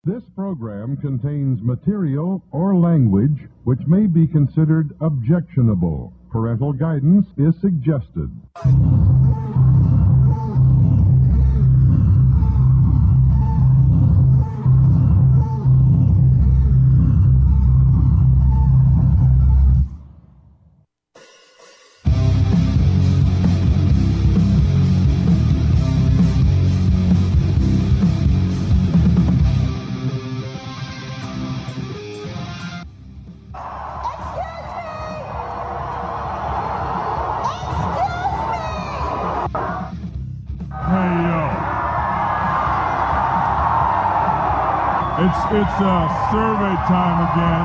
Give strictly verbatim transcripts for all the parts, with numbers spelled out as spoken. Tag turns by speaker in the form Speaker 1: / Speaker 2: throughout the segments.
Speaker 1: This program contains material or language which may be considered objectionable. Parental guidance is suggested.
Speaker 2: It's it's uh, survey time again.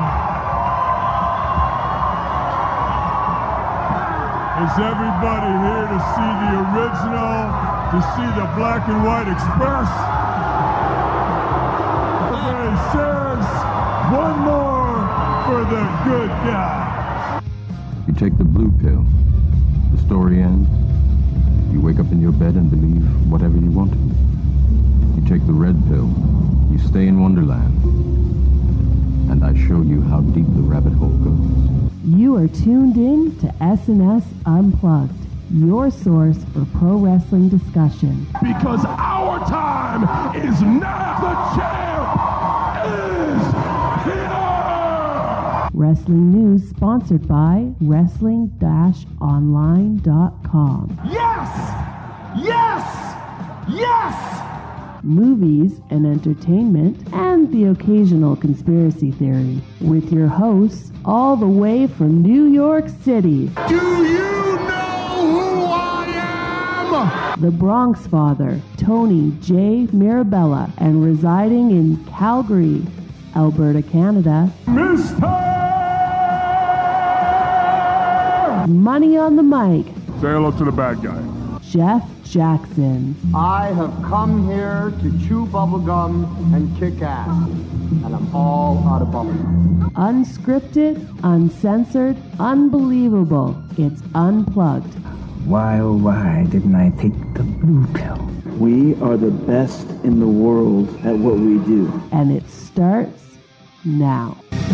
Speaker 2: Is everybody here to see the original, to see the black and white express? Survey says one more for the good guy.
Speaker 3: You take the blue pill, the story ends. You wake up in your bed and believe whatever you want to. You take the red pill. You stay in Wonderland, and I show you how deep the rabbit hole goes.
Speaker 4: You are tuned in to S and S Unplugged, your source for pro wrestling discussion.
Speaker 2: Because our time is now. The champ is here!
Speaker 4: Wrestling news sponsored by Wrestling Online dot com.
Speaker 2: Yes! Yes! Yes!
Speaker 4: Movies and entertainment, and the occasional conspiracy theory, with your hosts all the way from New York City.
Speaker 2: Do you know who I am?
Speaker 4: The Bronx Father, Tony J. Mirabella, and residing in Calgary, Alberta, Canada,
Speaker 2: Mister
Speaker 4: Money on the Mic.
Speaker 2: Say hello to the bad guy.
Speaker 4: Jeff Jackson.
Speaker 5: I have come here to chew bubblegum and kick ass, and I'm all out of bubblegum.
Speaker 4: Unscripted, uncensored, unbelievable. It's Unplugged.
Speaker 6: Why, oh, why didn't I take the blue pill?
Speaker 7: We are the best in the world at what we do.
Speaker 4: And it starts now.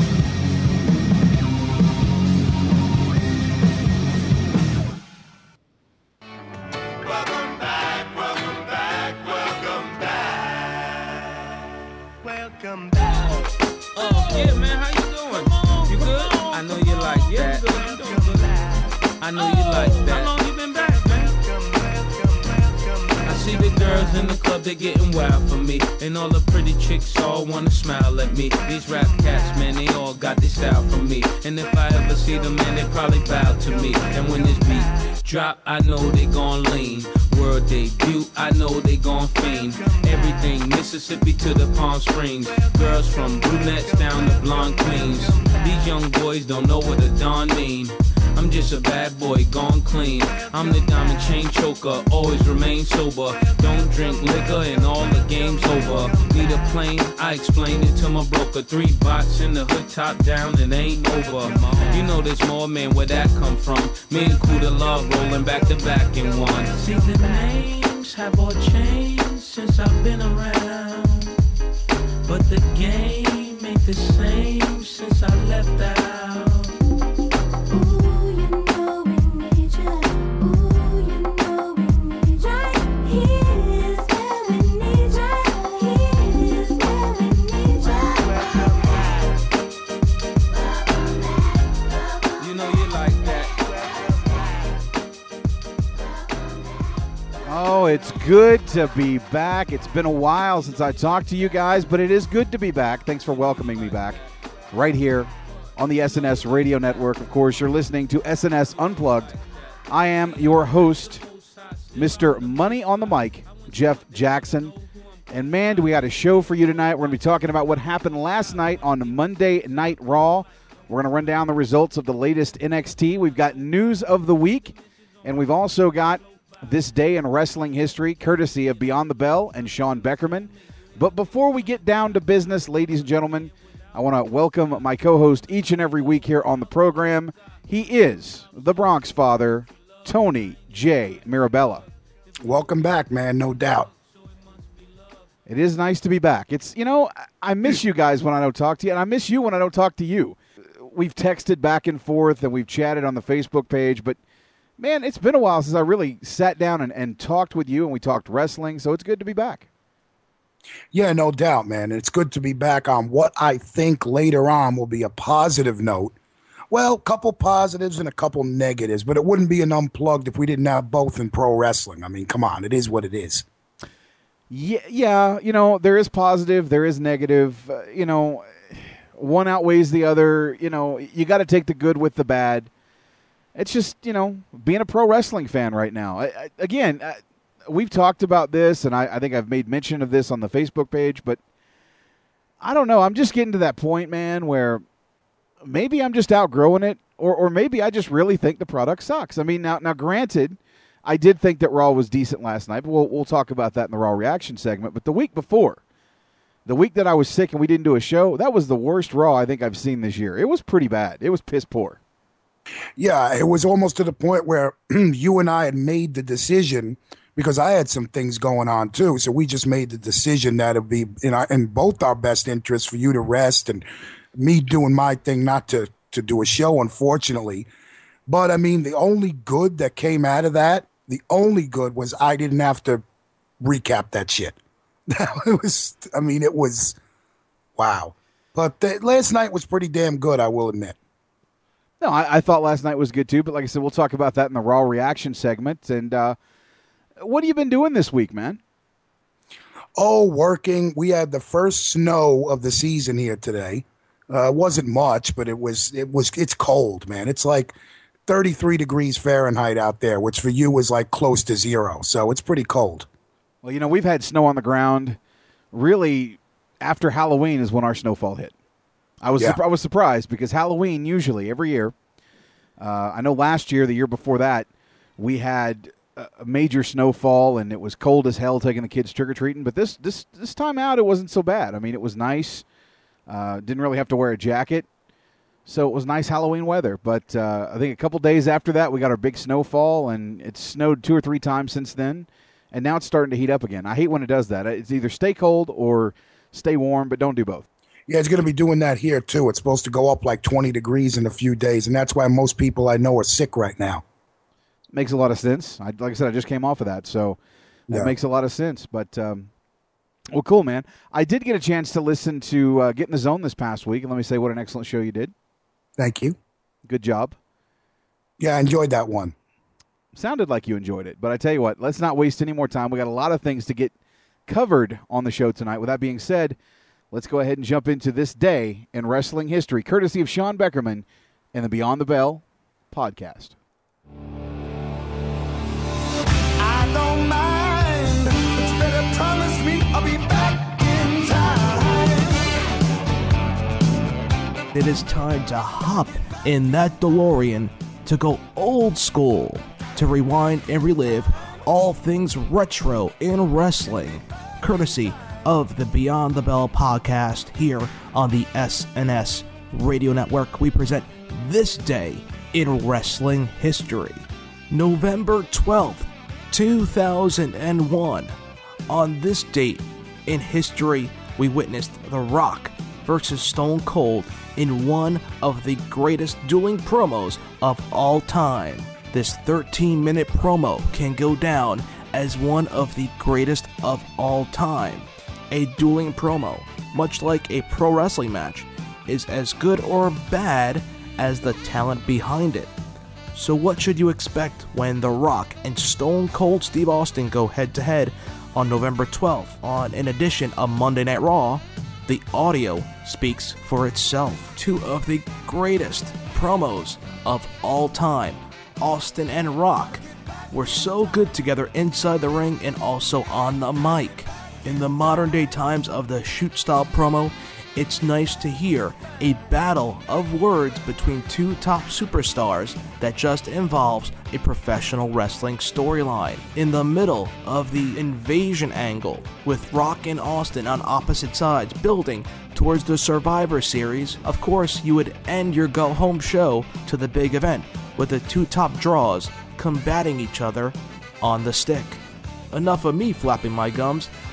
Speaker 8: I know you like that. How long you been back, man? I see the girls in the club, they getting wild for me. And all the pretty chicks all wanna smile at me. These rap cats, man, they all got their style from me. And if I ever see them, man, they probably bow to me. And when this beat drop, I know they gon' lean. World debut, I know they gon' fiend. Everything Mississippi to the Palm Springs. Girls from brunettes down to blonde queens. These young boys don't know what a Don mean. I'm just a bad boy, gone clean. I'm the diamond chain choker, always remain sober. Don't drink liquor and all the game's over. Need a plane? I explained it to my broker. Three bots in the hood, top down, and ain't over. You know there's more, man, where that come from? Me and Kuda Love rolling back to back in one. See, the names have all changed since I've been around. But the game ain't the same since I left out.
Speaker 9: Oh, it's good to be back. It's been a while since I talked to you guys, but it is good to be back. Thanks for welcoming me back right here on the S N S Radio Network. Of course, you're listening to S N S Unplugged. I am your host, Mister Money on the Mic, Jeff Jackson. And, man, do we got a show for you tonight. We're going to be talking about what happened last night on Monday Night Raw. We're going to run down the results of the latest N X T. We've got news of the week, and we've also got this day in wrestling history, courtesy of Beyond the Bell and Sean Beckerman. But before we get down to business, ladies and gentlemen, I want to welcome my co-host each and every week here on the program. He is the Bronx Father, Tony J. Mirabella.
Speaker 10: Welcome back, man, no doubt.
Speaker 9: It is nice to be back. It's, you know, I miss you guys when I don't talk to you, and I miss you when I don't talk to you. We've texted back and forth, and we've chatted on the Facebook page, but, man, it's been a while since I really sat down and, and talked with you, and we talked wrestling, so it's good to be back.
Speaker 10: Yeah, no doubt, man. It's good to be back on what I think later on will be a positive note. Well, a couple positives and a couple negatives, but it wouldn't be an Unplugged if we didn't have both in pro wrestling. I mean, come on, it is what it is.
Speaker 9: Yeah, yeah, you know, there is positive, there is negative. Uh, you know, one outweighs the other. You know, you got to take the good with the bad. It's just, you know, being a pro wrestling fan right now. I, I, again, I, we've talked about this, and I, I think I've made mention of this on the Facebook page, but I don't know. I'm just getting to that point, man, where maybe I'm just outgrowing it, or or maybe I just really think the product sucks. I mean, now, now granted, I did think that Raw was decent last night, but we'll, we'll talk about that in the Raw reaction segment. But the week before, the week that I was sick and we didn't do a show, that was the worst Raw I think I've seen this year. It was pretty bad. It was piss poor.
Speaker 10: Yeah, it was almost to the point where you and I had made the decision, because I had some things going on too. So we just made the decision that it would be in, our, in both our best interests for you to rest and me doing my thing, not to, to do a show, unfortunately. But, I mean, the only good that came out of that, the only good was I didn't have to recap that shit. It was, I mean, it was, wow. But the, last night was pretty damn good, I will admit.
Speaker 9: No, I, I thought last night was good too, but like I said, we'll talk about that in the Raw reaction segment. And uh, what have you been doing this week, man?
Speaker 10: Oh, working. We had the first snow of the season here today. Uh, it wasn't much, but it was, it was, it's cold, man. It's like thirty-three degrees Fahrenheit out there, which for you was like close to zero. So it's pretty cold.
Speaker 9: Well, you know, we've had snow on the ground really after Halloween is when our snowfall hit. I was
Speaker 10: Yeah.
Speaker 9: I was surprised because Halloween usually every year, uh, I know last year, the year before that, we had a a major snowfall and it was cold as hell taking the kids trick-or-treating. But this this this time out, it wasn't so bad. I mean, it was nice. Uh, didn't really have to wear a jacket. So it was nice Halloween weather. But uh, I think a couple days after that, we got our big snowfall, and it's snowed two or three times since then. And now it's starting to heat up again. I hate when it does that. It's either stay cold or stay warm, but don't do both.
Speaker 10: Yeah, it's going to be doing that here, too. It's supposed to go up like twenty degrees in a few days, and that's why most people I know are sick right now.
Speaker 9: Makes a lot of sense. I, like I said, I just came off of that, so that
Speaker 10: Yeah.
Speaker 9: makes a lot of sense. But, um, well, cool, man. I did get a chance to listen to uh, Get in the Zone this past week, and let me say what an excellent show you did.
Speaker 10: Thank you.
Speaker 9: Good job.
Speaker 10: Yeah, I enjoyed that one.
Speaker 9: Sounded like you enjoyed it, but I tell you what, let's not waste any more time. We got a lot of things to get covered on the show tonight. With that being said, let's go ahead and jump into this day in wrestling history, courtesy of Sean Beckerman and the Beyond the Bell podcast.
Speaker 11: I don't mind. It's better promise me I'll be back in time.
Speaker 12: It is time to hop in that DeLorean to go old school, to rewind and relive all things retro in wrestling, courtesy of the Beyond the Bell podcast here on the S N S Radio Network. We present This Day in Wrestling History. November twelfth, two thousand one. On this date in history, we witnessed The Rock versus Stone Cold in one of the greatest dueling promos of all time. This thirteen minute promo can go down as one of the greatest of all time. A dueling promo, much like a pro wrestling match, is as good or bad as the talent behind it. So what should you expect when The Rock and Stone Cold Steve Austin go head to head on November twelfth on an edition of Monday Night Raw? The audio speaks for itself. Two of the greatest promos of all time, Austin and Rock, were so good together inside the ring and also on the mic. In the modern day times of the shoot style promo, it's nice to hear a battle of words between two top superstars that just involves a professional wrestling storyline. In the middle of the invasion angle, with Rock and Austin on opposite sides building towards the Survivor Series, of course you would end your go-home show to the big event with the two top draws combating each other on the stick. Enough of me flapping my gums,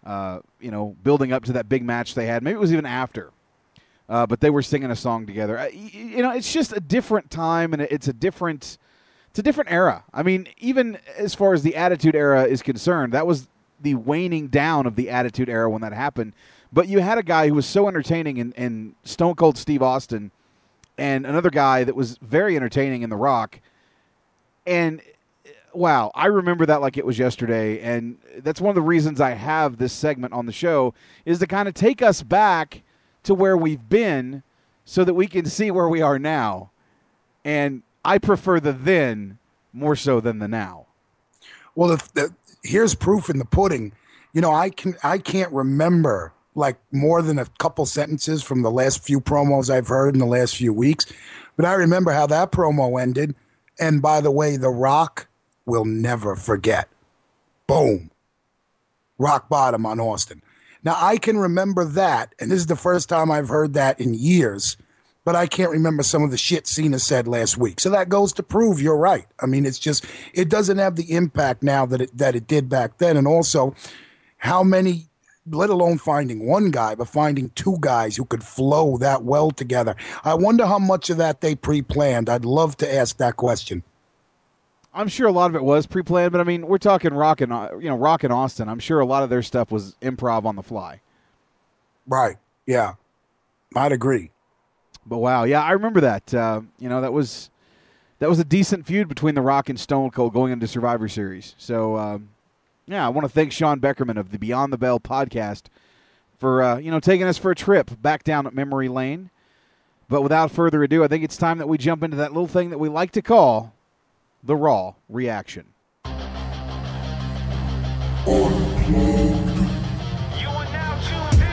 Speaker 9: uh, you know, building up to that big match they had. Maybe it was even after. Uh, but they were singing a song together. Uh, you know, it's just a different time, and it's a different, it's a different era. I mean, even as far as the Attitude Era is concerned, that was the waning down of the Attitude Era when that happened. But you had a guy who was so entertaining in, in Stone Cold Steve Austin, and another guy that was very entertaining in The Rock. And wow, I remember that like it was yesterday. And that's one of the reasons I have this segment on the show, is to kind of take us back to where we've been so that we can see where we are now. And I prefer the then more so than the now.
Speaker 10: Well, if the, here's proof in the pudding. You know, I can I can't remember like more than a couple sentences from the last few promos I've heard in the last few weeks, but I remember how that promo ended. And by the way, The Rock will never forget. Boom. Rock bottom on Austin. Now, I can remember that, and this is the first time I've heard that in years, but I can't remember some of the shit Cena said last week. So that goes to prove you're right. I mean, it's just, it doesn't have the impact now that it, that it did back then. And also, how many, let alone finding one guy, but finding two guys who could flow that well together. I wonder how much of that they pre-planned. I'd love to ask that question.
Speaker 9: I'm sure a lot of it was pre-planned, but I mean, we're talking Rock and, you know, Rock and Austin. I'm sure a lot of their stuff was improv on the fly.
Speaker 10: Right. Yeah. I'd agree.
Speaker 9: But wow, yeah, I remember that. Uh, you know, that was that was a decent feud between The Rock and Stone Cold going into Survivor Series. So, um, yeah, I want to thank Sean Beckerman of the Beyond the Bell podcast for uh, you know taking us for a trip back down at memory lane. But without further ado, I think it's time that we jump into that little thing that we like to call the Raw Reaction.
Speaker 13: Unplugged. You are now tuned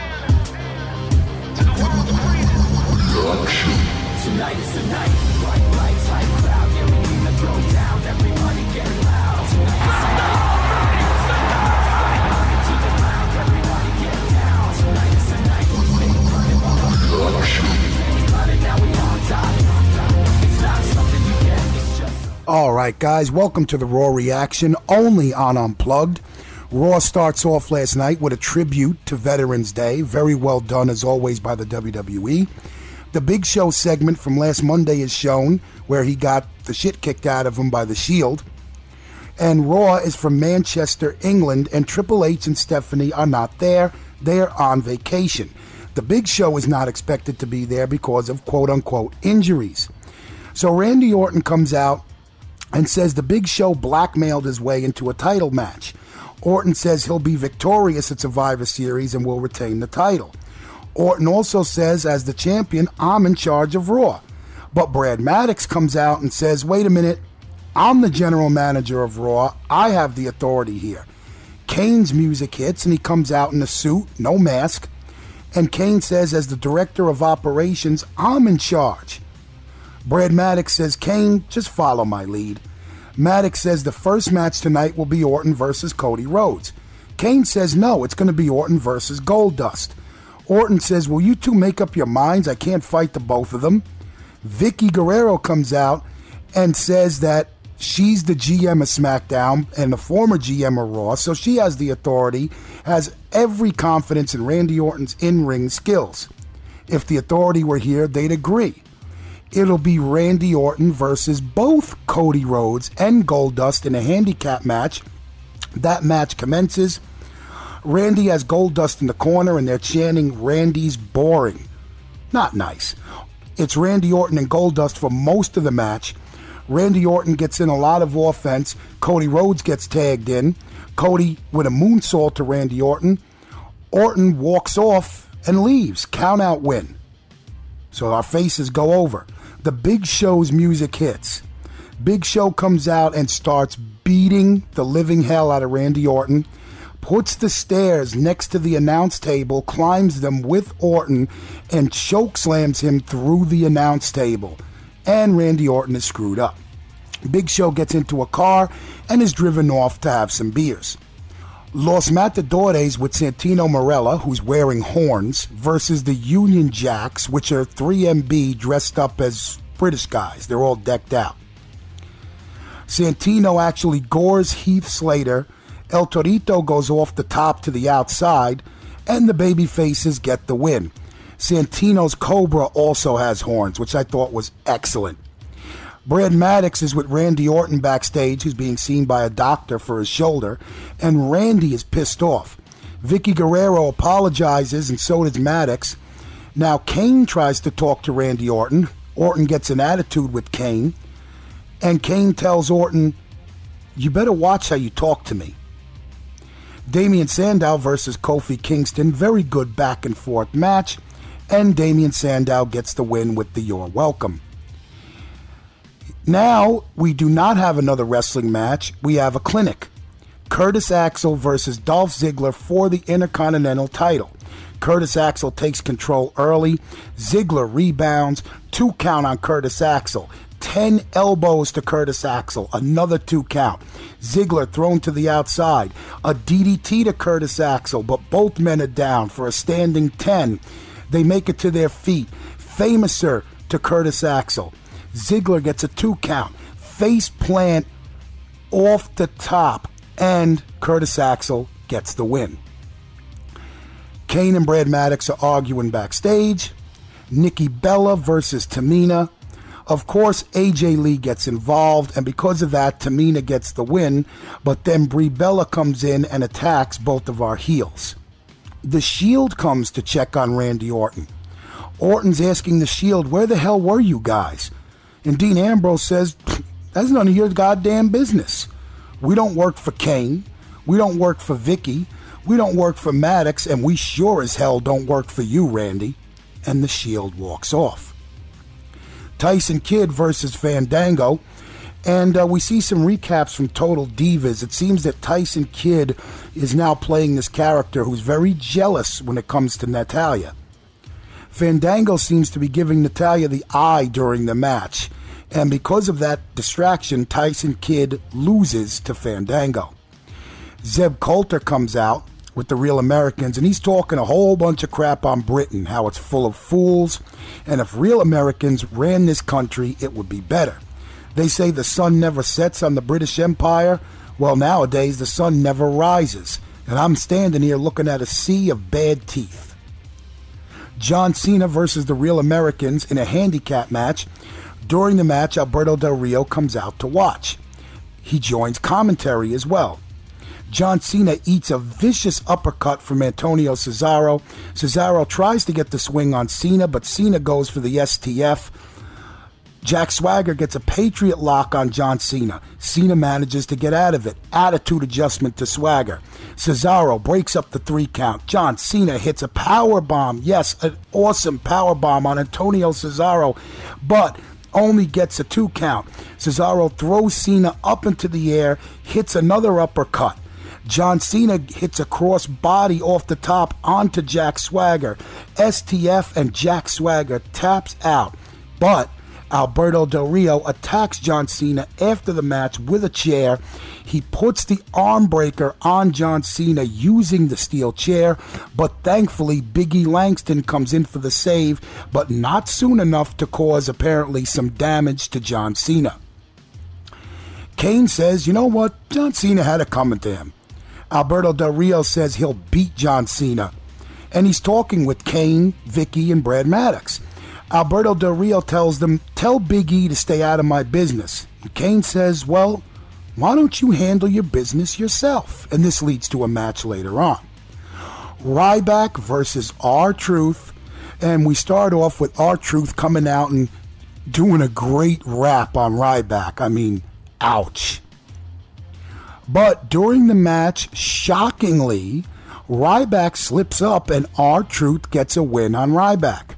Speaker 13: in to the world's greatest reaction. Tonight is the night. Bright lights, high crowd. Yeah, we need to throw down. Everybody get loud. Tonight is the night. It's the night. To the ground. Everybody get down. Tonight is the night. Make it running on the reaction. Running now we on top. It's not something you get. It's just.
Speaker 10: All right, guys, welcome to the Raw Reaction, only on Unplugged. Raw starts off last night with a tribute to Veterans Day. Very well done, as always, by the W W E. The Big Show segment from last Monday is shown, where he got the shit kicked out of him by The Shield. And Raw is from Manchester, England, and Triple H and Stephanie are not there. They're on vacation. The Big Show is not expected to be there because of quote-unquote injuries. So Randy Orton comes out and says the Big Show blackmailed his way into a title match. Orton says he'll be victorious at Survivor Series and will retain the title. Orton also says, as the champion, I'm in charge of Raw. But Brad Maddox comes out and says, wait a minute, I'm the general manager of Raw. I have the authority here. Kane's music hits and he comes out in a suit, no mask. And Kane says, as the director of operations, I'm in charge. Brad Maddox says, Kane, just follow my lead. Maddox says the first match tonight will be Orton versus Cody Rhodes. Kane says, no, it's going to be Orton versus Goldust. Orton says, will you two make up your minds? I can't fight the both of them. Vicky Guerrero comes out and says that she's the G M of SmackDown and the former G M of Raw, so she has the authority, has every confidence in Randy Orton's in-ring skills. If the authority were here, they'd agree. It'll be Randy Orton versus both Cody Rhodes and Goldust in a handicap match. That match commences. Randy has Goldust in the corner and they're chanting, Randy's boring. Not nice. It's Randy Orton and Goldust for most of the match. Randy Orton gets in a lot of offense. Cody Rhodes gets tagged in. Cody with a moonsault to Randy Orton. Orton walks off and leaves. Count out win. So our faces go over. The Big Show's music hits. Big Show comes out and starts beating the living hell out of Randy Orton, puts the stairs next to the announce table, climbs them with Orton, and chokeslams him through the announce table. And Randy Orton is screwed up. Big Show gets into a car and is driven off to have some beers. Los Matadores with Santino Marella, who's wearing horns, versus the Union Jacks, which are three M B dressed up as British guys. They're all decked out. Santino actually gores Heath Slater El Torito goes off the top to the outside, and the baby faces get the win. Santino's Cobra also has horns, which I thought was excellent. Brad Maddox is with Randy Orton backstage, who's being seen by a doctor for his shoulder, and Randy is pissed off. Vicky Guerrero apologizes, and so does Maddox. Now Kane tries to talk to Randy Orton. Orton gets an attitude with Kane, and Kane tells Orton, "You better watch how you talk to me." Damian Sandow versus Kofi Kingston, very good back and forth match, and Damian Sandow gets the win with the "You're Welcome." Now, we do not have another wrestling match. We have a clinic. Curtis Axel versus Dolph Ziggler for the Intercontinental title. Curtis Axel takes control early. Ziggler rebounds. Two count on Curtis Axel. Ten elbows to Curtis Axel. Another two count. Ziggler thrown to the outside. A D D T to Curtis Axel, but both men are down for a standing ten. They make it to their feet. Famouser to Curtis Axel. Ziggler gets a two count. Face plant off the top, and Curtis Axel gets the win. Kane and Brad Maddox are arguing backstage. Nikki Bella versus Tamina. Of course, A J Lee gets involved, and because of that, Tamina gets the win, but then Brie Bella comes in and attacks both of our heels. The Shield comes to check on Randy Orton. Orton's asking the Shield, "Where the hell were you guys?" And Dean Ambrose says, "That's none of your goddamn business. We don't work for Kane. We don't work for Vicky. We don't work for Maddox, and we sure as hell don't work for you, Randy." And the Shield walks off. Tyson Kidd versus Fandango. And uh, we see some recaps from Total Divas. It seems that Tyson Kidd is now playing this character who's very jealous when it comes to Natalya. Fandango seems to be giving Natalya the eye during the match. And because of that distraction, Tyson Kidd loses to Fandango. Zeb Coulter comes out with the Real Americans, and he's talking a whole bunch of crap on Britain, how it's full of fools, and if Real Americans ran this country, it would be better. They say the sun never sets on the British Empire. Well, nowadays, the sun never rises, and I'm standing here looking at a sea of bad teeth. John Cena versus the Real Americans in a handicap match. During the match, Alberto Del Rio comes out to watch. He joins commentary as well. John Cena eats a vicious uppercut from Antonio Cesaro. Cesaro tries to get the swing on Cena, but Cena goes for the S T F. Jack Swagger gets a Patriot lock on John Cena. Cena manages to get out of it. Attitude adjustment to Swagger. Cesaro breaks up the three count. John Cena hits a power bomb. Yes, an awesome power bomb on Antonio Cesaro, but only gets a two count. Cesaro throws Cena up into the air, hits another uppercut. John Cena hits a cross body off the top onto Jack Swagger. S T F and Jack Swagger taps out. But Alberto Del Rio attacks John Cena after the match with a chair. He puts the arm breaker on John Cena using the steel chair, but thankfully Big E Langston comes in for the save, but not soon enough to cause apparently some damage to John Cena. Kane says, you know what, John Cena had it coming to him. Alberto Del Rio says he'll beat John Cena, and he's talking with Kane, Vicky, and Brad Maddox. Alberto Del Rio tells them, tell Big E to stay out of my business. And Kane says, well, why don't you handle your business yourself? And this leads to a match later on. Ryback versus R-Truth, and we start off with R-Truth coming out and doing a great rap on Ryback. I mean, ouch. But during the match, shockingly, Ryback slips up and R-Truth gets a win on Ryback.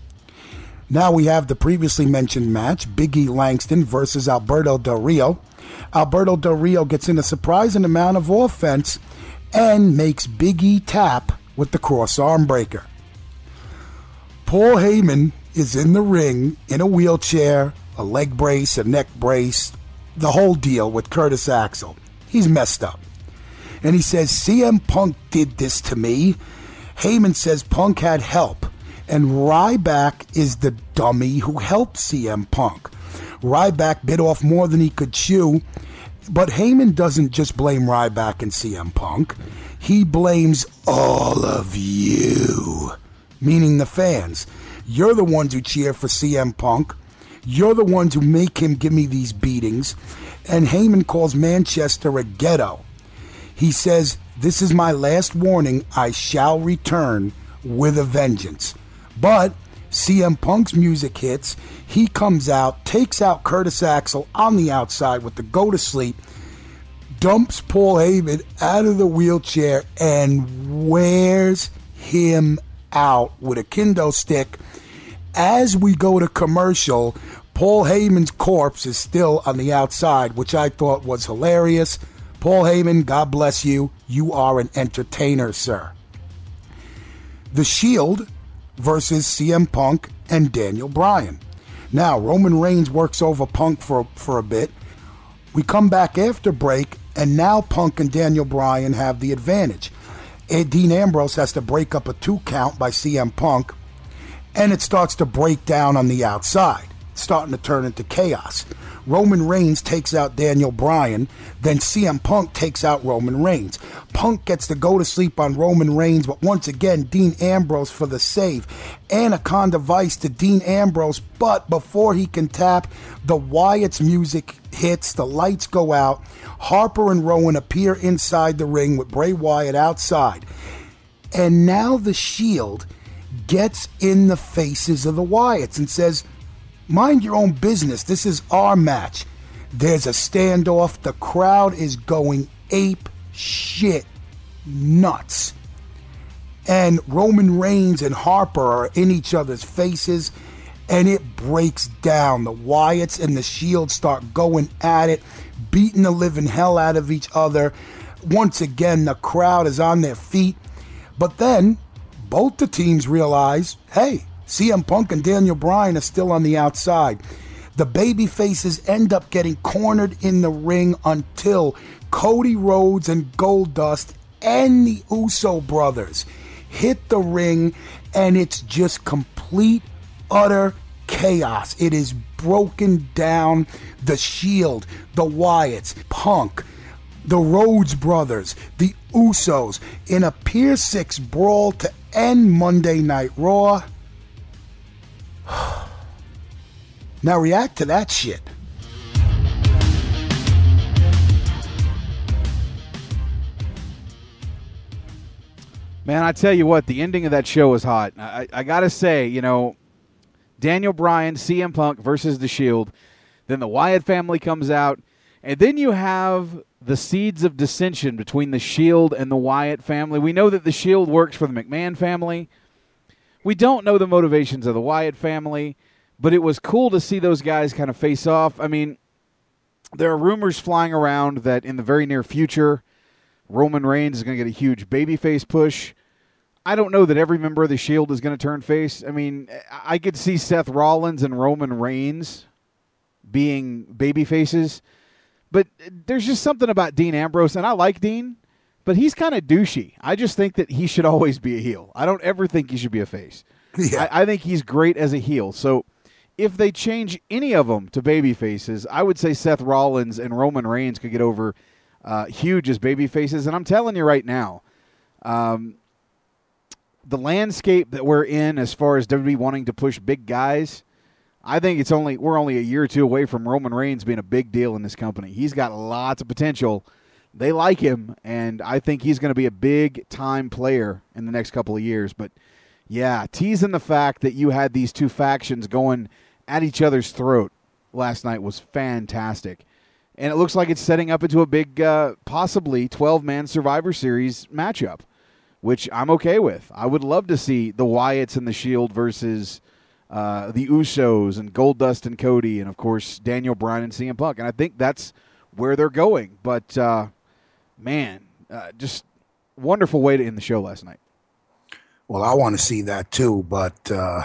Speaker 10: Now we have the previously mentioned match, Big E Langston versus Alberto Del Rio. Alberto Del Rio gets in a surprising amount of offense and makes Big E tap with the cross arm breaker. Paul Heyman is in the ring in a wheelchair, a leg brace, a neck brace, the whole deal with Curtis Axel. He's messed up. And he says, C M Punk did this to me. Heyman says Punk had help. And Ryback is the dummy who helped C M Punk. Ryback bit off more than he could chew. But Heyman doesn't just blame Ryback and C M Punk. He blames all of you, meaning the fans. You're the ones who cheer for C M Punk. You're the ones who make him give me these beatings. And Heyman calls Manchester a ghetto. He says, this is my last warning. I shall return with a vengeance. But C M Punk's music hits. He comes out, takes out Curtis Axel on the outside with the go to sleep, dumps Paul Heyman out of the wheelchair, and wears him out with a kendo stick. As we go to commercial, Paul Heyman's corpse is still on the outside, which I thought was hilarious. Paul Heyman, God bless you. You are an entertainer, sir. The Shield versus C M Punk and Daniel Bryan. Now, Roman Reigns works over Punk for, for a bit. We come back after break, and now Punk and Daniel Bryan have the advantage. And Dean Ambrose has to break up a two count by C M Punk, and it starts to break down on the outside, starting to turn into chaos. Roman Reigns takes out Daniel Bryan, then C M Punk takes out Roman Reigns. Punk gets to go to sleep on Roman Reigns, but once again, Dean Ambrose for the save. Anaconda Vice to Dean Ambrose, but before he can tap, the Wyatt's music hits, the lights go out. Harper and Rowan appear inside the ring with Bray Wyatt outside. And now the Shield gets in the faces of the Wyatts and says, mind your own business. This is our match. There's a standoff. The crowd is going ape shit nuts. And Roman Reigns and Harper are in each other's faces, and it breaks down. The Wyatts and the Shield start going at it, beating the living hell out of each other. Once again, the crowd is on their feet. But then both the teams realize, hey, C M Punk and Daniel Bryan are still on the outside. The baby faces end up getting cornered in the ring until Cody Rhodes and Goldust and the Uso brothers hit the ring, and it's just complete, utter chaos. It is broken down. The Shield, the Wyatts, Punk, the Rhodes brothers, the Usos in a Pier six brawl to end Monday Night Raw. Now react to that shit.
Speaker 9: Man, I tell you what, the ending of that show was hot. I, I got to say, you know, Daniel Bryan, C M Punk versus The Shield. Then the Wyatt family comes out. And then you have the seeds of dissension between The Shield and the Wyatt family. We know that The Shield works for the McMahon family. We don't know the motivations of the Wyatt family, but it was cool to see those guys kind of face off. I mean, there are rumors flying around that in the very near future, Roman Reigns is going to get a huge babyface push. I don't know that every member of the Shield is going to turn face. I mean, I could see Seth Rollins and Roman Reigns being babyfaces, but there's just something about Dean Ambrose, and I like Dean, but he's kind of douchey. I just think that he should always be a heel. I don't ever think he should be a face. Yeah. I, I think he's great as a heel. So if they change any of them to baby faces, I would say Seth Rollins and Roman Reigns could get over uh, huge as baby faces. And I'm telling you right now, um, the landscape that we're in as far as W W E wanting to push big guys, I think it's only we're only a year or two away from Roman Reigns being a big deal in this company. He's got lots of potential. They like him, and I think he's going to be a big-time player in the next couple of years. But, yeah, teasing the fact that you had these two factions going at each other's throat last night was fantastic. And it looks like it's setting up into a big, uh, possibly twelve-man Survivor Series matchup, which I'm okay with. I would love to see the Wyatts and the Shield versus uh, the Usos and Goldust and Cody and, of course, Daniel Bryan and C M Punk. And I think that's where they're going. But, uh, man, uh, just wonderful way to end the show last night.
Speaker 10: Well, I want to see that too, but uh,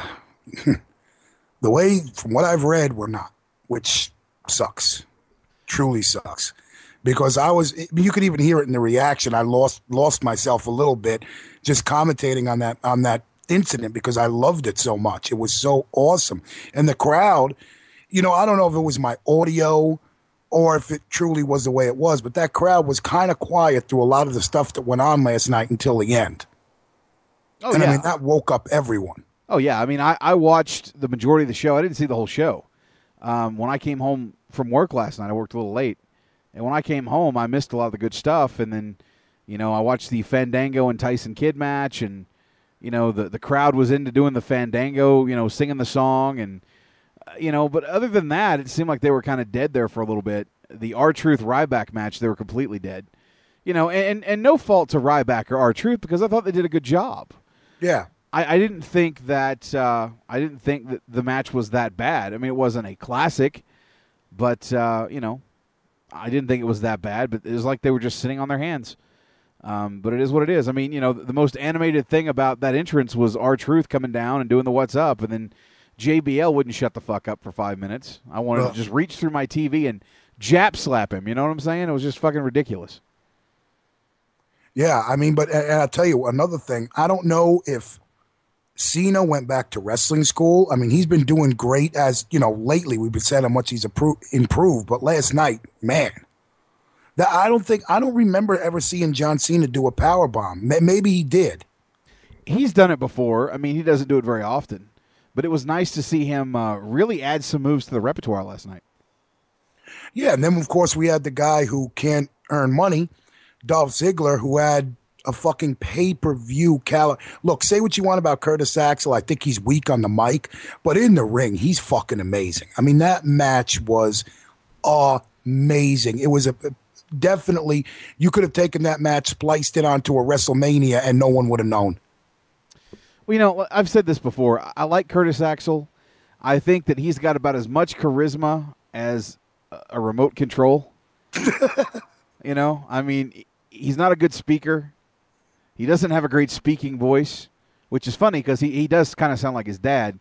Speaker 10: the way, from what I've read, we're not, which sucks. Truly sucks. Because I was, you could even hear it in the reaction. I lost lost myself a little bit just commentating on that on that incident because I loved it so much. It was so awesome. And the crowd, you know, I don't know if it was my audio or if it truly was the way it was. But that crowd was kind of quiet through a lot of the stuff that went on last night until the end.
Speaker 9: Oh,
Speaker 10: and
Speaker 9: yeah.
Speaker 10: I mean, that woke up everyone.
Speaker 9: Oh, yeah. I mean, I, I watched the majority of the show. I didn't see the whole show. Um, when I came home from work last night, I worked a little late. And when I came home, I missed a lot of the good stuff. And then, you know, I watched the Fandango and Tyson Kidd match. And, you know, the, the crowd was into doing the Fandango, you know, singing the song. And, uh, you know, but other than that, it seemed like they were kind of dead there for a little bit. The R-Truth Ryback match, they were completely dead. You know, and, and no fault to Ryback or R-Truth because I thought they did a good job.
Speaker 10: Yeah.
Speaker 9: I, I didn't think that uh, I didn't think that the match was that bad. I mean, it wasn't a classic, but uh, you know, I didn't think it was that bad. But it was like they were just sitting on their hands. Um, but it is what it is. I mean, you know, the most animated thing about that entrance was R-Truth coming down and doing the "What's up," and then J B L wouldn't shut the fuck up for five minutes. I wanted
Speaker 10: Ugh.
Speaker 9: to just reach through my T V and jap slap him. You know what I'm saying? It was just fucking ridiculous.
Speaker 10: Yeah, I mean, but and I'll tell you another thing. I don't know if Cena went back to wrestling school. I mean, he's been doing great as, you know, lately we've been saying how much he's appro- improved. But last night, man, that I don't think, I don't remember ever seeing John Cena do a power bomb. Maybe he did.
Speaker 9: He's done it before. I mean, he doesn't do it very often. But it was nice to see him uh, really add some moves to the repertoire last night.
Speaker 10: Yeah, and then, of course, we had the guy who can't earn money, Dolph Ziggler, who had a fucking pay-per-view cal. Look, say what you want about Curtis Axel. I think he's weak on the mic, but in the ring, he's fucking amazing. I mean, that match was amazing. It was a definitely, you could have taken that match, spliced it onto a WrestleMania, and no one would have known.
Speaker 9: Well, you know, I've said this before. I like Curtis Axel. I think that he's got about as much charisma as a remote control. You know, I mean, he's not a good speaker. He doesn't have a great speaking voice, which is funny because he, he does kind of sound like his dad.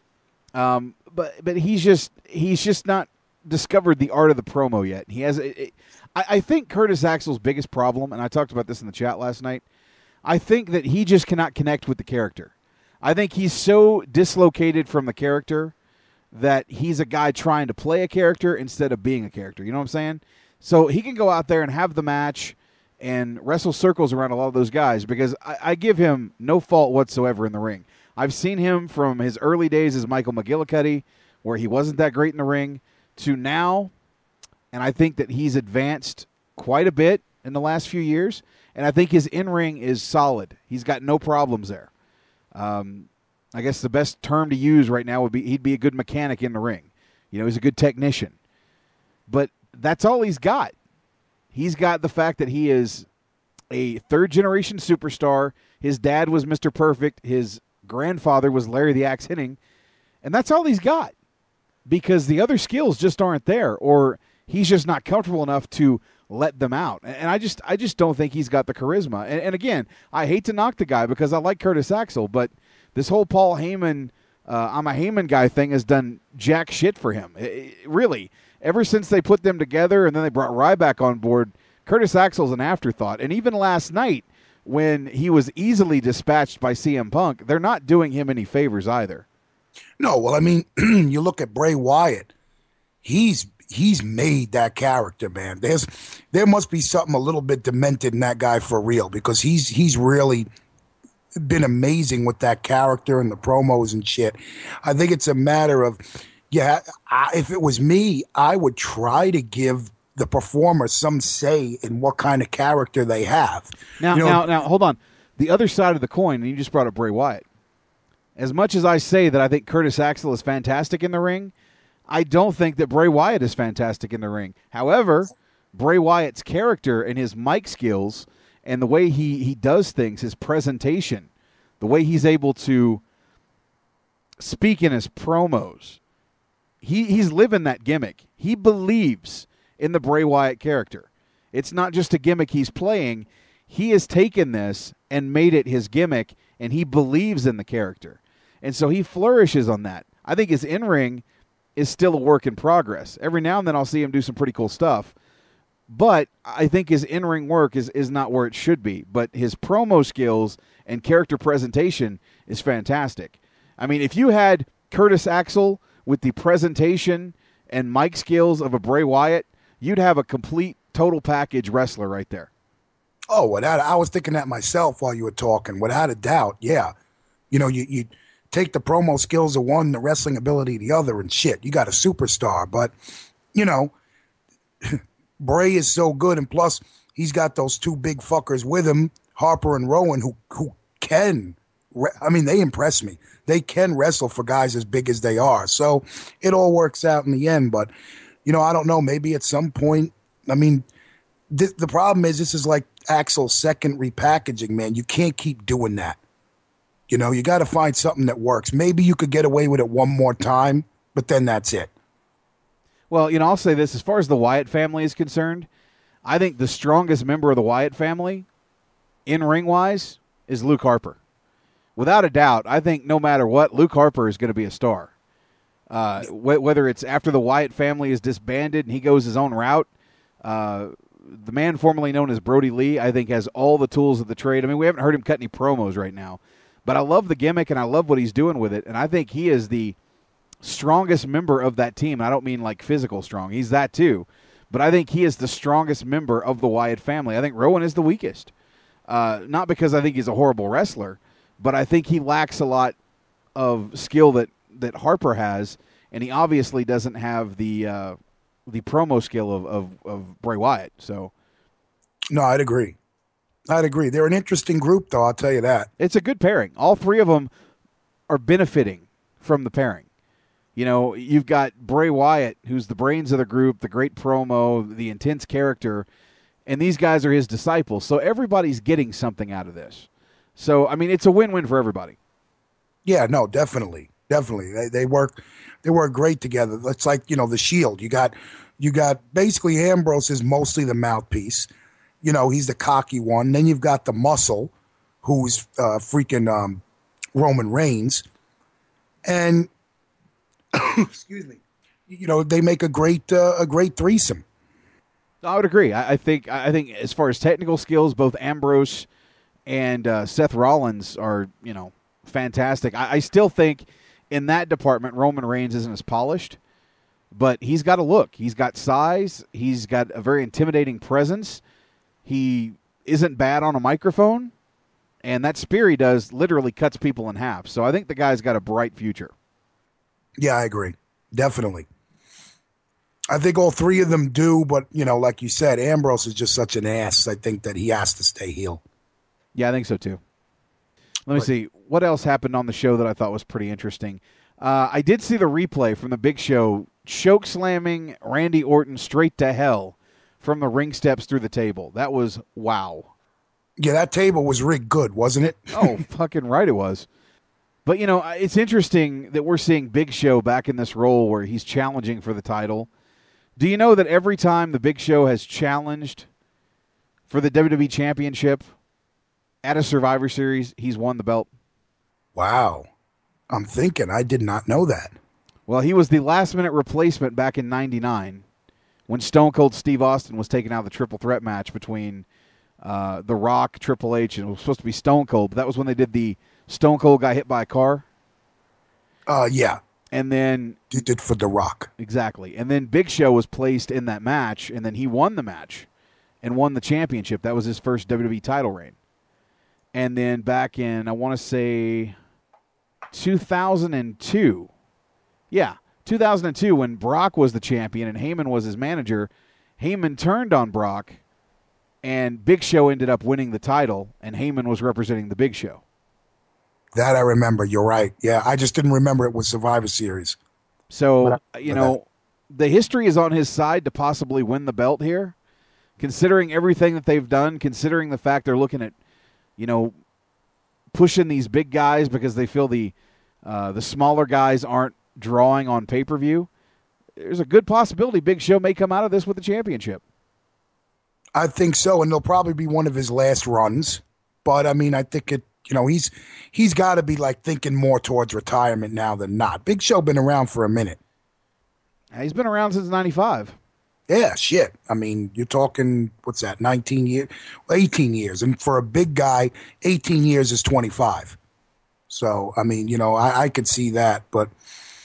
Speaker 9: Um, but but he's just he's just not discovered the art of the promo yet. He has. It, it, I, I think Curtis Axel's biggest problem, and I talked about this in the chat last night. I think that he just cannot connect with the character. I think he's so dislocated from the character that he's a guy trying to play a character instead of being a character. You know what I'm saying? So he can go out there and have the match and wrestle circles around a lot of those guys because I, I give him no fault whatsoever in the ring. I've seen him from his early days as Michael McGillicuddy, where he wasn't that great in the ring, to now, and I think that he's advanced quite a bit in the last few years, and I think his in-ring is solid. He's got no problems there. Um, I guess the best term to use right now would be he'd be a good mechanic in the ring. You know, he's a good technician. But that's all he's got. He's got the fact that he is a third-generation superstar. His dad was Mister Perfect. His grandfather was Larry the Axe Hennig. And that's all he's got because the other skills just aren't there, or he's just not comfortable enough to let them out. And I just I just don't think he's got the charisma. And, and again, I hate to knock the guy because I like Curtis Axel, but this whole Paul Heyman, uh, I'm a Heyman guy thing has done jack shit for him. It, it, really. Ever since they put them together and then they brought Ryback on board, Curtis Axel's an afterthought. And even last night, when he was easily dispatched by C M Punk, they're not doing him any favors either.
Speaker 10: No, well, I mean, you look at Bray Wyatt. He's he's made that character, man. There's there must be something a little bit demented in that guy for real because he's he's really been amazing with that character and the promos and shit. I think it's a matter of, yeah, I, if it was me, I would try to give the performer some say in what kind of character they have.
Speaker 9: Now,
Speaker 10: you know,
Speaker 9: now, now, hold on. The other side of the coin, and you just brought up Bray Wyatt. As much as I say that I think Curtis Axel is fantastic in the ring, I don't think that Bray Wyatt is fantastic in the ring. However, Bray Wyatt's character and his mic skills and the way he, he does things, his presentation, the way he's able to speak in his promos, he he's living that gimmick. He believes in the Bray Wyatt character. It's not just a gimmick he's playing. He has taken this and made it his gimmick, and he believes in the character. And so he flourishes on that. I think his in-ring is still a work in progress. Every now and then I'll see him do some pretty cool stuff. But I think his in-ring work is, is not where it should be. But his promo skills and character presentation is fantastic. I mean, if you had Curtis Axel with the presentation and mic skills of a Bray Wyatt, you'd have a complete total package wrestler right there.
Speaker 10: Oh, without I was thinking that myself while you were talking. Without a doubt, yeah. You know, you you take the promo skills of one, the wrestling ability of the other, and shit, you got a superstar. But you know, Bray is so good, and plus he's got those two big fuckers with him, Harper and Rowan, who who can. I mean, they impress me. They can wrestle for guys as big as they are. So it all works out in the end. But, you know, I don't know. Maybe at some point, I mean, th- the problem is this is like Axel's second repackaging, man. You can't keep doing that. You know, you got to find something that works. Maybe you could get away with it one more time, but then that's it.
Speaker 9: Well, you know, I'll say this. As far as the Wyatt family is concerned, I think the strongest member of the Wyatt family, in ring-wise, is Luke Harper. Without a doubt, I think no matter what, Luke Harper is going to be a star. Uh, wh- whether it's after the Wyatt family is disbanded and he goes his own route, uh, the man formerly known as Brody Lee, I think, has all the tools of the trade. I mean, we haven't heard him cut any promos right now, but I love the gimmick and I love what he's doing with it, and I think he is the strongest member of that team. I don't mean like physical strong. He's that too, but I think he is the strongest member of the Wyatt family. I think Rowan is the weakest, uh, not because I think he's a horrible wrestler, but I think he lacks a lot of skill that, that Harper has, and he obviously doesn't have the uh, the promo skill of, of, of Bray Wyatt. So,
Speaker 10: no, I'd agree. I'd agree. They're an interesting group, though, I'll tell you that.
Speaker 9: It's a good pairing. All three of them are benefiting from the pairing. You know, you've got Bray Wyatt, who's the brains of the group, the great promo, the intense character, and these guys are his disciples. So everybody's getting something out of this. So, I mean, it's a win-win for everybody.
Speaker 10: Yeah, no, definitely. Definitely. They they work they work great together. It's like, you know, the Shield. You got you got basically Ambrose is mostly the mouthpiece. You know, he's the cocky one. Then you've got the Muscle, who's uh, freaking um, Roman Reigns. And excuse me. You know, they make a great uh, a great threesome.
Speaker 9: I would agree. I, I think I think as far as technical skills, both Ambrose and uh, Seth Rollins are, you know, fantastic. I, I still think in that department, Roman Reigns isn't as polished, but he's got a look. He's got size. He's got a very intimidating presence. He isn't bad on a microphone, and that spear he does literally cuts people in half. So I think the guy's got a bright future.
Speaker 10: Yeah, I agree. Definitely. I think all three of them do, but, you know, like you said, Ambrose is just such an ass, I think that he has to stay heel.
Speaker 9: Yeah, I think so too. Let me
Speaker 10: But-
Speaker 9: see. What else happened on the show that I thought was pretty interesting? Uh, I did see the replay from the Big Show choke slamming Randy Orton straight to hell from the ring steps through the table. That was wow.
Speaker 10: Yeah, that table was rigged good, wasn't it?
Speaker 9: Oh, fucking right it was. But, you know, it's interesting that we're seeing Big Show back in this role where he's challenging for the title. Do you know that every time the Big Show has challenged for the W W E Championship at a Survivor Series, he's won the belt?
Speaker 10: Wow. I'm thinking. I did not know that.
Speaker 9: Well, he was the last-minute replacement back in ninety-nine when Stone Cold Steve Austin was taking out the triple threat match between uh, The Rock, Triple H, and it was supposed to be Stone Cold, but that was when they did the Stone Cold got hit by a car.
Speaker 10: Uh, yeah.
Speaker 9: And then...
Speaker 10: You did for The Rock.
Speaker 9: Exactly. And then Big Show was placed in that match, and then he won the match and won the championship. That was his first W W E title reign. And then back in, I want to say, two thousand two. Yeah, two thousand two, when Brock was the champion and Heyman was his manager, Heyman turned on Brock, and Big Show ended up winning the title, and Heyman was representing the Big Show.
Speaker 10: That I remember. You're right. Yeah, I just didn't remember it was Survivor Series.
Speaker 9: So, you know, the history is on his side to possibly win the belt here, considering everything that they've done, considering the fact they're looking at, you know, pushing these big guys because they feel the uh, the smaller guys aren't drawing on pay-per-view. There's a good possibility Big Show may come out of this with the championship.
Speaker 10: I think so, and it'll probably be one of his last runs. But, I mean, I think it, you know, he's he's got to be, like, thinking more towards retirement now than not. Big Show been around for a minute.
Speaker 9: He's been around since ninety-five.
Speaker 10: Yeah, shit. I mean, you're talking, what's that, nineteen years? eighteen years. And for a big guy, eighteen years is twenty-five. So, I mean, you know, I, I could see that. But,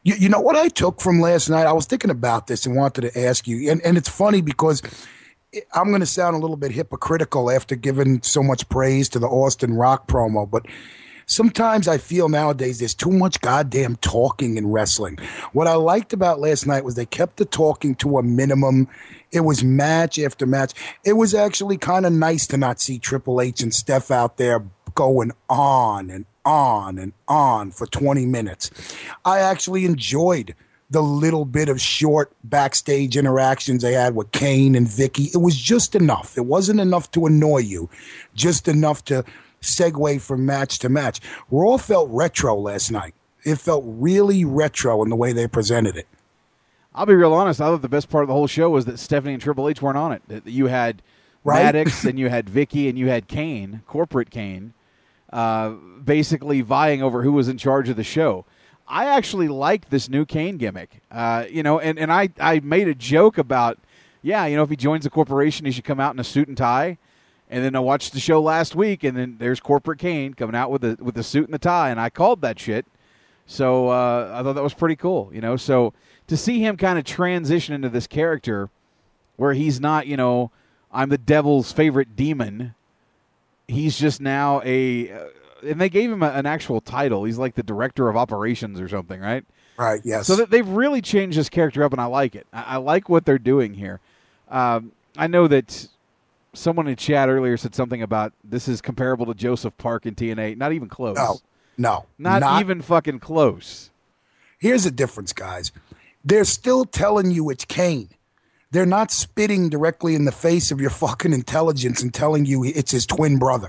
Speaker 10: You, you know what I took from last night? I was thinking about this and wanted to ask you. And, and it's funny because I'm going to sound a little bit hypocritical after giving so much praise to the Austin Rock promo, but sometimes I feel nowadays there's too much goddamn talking in wrestling. What I liked about last night was they kept the talking to a minimum. It was match after match. It was actually kind of nice to not see Triple H and Steph out there going on and on and on for twenty minutes. I actually enjoyed the little bit of short backstage interactions they had with Kane and Vicky. It was just enough. It wasn't enough to annoy you, just enough to segue from match to match. Raw felt retro last night. It felt really retro in the way they presented it.
Speaker 9: I'll be real honest. I thought the best part of the whole show was that Stephanie and Triple H weren't on it. That you had right? Maddox and you had Vicky and you had Kane, corporate Kane, uh, basically vying over who was in charge of the show. I actually like this new Kane gimmick. Uh, you know, and, and I, I made a joke about, yeah, you know, if he joins the corporation, he should come out in a suit and tie. And then I watched the show last week, and then there's corporate Kane coming out with the with the suit and the tie, and I called that shit. So uh, I thought that was pretty cool, you know. So to see him kind of transition into this character where he's not, you know, I'm the devil's favorite demon. He's just now a, uh, and they gave him a, an actual title. He's like the director of operations or something, right?
Speaker 10: Right. Yes.
Speaker 9: So that they've really changed this character up, and I like it. I, I like what they're doing here. Um, I know that. Someone in chat earlier said something about this is comparable to Joseph Park in T N A. Not even close.
Speaker 10: No, no.
Speaker 9: Not, not even fucking close.
Speaker 10: Here's the difference, guys. They're still telling you it's Kane. They're not spitting directly in the face of your fucking intelligence and telling you it's his twin brother.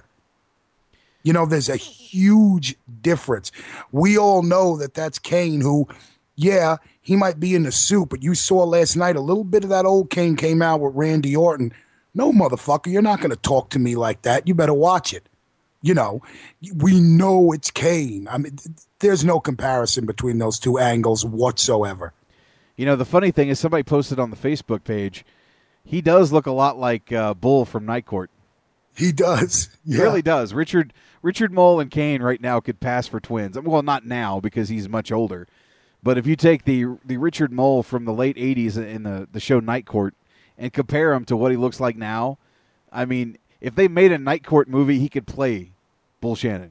Speaker 10: You know, there's a huge difference. We all know that that's Kane who, yeah, he might be in the suit, but you saw last night a little bit of that old Kane came out with Randy Orton. No, motherfucker, you're not going to talk to me like that. You better watch it. You know, we know it's Kane. I mean, there's no comparison between those two angles whatsoever.
Speaker 9: You know, the funny thing is somebody posted on the Facebook page, he does look a lot like uh, Bull from Night Court.
Speaker 10: He does.
Speaker 9: He
Speaker 10: yeah.
Speaker 9: really does. Richard Richard Mole and Kane right now could pass for twins. Well, not now because he's much older. But if you take the the Richard Mole from the late eighties in the, the show Night Court, and compare him to what he looks like now, I mean, if they made a Night Court movie, he could play Bull Shannon.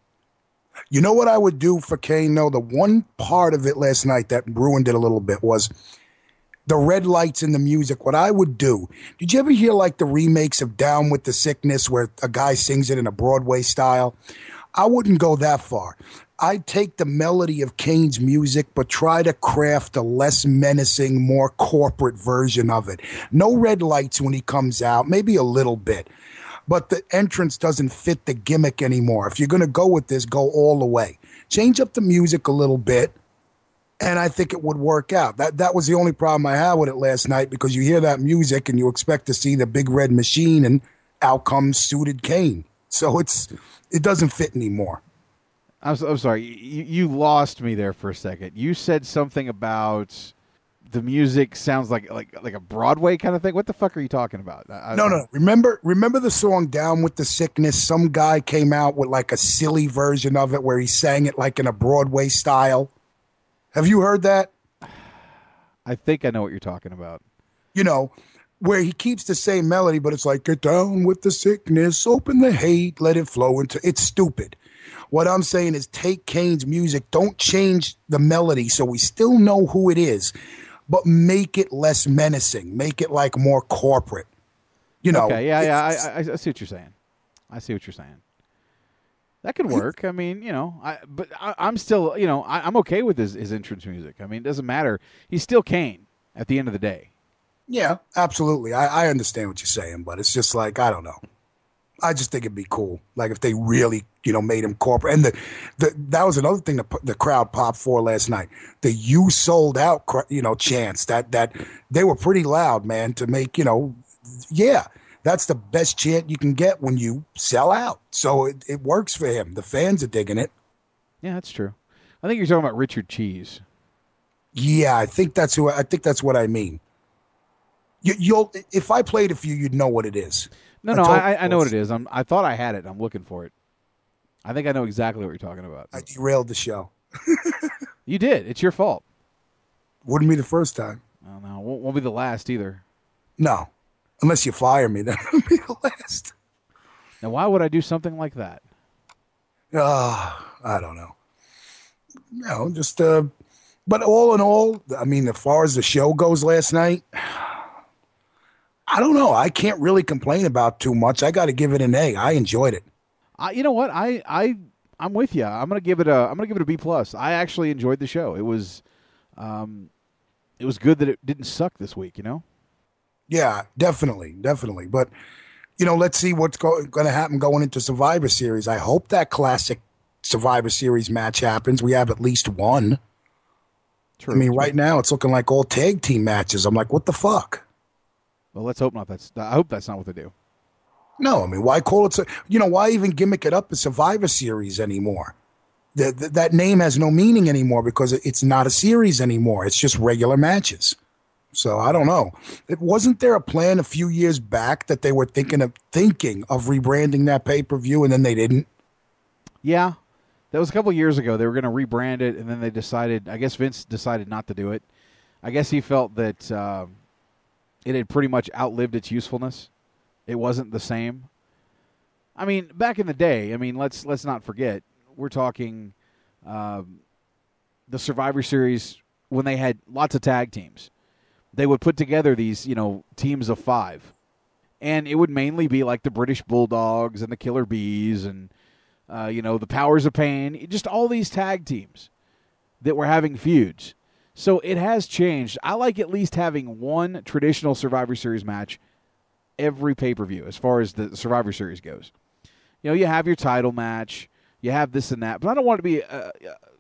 Speaker 10: You know what I would do for Kane, though? The one part of it last night that ruined it a little bit was the red lights in the music. What I would do, did you ever hear like the remakes of Down with the Sickness where a guy sings it in a Broadway style? I wouldn't go that far. I'd take the melody of Kane's music, but try to craft a less menacing, more corporate version of it. No red lights when he comes out, maybe a little bit. But the entrance doesn't fit the gimmick anymore. If you're going to go with this, go all the way. Change up the music a little bit, and I think it would work out. That that was the only problem I had with it last night, because you hear that music and you expect to see the big red machine, and out comes suited Kane. So it's it doesn't fit anymore.
Speaker 9: I'm, I'm sorry, you, you lost me there for a second. You said something about the music sounds like like like a Broadway kind of thing. What the fuck are you talking about? I,
Speaker 10: no, no. Remember, remember the song "Down with the Sickness"? Some guy came out with like a silly version of it where he sang it like in a Broadway style. Have you heard that?
Speaker 9: I think I know what you're talking about.
Speaker 10: You know, where he keeps the same melody, but it's like, get down with the sickness, open the hate, let it flow into. It's stupid. What I'm saying is take Kane's music, don't change the melody so we still know who it is, but make it less menacing. Make it like more corporate. You know.
Speaker 9: Okay, yeah, yeah, I, I, I see what you're saying. I see what you're saying. That could work. I mean, you know, I, but I, I'm still, you know, I, I'm okay with his, his entrance music. I mean, it doesn't matter. He's still Kane at the end of the day.
Speaker 10: Yeah, absolutely. I, I understand what you're saying, but it's just like, I don't know. I just think it'd be cool, like if they really, you know, made him corporate. And the, the that was another thing that the crowd popped for last night. The "you sold out," you know, chants that that they were pretty loud, man. To make, you know, yeah, that's the best chant you can get when you sell out. So it, it works for him. The fans are digging it.
Speaker 9: Yeah, that's true. I think you're talking about Richard Cheese.
Speaker 10: Yeah, I think that's who. I think that's what I mean. You, you'll if I played it for you, you'd know what it is.
Speaker 9: No, no, I, I know what it is. I'm, I thought I had it. I'm looking for it. I think I know exactly what you're talking about.
Speaker 10: I derailed the show.
Speaker 9: You did. It's your fault.
Speaker 10: Wouldn't be the first time.
Speaker 9: Oh, no, won't, won't be the last either.
Speaker 10: No. Unless you fire me, then it'll be the last.
Speaker 9: Now, why would I do something like that?
Speaker 10: Uh, I don't know. No, just, uh, but all in all, I mean, as far as the show goes last night, I don't know. I can't really complain about too much. I got to give it an A. I enjoyed it.
Speaker 9: Uh, you know what? I, I, I'm with you. I'm gonna give it a. I'm gonna give it a B plus. I actually enjoyed the show. It was, um, it was good that it didn't suck this week. You know.
Speaker 10: Yeah, definitely, definitely. But you know, let's see what's go- going to happen going into Survivor Series. I hope that classic Survivor Series match happens. We have at least one. True. I mean, right now it's looking like all tag team matches. I'm like, what the fuck?
Speaker 9: Well, let's hope not. That's. I hope that's not what they do.
Speaker 10: No, I mean, why call it? You know, why even gimmick it up as Survivor Series anymore? The, the, that name has no meaning anymore because it's not a series anymore. It's just regular matches. So I don't know. It wasn't there a plan a few years back that they were thinking of thinking of rebranding that pay per view, and then they didn't.
Speaker 9: Yeah, that was a couple years ago. They were going to rebrand it, and then they decided. I guess Vince decided not to do it. I guess he felt that. Uh, It had pretty much outlived its usefulness. It wasn't the same. I mean, back in the day, I mean, let's let's not forget, we're talking um, the Survivor Series when they had lots of tag teams. They would put together these, you know, teams of five. And it would mainly be like the British Bulldogs and the Killer Bees and, uh, you know, the Powers of Pain. Just all these tag teams that were having feuds. So it has changed. I like at least having one traditional Survivor Series match every pay-per-view as far as the Survivor Series goes. You know, you have your title match, you have this and that, but I don't want it to be uh,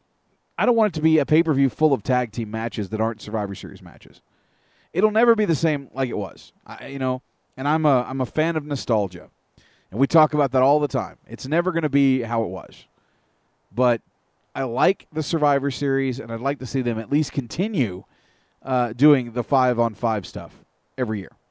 Speaker 9: I don't want it to be a pay-per-view full of tag team matches that aren't Survivor Series matches. It'll never be the same like it was. I, you know, and I'm a I'm a fan of nostalgia. And we talk about that all the time. It's never going to be how it was. But I like the Survivor Series, and I'd like to see them at least continue uh, doing the five-on-five stuff every year.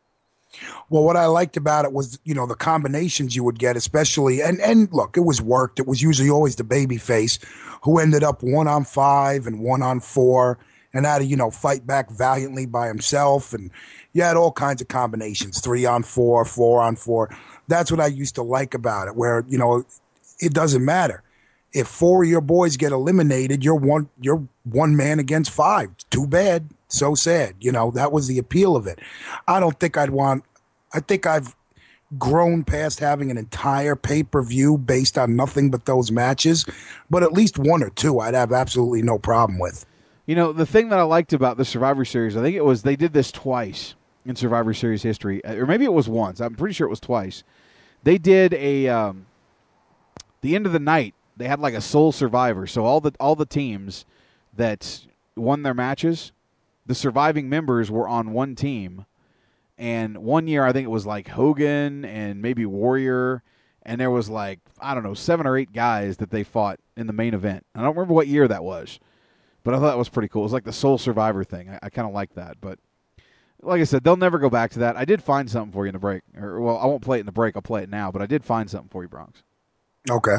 Speaker 10: Well, what I liked about it was, you know, the combinations you would get, especially, and, and look, it was worked. It was usually always the baby face who ended up one on five and one on four and had to, you know, fight back valiantly by himself. And you had all kinds of combinations, three on four, four on four. That's what I used to like about it, where, you know, it doesn't matter. If four of your boys get eliminated, you're one you're one man against five. Too bad. So sad. You know, that was the appeal of it. I don't think I'd want I think I've grown past having an entire pay-per-view based on nothing but those matches, but at least one or two I'd have absolutely no problem with.
Speaker 9: You know, the thing that I liked about the Survivor Series, I think it was they did this twice in Survivor Series history, or maybe it was once. I'm pretty sure it was twice. They did a um, the end of the night. They had like a sole survivor, so all the all the teams that won their matches, the surviving members were on one team. And one year, I think it was like Hogan and maybe Warrior, and there was like, I don't know, seven or eight guys that they fought in the main event. I don't remember what year that was, but I thought that was pretty cool. It was like the sole survivor thing. I, I kind of like that, but like I said, they'll never go back to that. I did find something for you in the break. Or, well, I won't play it in the break. I'll play it now, but I did find something for you, Bronx.
Speaker 10: Okay.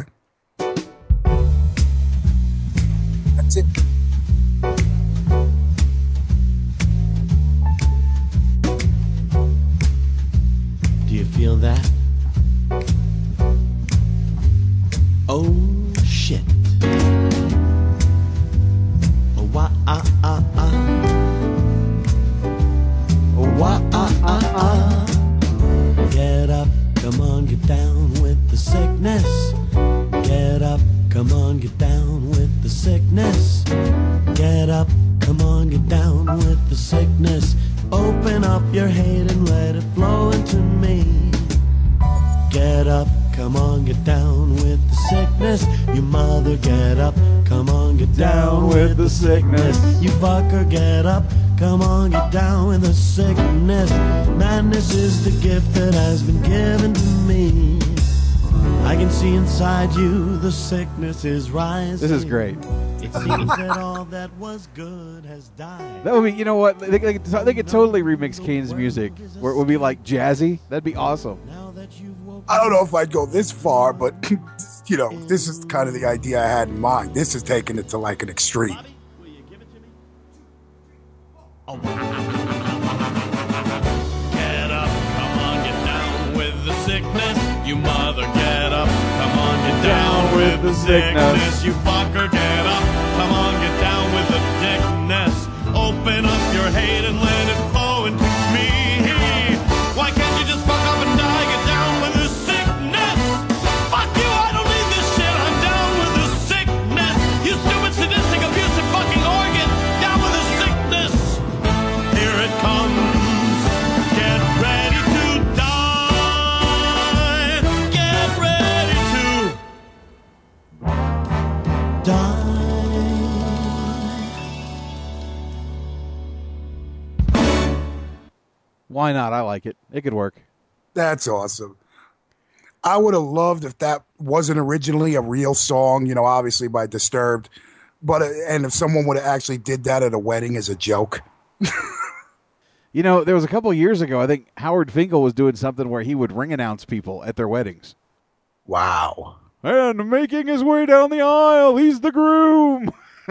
Speaker 10: That's it.
Speaker 14: Do you feel that? Oh, shit. Oh, wah, ah, ah, ah. Oh, wah, ah, ah, ah. Get up, come on, get down with the sickness. Get up, come on, get down with the sickness. Get up, come on, get down with the sickness. Open up your hate and let it flow into me. Get up, come on, get down with the sickness. You mother, get up, come on, get down with the sickness. You fucker, get up, come on, get down with the sickness. Madness is the gift that has been given to me. I can see inside you the sickness is rising.
Speaker 9: This is great.
Speaker 14: It seems that all that was good has died.
Speaker 9: That would be, you know what? They, they, they could totally remix Kane's music where it would be like jazzy. That'd be awesome.
Speaker 10: I don't know if I'd go this far, but, you know, this is kind of the idea I had in mind. This is taking it to like an extreme.
Speaker 15: Get up, come on, get down with the sickness. You mother, get up, come on, get down with the sickness. You fucker, get up, come on, get down with the dickness. Open up your hate and let it flow into me. Why can't you just fuck up and die? Get down with the sickness. Fuck you, I don't need this shit. I'm down with the sickness. You stupid, sadistic, abusive fucking organ. Down with the sickness. Here it comes. Get ready to die. Get ready to die.
Speaker 9: Why not? I like it. It could work.
Speaker 10: That's awesome. I would have loved if that wasn't originally a real song, you know, obviously by Disturbed, but uh, and if someone would have actually did that at a wedding as a joke.
Speaker 9: You know, there was a couple of years ago, I think Howard Finkel was doing something where he would ring announce people at their weddings.
Speaker 10: Wow.
Speaker 9: And making his way down the aisle, he's the groom.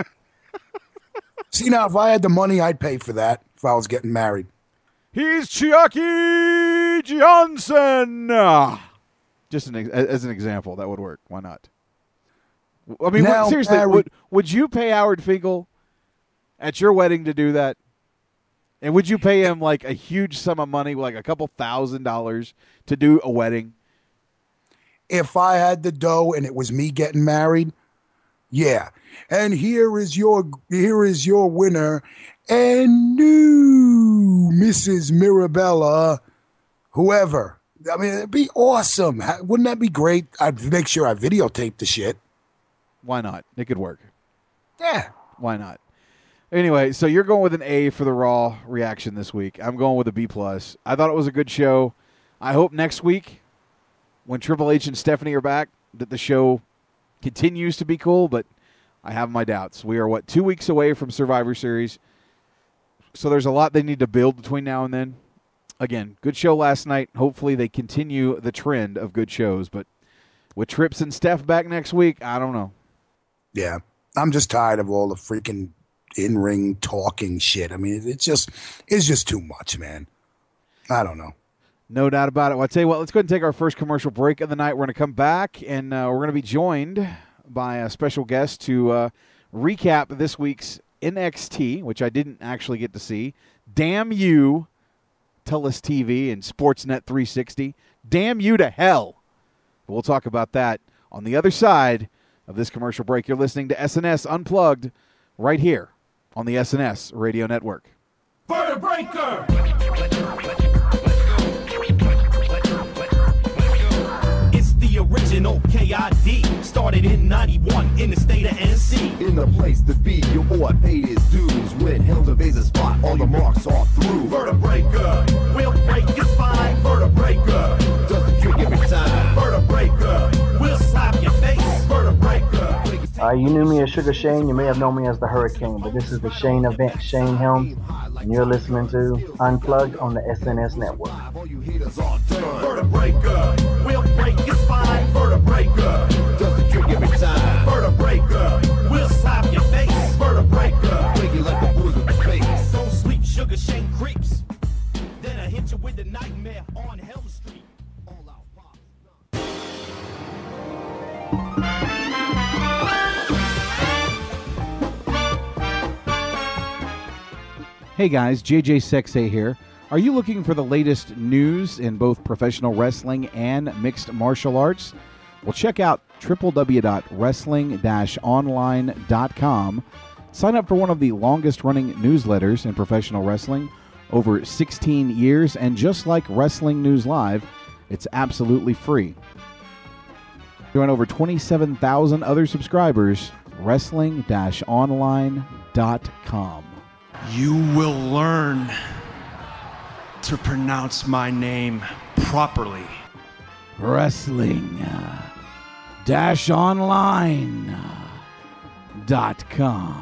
Speaker 10: See, now, if I had the money, I'd pay for that if I was getting married.
Speaker 9: He's Chiaki Johnson. Just an, as an example, that would work. Why not? I mean,
Speaker 10: Now,
Speaker 9: what, seriously,
Speaker 10: Harry-
Speaker 9: would, would you pay Howard Finkel at your wedding to do that? And would you pay him like a huge sum of money, like a couple thousand dollars, to do a wedding?
Speaker 10: If I had the dough and it was me getting married, yeah. And here is your here is your winner and new Missus Mirabella, whoever. I mean, it'd be awesome. Ha- Wouldn't that be great? I'd make sure I videotape the shit.
Speaker 9: Why not? It could work.
Speaker 10: Yeah.
Speaker 9: Why not? Anyway, so you're going with an A for the Raw reaction this week. I'm going with a B plus. I thought it was a good show. I hope next week, when Triple H and Stephanie are back, that the show continues to be cool, but I have my doubts. We are, what, two weeks away from Survivor Series, so there's a lot they need to build between now and then. Again, good show last night. Hopefully they continue the trend of good shows, but with Trips and Steph back next week, I don't know.
Speaker 10: Yeah. I'm just tired of all the freaking in-ring talking shit. I mean, it's just it's just too much, man. I don't know.
Speaker 9: No doubt about it. Well, I'll tell you what, let's go ahead and take our first commercial break of the night. We're going to come back, and uh, we're going to be joined by a special guest to uh, recap this week's N X T, which I didn't actually get to see. Damn you, Telus T V and Sportsnet three sixty. Damn you to hell. But we'll talk about that on the other side of this commercial break. You're listening to S N S Unplugged right here on the S N S Radio Network.
Speaker 13: Vertebreaker!
Speaker 16: It's the original K I D. Started in ninety-one in the state of N C.
Speaker 17: In the place to be, your boy paid his dues. When Helms invades a spot, all the marks are through.
Speaker 16: Vertebreaker, we'll break your spine. Vertebreaker,
Speaker 17: does the trick every time.
Speaker 16: Vertebreaker, we'll slap your face. Vertebreaker.
Speaker 18: Uh, you knew me as Sugar Shane. You may have known me as the Hurricane, but this is the Shane event, Shane Helms, and you're listening to Unplugged on the S N S Network.
Speaker 16: Vertebreaker, we'll break your spine. Vertebreaker,
Speaker 17: does the trick every time.
Speaker 16: Vertebreaker, we'll slap your face. Vertebreaker,
Speaker 17: break you like a bruise with the face.
Speaker 16: Don't sleep, Sugar Shane creeps. Then I hit you with the nightmare on Helm Street. All out pop.
Speaker 9: Hey guys, J J Sexay here. Are you looking for the latest news in both professional wrestling and mixed martial arts? Well, check out w w w dot wrestling dash online dot com. Sign up for one of the longest-running newsletters in professional wrestling, over sixteen years, and just like Wrestling News Live, it's absolutely free. Join over twenty-seven thousand other subscribers, wrestling dash online dot com.
Speaker 19: You will learn to pronounce my name properly.
Speaker 9: Wrestling dash online dot com.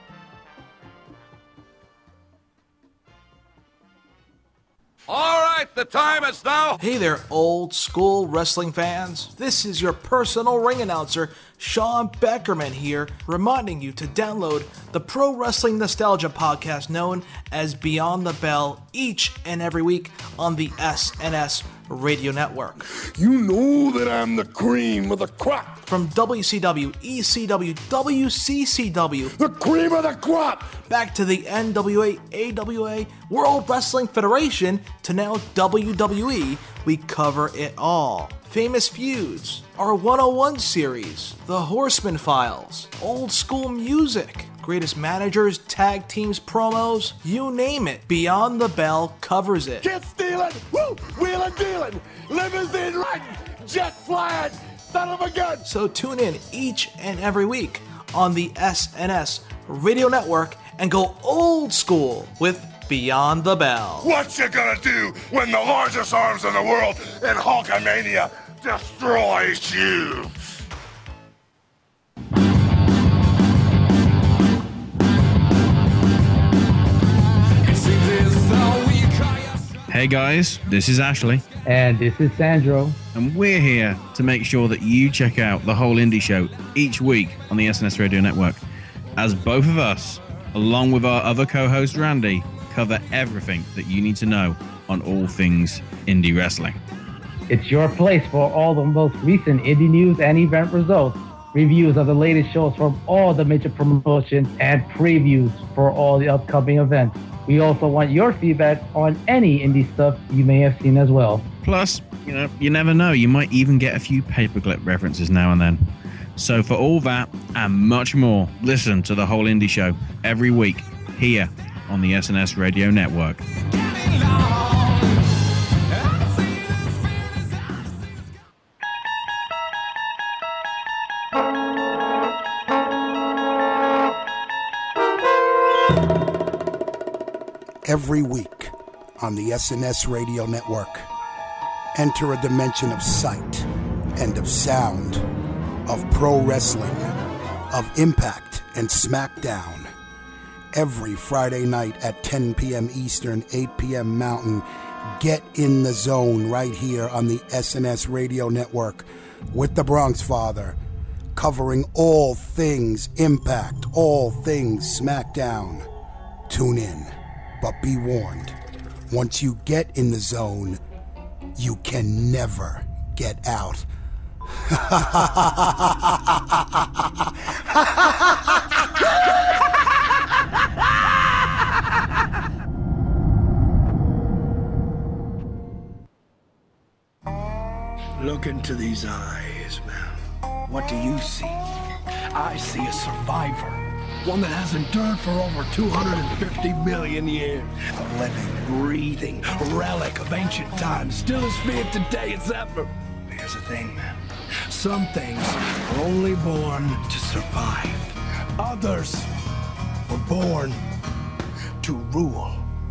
Speaker 20: All right, The time is now.
Speaker 12: Hey there, old school wrestling fans. This is your personal ring announcer, Sean Beckerman here, reminding you to download the Pro Wrestling Nostalgia podcast known as Beyond the Bell each and every week on the S N S Radio Network.
Speaker 11: You know that I'm the cream of the crop.
Speaker 12: From W C W, E C W, W C C W,
Speaker 11: the cream of the crop,
Speaker 12: back to the N W A, A W A, World Wrestling Federation, to now W W E, we cover it all. Famous feuds, our one oh one series, the Horseman Files, old school music, greatest managers, tag teams, promos, you name it. Beyond the Bell covers it.
Speaker 11: Get stealing, woo, wheeling, dealing, limousine riding, jet flying, son of a gun.
Speaker 12: So tune in each and every week on the S N S Radio Network and go old school with Beyond the Bell.
Speaker 2: What you gonna do when the largest arms in the world in Hulkamania destroys you?
Speaker 21: Hey guys, this is Ashley.
Speaker 22: And this is Sandro.
Speaker 21: And we're here to make sure that you check out the whole indie show each week on the S N S Radio Network, as both of us, along with our other co-host Randy, cover everything that you need to know on all things indie wrestling.
Speaker 22: It's your place for all the most recent indie news and event results, reviews of the latest shows from all the major promotions, and previews for all the upcoming events. We also want your feedback on any indie stuff you may have seen as well.
Speaker 21: Plus, you know, you never know, you might even get a few paperclip references now and then. So for all that and much more, listen to the whole indie show every week here on the S N S Radio Network.
Speaker 10: Every week on the S N S Radio Network, enter a dimension of sight and of sound, of pro wrestling, of Impact and SmackDown. Every Friday night at ten p.m. Eastern, eight p.m. Mountain, get in the zone right here on the S N S Radio Network with the Bronx Father, covering all things Impact, all things SmackDown. Tune in. But be warned, once you get in the zone, you can never get out.
Speaker 23: Look into these eyes, man. What do you see? I see a survivor. One that has endured for over two hundred fifty million years. A living, breathing relic of ancient times, still as feared today as ever. But here's the thing, man. Some things are only born to survive. Others were born to rule.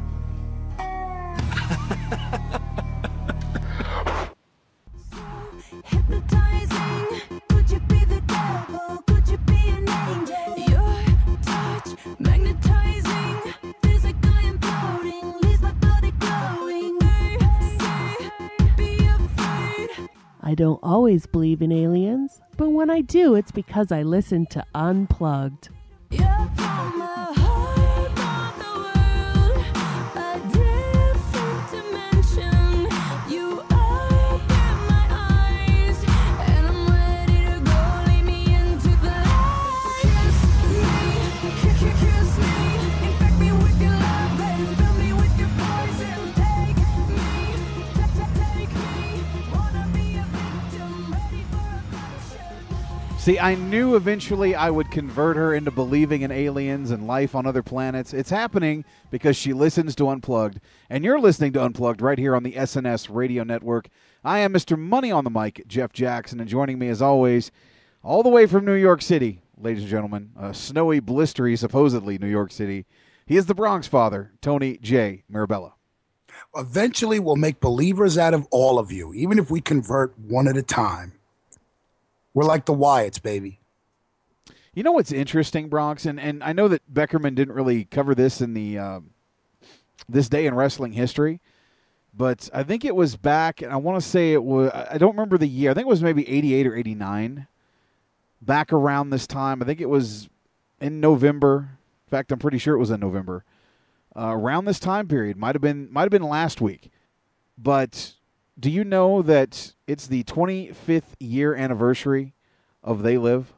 Speaker 13: Hypnotizing, could you be the devil? Could you be an angel? Your touch, magnetizing, physically imploding, leaves my body glowing. Say, be afraid.
Speaker 4: I don't always believe in aliens, but when I do, it's because I listen to Unplugged.
Speaker 13: You're from the heart of the world, a different dimension. You open my eyes, and I'm ready to go. Lead me into the light. Kiss me, kiss, kiss me, infect me with your love and fill me with your poison. Take me, take me, wanna be a victim, ready for a passion.
Speaker 9: See, I knew eventually I would convert her into believing in aliens and life on other planets. It's happening because she listens to Unplugged, and you're listening to Unplugged right here on the S N S Radio Network. I am Mister Money on the Mic, Jeff Jackson, and joining me as always, all the way from New York City, ladies and gentlemen, uh, snowy, blistery, supposedly New York City, he is the Bronx Father, Tony J. Mirabella.
Speaker 10: Eventually, we'll make believers out of all of you, even if we convert one at a time. We're like the Wyatts, baby.
Speaker 9: You know what's interesting, Bronx, and, and I know that Beckerman didn't really cover this in the uh, this day in wrestling history, But I think it was back, and I want to say it was, I don't remember the year. I think it was maybe eighty-eight or eighty-nine. Back around this time. I think it was in November. In fact, I'm pretty sure it was in November. Uh, around this time period. Might have been might have been last week. But do you know that it's the twenty-fifth year anniversary of They Live?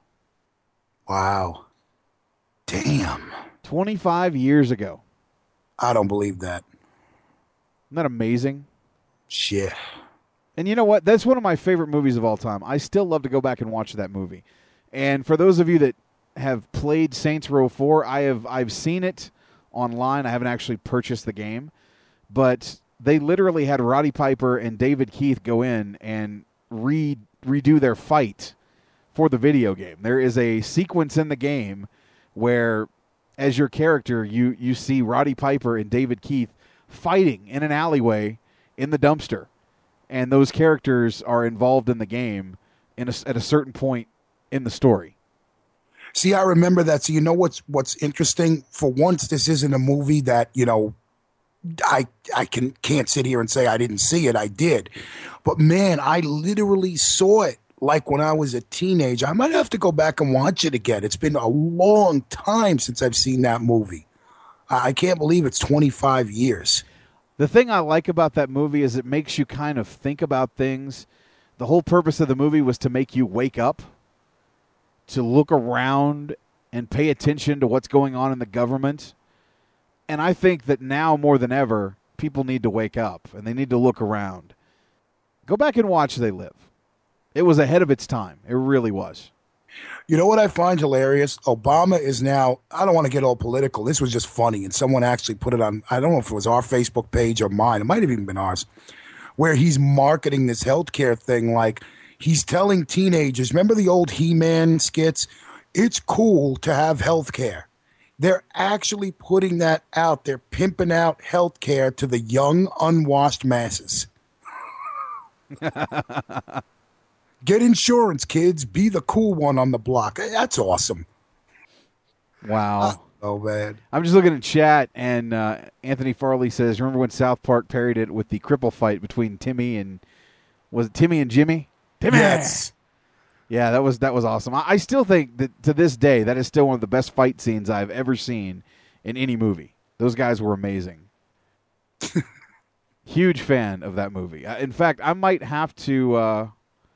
Speaker 10: Wow. Damn.
Speaker 9: twenty-five years ago.
Speaker 10: I don't believe that.
Speaker 9: Isn't that amazing?
Speaker 10: Shit.
Speaker 9: And you know what? That's one of my favorite movies of all time. I still love to go back and watch that movie. And for those of you that have played Saints Row four, I have I've seen it online. I haven't actually purchased the game. But they literally had Roddy Piper and David Keith go in and re- redo their fight for the video game. There is a sequence in the game where, as your character, you, you see Roddy Piper and David Keith fighting in an alleyway in the dumpster. And those characters are involved in the game in a, at a certain point in the story.
Speaker 10: See, I remember that. So you know what's what's interesting? For once, this isn't a movie that, you know, I I can can't sit here and say I didn't see it. I did. But man, I literally saw it like when I was a teenager. I might have to go back and watch it again. It's been a long time since I've seen that movie. I can't believe it's twenty-five years.
Speaker 9: The thing I like about that movie is it makes you kind of think about things. The whole purpose of the movie was to make you wake up, to look around and pay attention to what's going on in the government. And I think that now more than ever, people need to wake up and they need to look around. Go back and watch They Live. It was ahead of its time. It really was.
Speaker 10: You know what I find hilarious? Obama is now, I don't want to get all political. This was just funny. And someone actually put it on, I don't know if it was our Facebook page or mine. It might have even been ours, where he's marketing this healthcare thing. Like he's telling teenagers, remember the old He-Man skits? It's cool to have healthcare. They're actually putting that out. They're pimping out healthcare to the young, unwashed masses. Get insurance, kids. Be the cool one on the block. That's awesome.
Speaker 9: Wow.
Speaker 10: Oh, man.
Speaker 9: I'm just looking at chat, and uh, Anthony Farley says, remember when South Park parodied it with the cripple fight between Timmy and, was it Timmy and Jimmy? Timmy!
Speaker 10: Yes.
Speaker 9: Yeah, that was that was awesome. I, I still think that to this day, that is still one of the best fight scenes I've ever seen in any movie. Those guys were amazing. Huge fan of that movie. Uh, in fact, I might have to... Uh,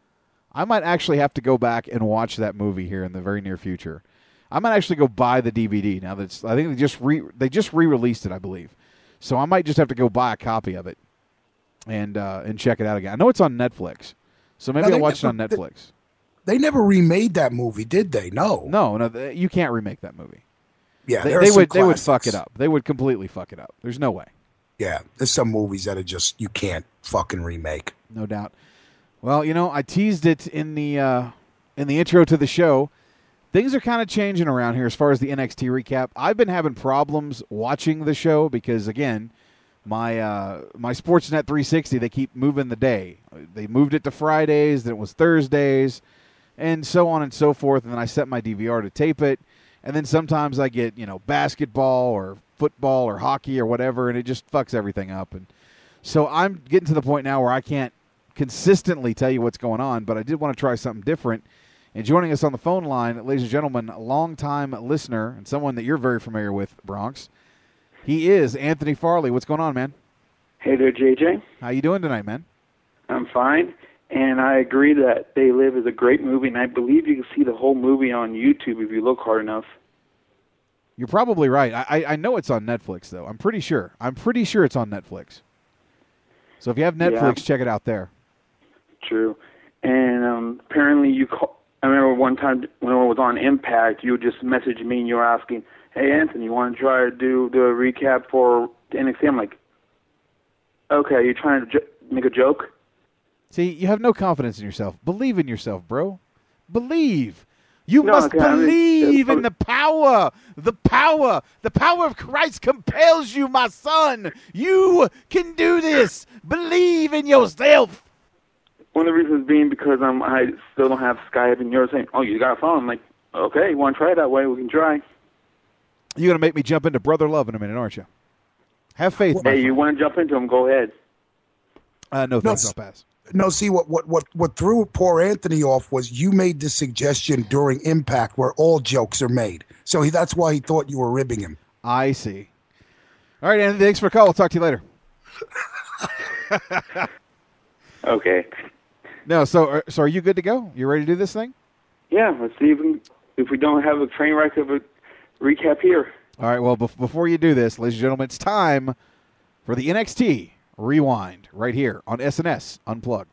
Speaker 9: I might actually have to go back and watch that movie here in the very near future. I might actually go buy the D V D now. That's I think they just re they just re-released it, I believe. So I might just have to go buy a copy of it and uh, and check it out again. I know it's on Netflix, so maybe
Speaker 10: No,
Speaker 9: I'll watch
Speaker 10: never,
Speaker 9: it on Netflix.
Speaker 10: They, they never remade that movie, did they? No.
Speaker 9: No, no, they, you can't remake that movie.
Speaker 10: Yeah,
Speaker 9: they,
Speaker 10: there are
Speaker 9: they
Speaker 10: some
Speaker 9: would they would fuck
Speaker 10: classics.
Speaker 9: it up. They would completely fuck it up. There's no way.
Speaker 10: Yeah, there's some movies that are just you can't fucking remake.
Speaker 9: No doubt. Well, you know, I teased it in the uh, in the intro to the show. Things are kind of changing around here as far as the N X T recap. I've been having problems watching the show because, again, my uh, my Sportsnet three sixty, they keep moving the day. They moved it to Fridays, then it was Thursdays, and so on and so forth. And then I set my D V R to tape it. And then sometimes I get, you know, basketball or football or hockey or whatever, and it just fucks everything up. And so I'm getting to the point now where I can't consistently tell you what's going on, but I did want to try something different. And joining us on the phone line, ladies and gentlemen, a longtime listener and someone that you're very familiar with, Bronx. He is Anthony Farley. What's going on, man?
Speaker 1: Hey there, J J.
Speaker 9: How you doing tonight, man?
Speaker 1: I'm fine, and I agree that They Live is a great movie, and I believe you can see the whole movie on YouTube if you look hard enough.
Speaker 9: You're probably right. I, I, I know it's on Netflix, though. I'm pretty sure. I'm pretty sure it's on Netflix. So if you have Netflix,
Speaker 1: Yeah.
Speaker 9: check it out there.
Speaker 1: True. And um, apparently you call, I remember one time when it was on Impact, you would just message me and you were asking, hey, Anthony, you want to try to do the recap for N X T? I'm like, okay, you're trying to jo- make a joke?
Speaker 9: See, you have no confidence in yourself. Believe in yourself, bro. Believe. You
Speaker 1: No,
Speaker 9: must
Speaker 1: okay, I mean,
Speaker 9: believe
Speaker 1: uh,
Speaker 9: in the power. The power. The power of Christ compels you, my son. You can do this. Believe in yourself.
Speaker 1: One of the reasons being because um, I still don't have Skype, and you're saying, oh, you got a phone. I'm like, okay, you want to try it that way? We can try.
Speaker 9: You're going to make me jump into brother love in a minute, aren't you? Have faith, my
Speaker 1: Hey,
Speaker 9: friend.
Speaker 1: you want to jump into them, go ahead.
Speaker 9: Uh, no, thanks. I'll pass.
Speaker 10: No, see, what, what, what, what threw poor Anthony off was you made the suggestion during Impact where all jokes are made. So he, that's why he thought you were ribbing him.
Speaker 9: I see. All right, Anthony, thanks for the call. We'll talk to you later.
Speaker 1: Okay.
Speaker 9: No, so so are you good to go? You ready to do this thing?
Speaker 1: Yeah, let's see if we, if we don't have a train wreck of a recap here.
Speaker 9: All right, well, bef- before you do this, ladies and gentlemen, it's time for the N X T Rewind right here on S N S Unplugged.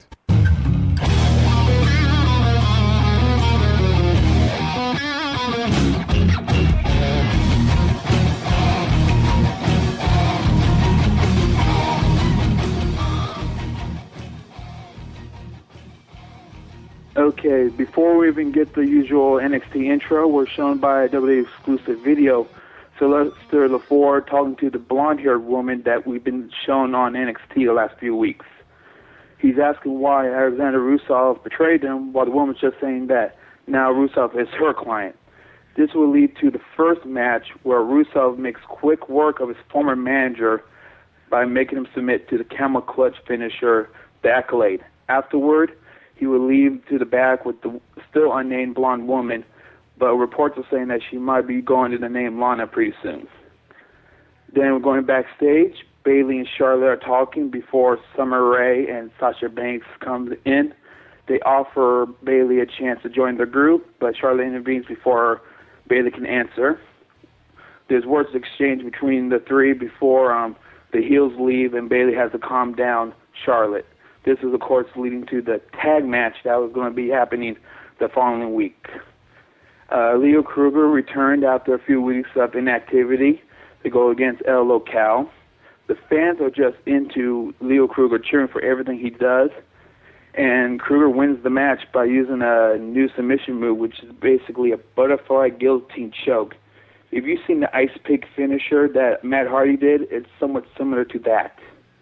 Speaker 1: Okay, before we even get the usual N X T intro, we're shown by a W W E exclusive video. Sylvester LaFour talking to the blonde-haired woman that we've been shown on N X T the last few weeks. He's asking why Alexander Rusev betrayed him, while the woman's just saying that now Rusev is her client. This will lead to the first match where Rusev makes quick work of his former manager by making him submit to the camel clutch finisher, the Accolade. Afterward, he will leave to the back with the still unnamed blonde woman, but reports are saying that she might be going to the name Lana pretty soon. Then we're going backstage. Bayley and Charlotte are talking before Summer Rae and Sasha Banks comes in. They offer Bayley a chance to join their group, but Charlotte intervenes before Bayley can answer. There's words exchanged between the three before um, the heels leave and Bayley has to calm down Charlotte. This is, of course, leading to the tag match that was going to be happening the following week. Uh, Leo Kruger returned after a few weeks of inactivity to go against El Local. The fans are just into Leo Kruger, cheering for everything he does. And Kruger wins the match by using a new submission move, which is basically a butterfly guillotine choke. If you've seen the ice pick finisher that Matt Hardy did, it's somewhat similar to that.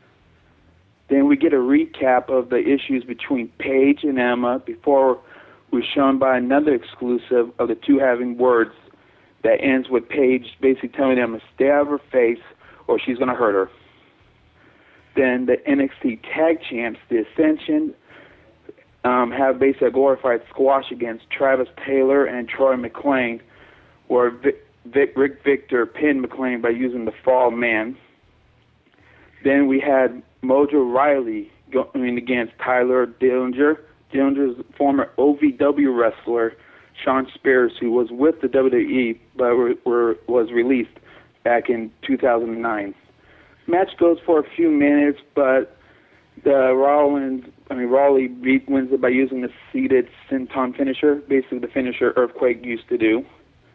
Speaker 1: Then we get a recap of the issues between Paige and Emma before we're shown by another exclusive of the two having words that ends with Paige basically telling them to stay out of her face or she's going to hurt her. Then the N X T Tag Champs, the Ascension, um, have basically a glorified squash against Travis Taylor and Troy McClain, where Vic, Vic, Rick Victor pinned McClain by using the Fall Man. Then we had Mojo Riley going against Tyler Dillinger. Dillinger's former O V W wrestler, Sean Spears, who was with the W W E but were, were, was released back in two thousand nine. Match goes for a few minutes, but the Rollins, I mean Raleigh beat wins it by using the seated senton finisher, basically the finisher Earthquake used to do.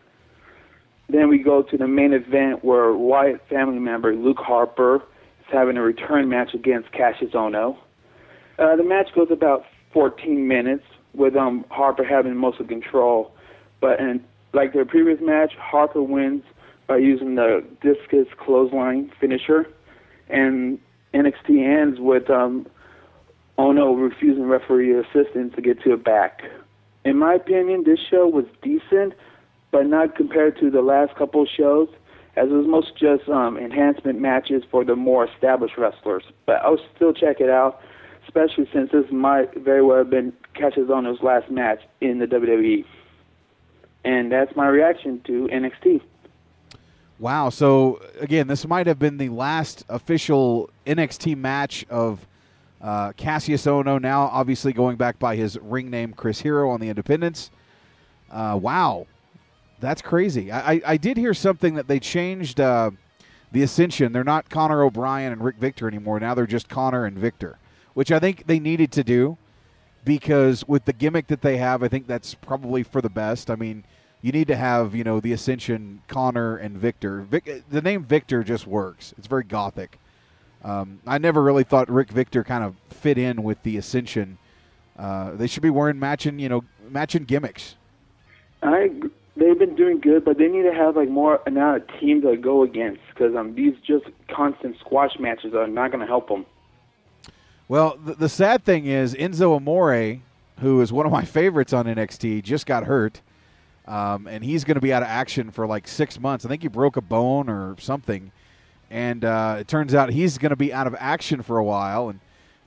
Speaker 1: Then we go to the main event where Wyatt family member Luke Harper is having a return match against Cassius Ohno. Uh, the match goes about fourteen minutes, with um, Harper having most of control. But in, like their previous match, Harper wins by using the discus clothesline finisher, and N X T ends with um, Ohno refusing referee assistance to get to it back. In my opinion, this show was decent, but not compared to the last couple of shows, as it was most just um, enhancement matches for the more established wrestlers. But I'll still check it out, especially since this might very well have been Cassius Ohno's last match in the W W E. And that's my reaction to N X T.
Speaker 9: Wow. So, again, this might have been the last official N X T match of uh, Cassius Ohno, now obviously going back by his ring name Chris Hero on the Independents. Uh, wow. That's crazy. I, I, I did hear something that they changed uh, the Ascension. They're not Connor O'Brien and Rick Victor anymore. Now they're just Connor and Victor, which I think they needed to do because with the gimmick that they have, I think that's probably for the best. I mean, you need to have, you know, the Ascension, Connor, and Victor. Vic, the name Victor just works. It's very gothic. Um, I never really thought Rick Victor kind of fit in with the Ascension. Uh, they should be wearing matching, you know, matching gimmicks.
Speaker 1: I they've been doing good, but they need to have like more now a team to go against because um these just constant squash matches are not going to help them.
Speaker 9: Well, the, the sad thing is Enzo Amore, who is one of my favorites on N X T, just got hurt. Um, and he's going to be out of action for like six months. I think he broke a bone or something. And uh, it turns out he's going to be out of action for a while. And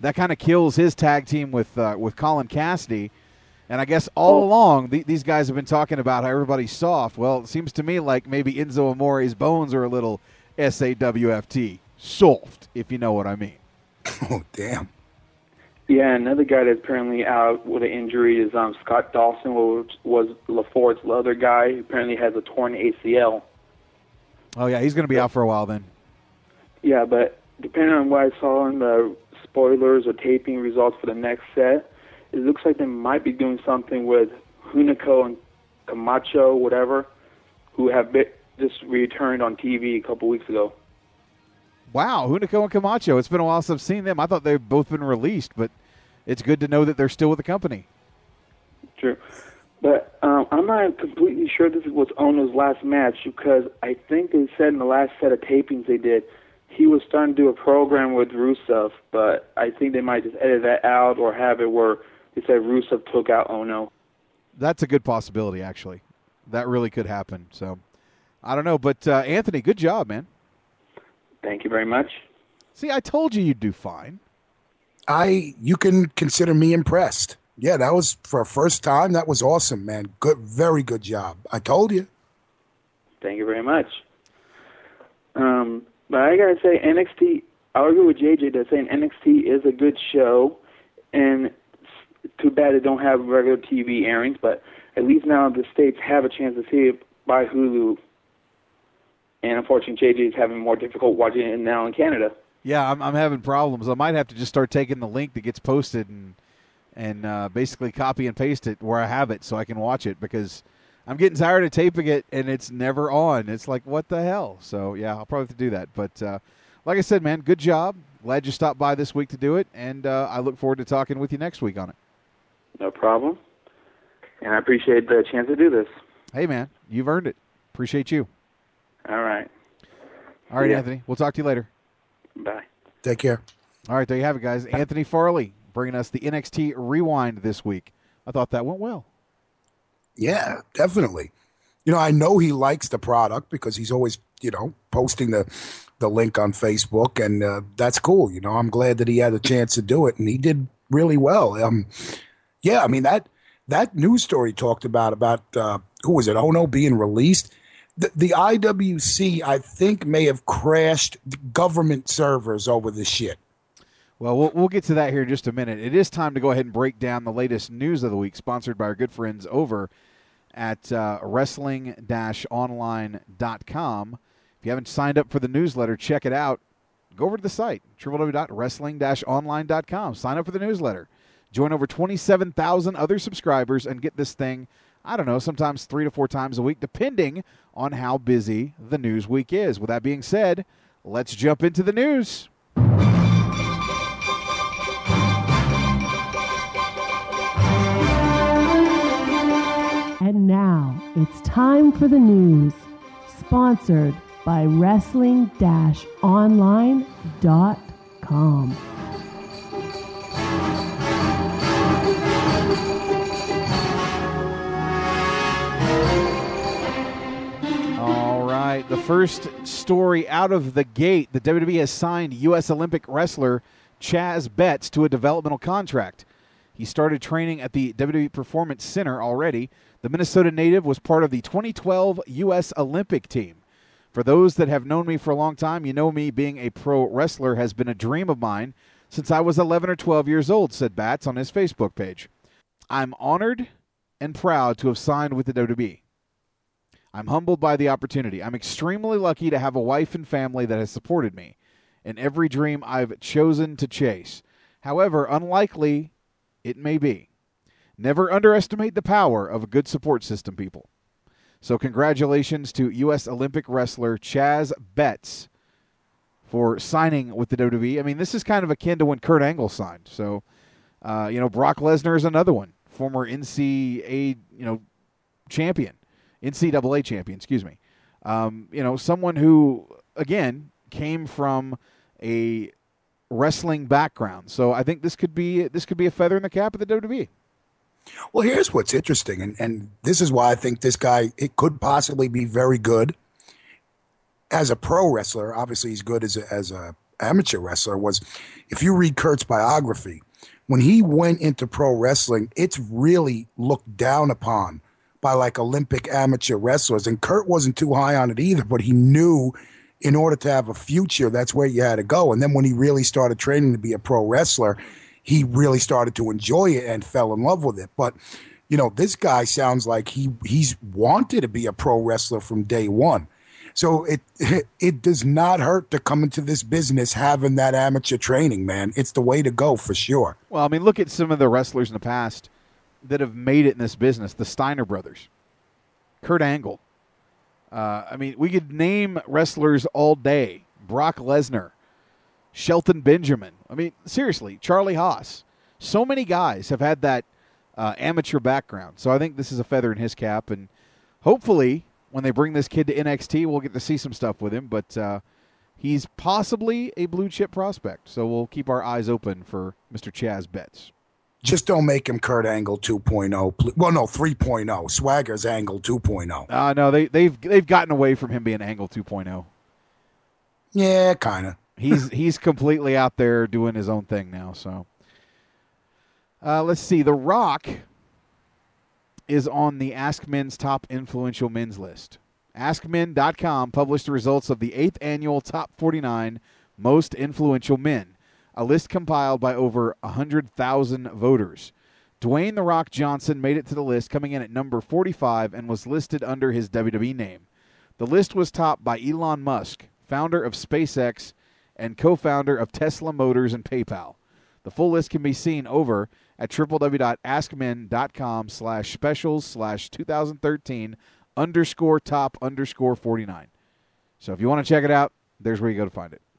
Speaker 9: that kind of kills his tag team with uh, with Colin Cassidy. And I guess all along, the, these guys have been talking about how everybody's soft. Well, it seems to me like maybe Enzo Amore's bones are a little S A W F T. Soft, if you know what I mean.
Speaker 10: Oh, damn.
Speaker 1: Yeah, another guy that's apparently out with an injury is um, Scott Dawson, which was LaFort's other guy. Apparently has a torn A C L.
Speaker 9: Oh, yeah, he's going to be out for a while then.
Speaker 1: Yeah, but depending on what I saw in the spoilers or taping results for the next set, it looks like they might be doing something with Hunico and Camacho, whatever, who have been, just returned on T V a couple weeks ago.
Speaker 9: Wow, Hunico and Camacho. It's been a while since I've seen them. I thought they've both been released, but it's good to know that they're still with the company.
Speaker 1: True. But um, I'm not completely sure this was Ono's last match because I think they said in the last set of tapings they did, he was starting to do a program with Rusev, but I think they might just edit that out or have it where they said Rusev took out Ono.
Speaker 9: That's a good possibility, actually. That really could happen. So, I don't know. But, uh, Anthony, good job, man.
Speaker 1: Thank you very much.
Speaker 9: See, I told you you'd do fine.
Speaker 10: I, you can consider me impressed. Yeah, that was, for a first time, that was awesome, man. Good, very good job. I told you.
Speaker 1: Thank you very much. Um, but I got to say, N X T, I agree with J J that saying N X T is a good show, and it's too bad they don't have regular T V airings, but at least now the States have a chance to see it by Hulu. And unfortunately, J J is having more difficult watching it now in Canada.
Speaker 9: Yeah, I'm, I'm having problems. I might have to just start taking the link that gets posted and and uh, basically copy and paste it where I have it so I can watch it because I'm getting tired of taping it and it's never on. It's like, what the hell? So, yeah, I'll probably have to do that. But uh, like I said, man, good job. Glad you stopped by this week to do it, and uh, I look forward to talking with you next week on it.
Speaker 1: No problem. And I appreciate the chance to do this.
Speaker 9: Hey, man, you've earned it. Appreciate you.
Speaker 1: All right.
Speaker 9: All right,
Speaker 1: Yeah.
Speaker 9: Anthony. We'll talk to you later.
Speaker 1: Bye.
Speaker 10: Take care.
Speaker 9: All right, there you have it, guys. Anthony Farley bringing us the N X T Rewind this week. I thought that went well.
Speaker 10: Yeah, definitely. You know, I know he likes the product because he's always, you know, posting the the link on Facebook, and uh, that's cool. You know, I'm glad that he had a chance to do it, and he did really well. Um, yeah, I mean, that that news story talked about, about uh, who was it, Ono being released? The, the I W C, I think, may have crashed government servers over this shit.
Speaker 9: Well, well, we'll get to that here in just a minute. It is time to go ahead and break down the latest news of the week, sponsored by our good friends over at uh, wrestling dash online dot com. If you haven't signed up for the newsletter, check it out. Go over to the site, w w w dot wrestling dash online dot com. Sign up for the newsletter. Join over twenty-seven thousand other subscribers and get this thing, I don't know, sometimes three to four times a week, depending on how busy the news week is. With that being said, let's jump into the news.
Speaker 4: And now it's time for the news, sponsored by wrestling dash online dot com.
Speaker 9: All right, the first story out of the gate, the W W E has signed U S Olympic wrestler Chaz Betts to a developmental contract. He started training at the W W E Performance Center already. The Minnesota native was part of the twenty twelve U S Olympic team. For those that have known me for a long time, you know me being a pro wrestler has been a dream of mine since I was eleven or twelve years old, said Batts on his Facebook page. I'm honored and proud to have signed with the W W E. I'm humbled by the opportunity. I'm extremely lucky to have a wife and family that has supported me in every dream I've chosen to chase. However unlikely it may be. Never underestimate the power of a good support system, people. So congratulations to U S Olympic wrestler Chaz Betts for signing with the W W E. I mean, this is kind of akin to when Kurt Angle signed. So, uh, you know, Brock Lesnar is another one, former N C A A, you know, champion, N C double A champion, excuse me. Um, you know, someone who, again, came from a wrestling background. So I think this could be this could be a feather in the cap of the W W E.
Speaker 10: Well, here's what's interesting, and, and this is why I think this guy, it could possibly be very good. As a pro wrestler, obviously he's good as a, as a amateur wrestler was, if you read Kurt's biography, when he went into pro wrestling, it's really looked down upon by like Olympic amateur wrestlers. And Kurt wasn't too high on it either, but he knew in order to have a future, that's where you had to go. And then when he really started training to be a pro wrestler, he really started to enjoy it and fell in love with it. But, you know, this guy sounds like he he's wanted to be a pro wrestler from day one. So it it does not hurt to come into this business having that amateur training, man. It's the way to go for sure.
Speaker 9: Well, I mean, look at some of the wrestlers in the past that have made it in this business. The Steiner brothers, Kurt Angle. Uh, I mean, we could name wrestlers all day. Brock Lesnar, Shelton Benjamin. I mean, seriously, Charlie Haas. So many guys have had that uh, amateur background. So I think this is a feather in his cap, and hopefully when they bring this kid to N X T, we'll get to see some stuff with him, but uh, he's possibly a blue-chip prospect, so we'll keep our eyes open for Mister Chaz Betts.
Speaker 10: Just don't make him Kurt Angle two point oh. Well, no, three point oh. Swagger's Angle two point oh.
Speaker 9: Uh, no, they, they've they've gotten away from him being Angle two point oh.
Speaker 10: Yeah, kind of.
Speaker 9: he's he's completely out there doing his own thing now, so. Uh, let's see. The Rock is on the Ask Men's top influential men's list. Ask Men dot com published the results of the eighth annual Top forty-nine Most Influential Men, a list compiled by over one hundred thousand voters. Dwayne The Rock Johnson made it to the list, coming in at number forty-five, and was listed under his W W E name. The list was topped by Elon Musk, founder of SpaceX and co-founder of Tesla Motors and PayPal. The full list can be seen over at w w w dot ask men dot com slash specials slash twenty thirteen underscore top underscore forty-nine. So if you want to check it out, there's where you go to find it.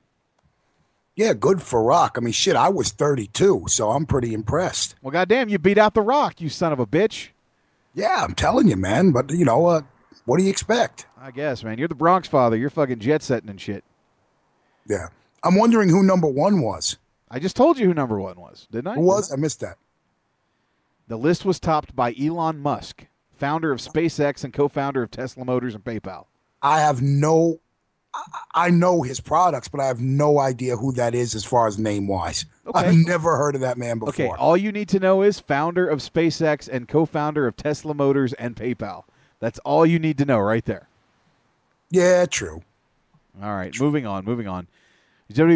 Speaker 10: Yeah, good for Rock. I mean, shit, I was thirty-two, so I'm pretty impressed.
Speaker 9: Well, goddamn, you beat out The Rock, you son of a bitch.
Speaker 10: Yeah, I'm telling you, man. But, you know, uh, what do you expect?
Speaker 9: I guess, man. You're the Bronx father. You're fucking jet-setting and shit.
Speaker 10: Yeah. I'm wondering who number one was.
Speaker 9: I just told you who number one was, didn't I?
Speaker 10: Who was? I missed that.
Speaker 9: The list was topped by Elon Musk, founder of SpaceX and co-founder of Tesla Motors and PayPal.
Speaker 10: I have no... I know his products, but I have no idea who that is as far as name-wise. Okay. I've never heard of that man before.
Speaker 9: Okay, all you need to know is founder of SpaceX and co-founder of Tesla Motors and PayPal. That's all you need to know right there.
Speaker 10: Yeah, true.
Speaker 9: All right, true. moving on, moving on. The W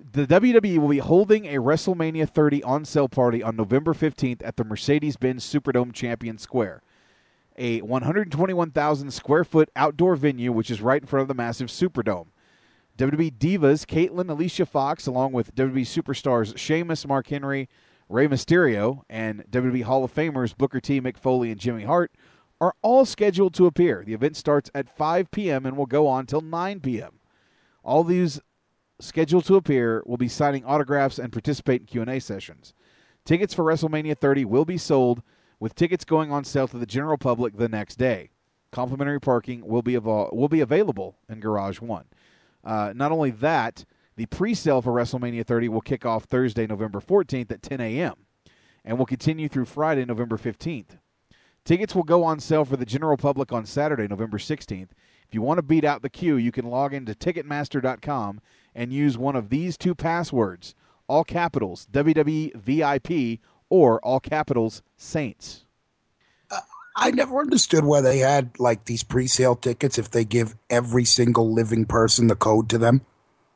Speaker 9: W E will be holding a WrestleMania thirty on-sale party on November fifteenth at the Mercedes-Benz Superdome Champion Square, a one hundred twenty-one thousand square foot outdoor venue which is right in front of the massive Superdome. W W E divas Caitlyn, Alicia Fox, along with W W E superstars Sheamus, Mark Henry, Rey Mysterio, and W W E Hall of Famers Booker T, Mick Foley, and Jimmy Hart are all scheduled to appear. The event starts at five p.m. and will go on till nine p.m. All these scheduled to appear will be signing autographs and participate in Q and A sessions. Tickets for WrestleMania thirty will be sold, with tickets going on sale to the general public the next day. Complimentary parking will be av- will be available in Garage One. Uh, not only that, the pre-sale for WrestleMania thirty will kick off Thursday, November fourteenth at ten a.m. and will continue through Friday, November fifteenth. Tickets will go on sale for the general public on Saturday, November sixteenth. If you want to beat out the queue, you can log into Ticketmaster dot com and use one of these two passwords, all capitals, W W E V I P, or all capitals, Saints.
Speaker 10: Uh, I never understood why they had like these pre-sale tickets if they give every single living person the code to them.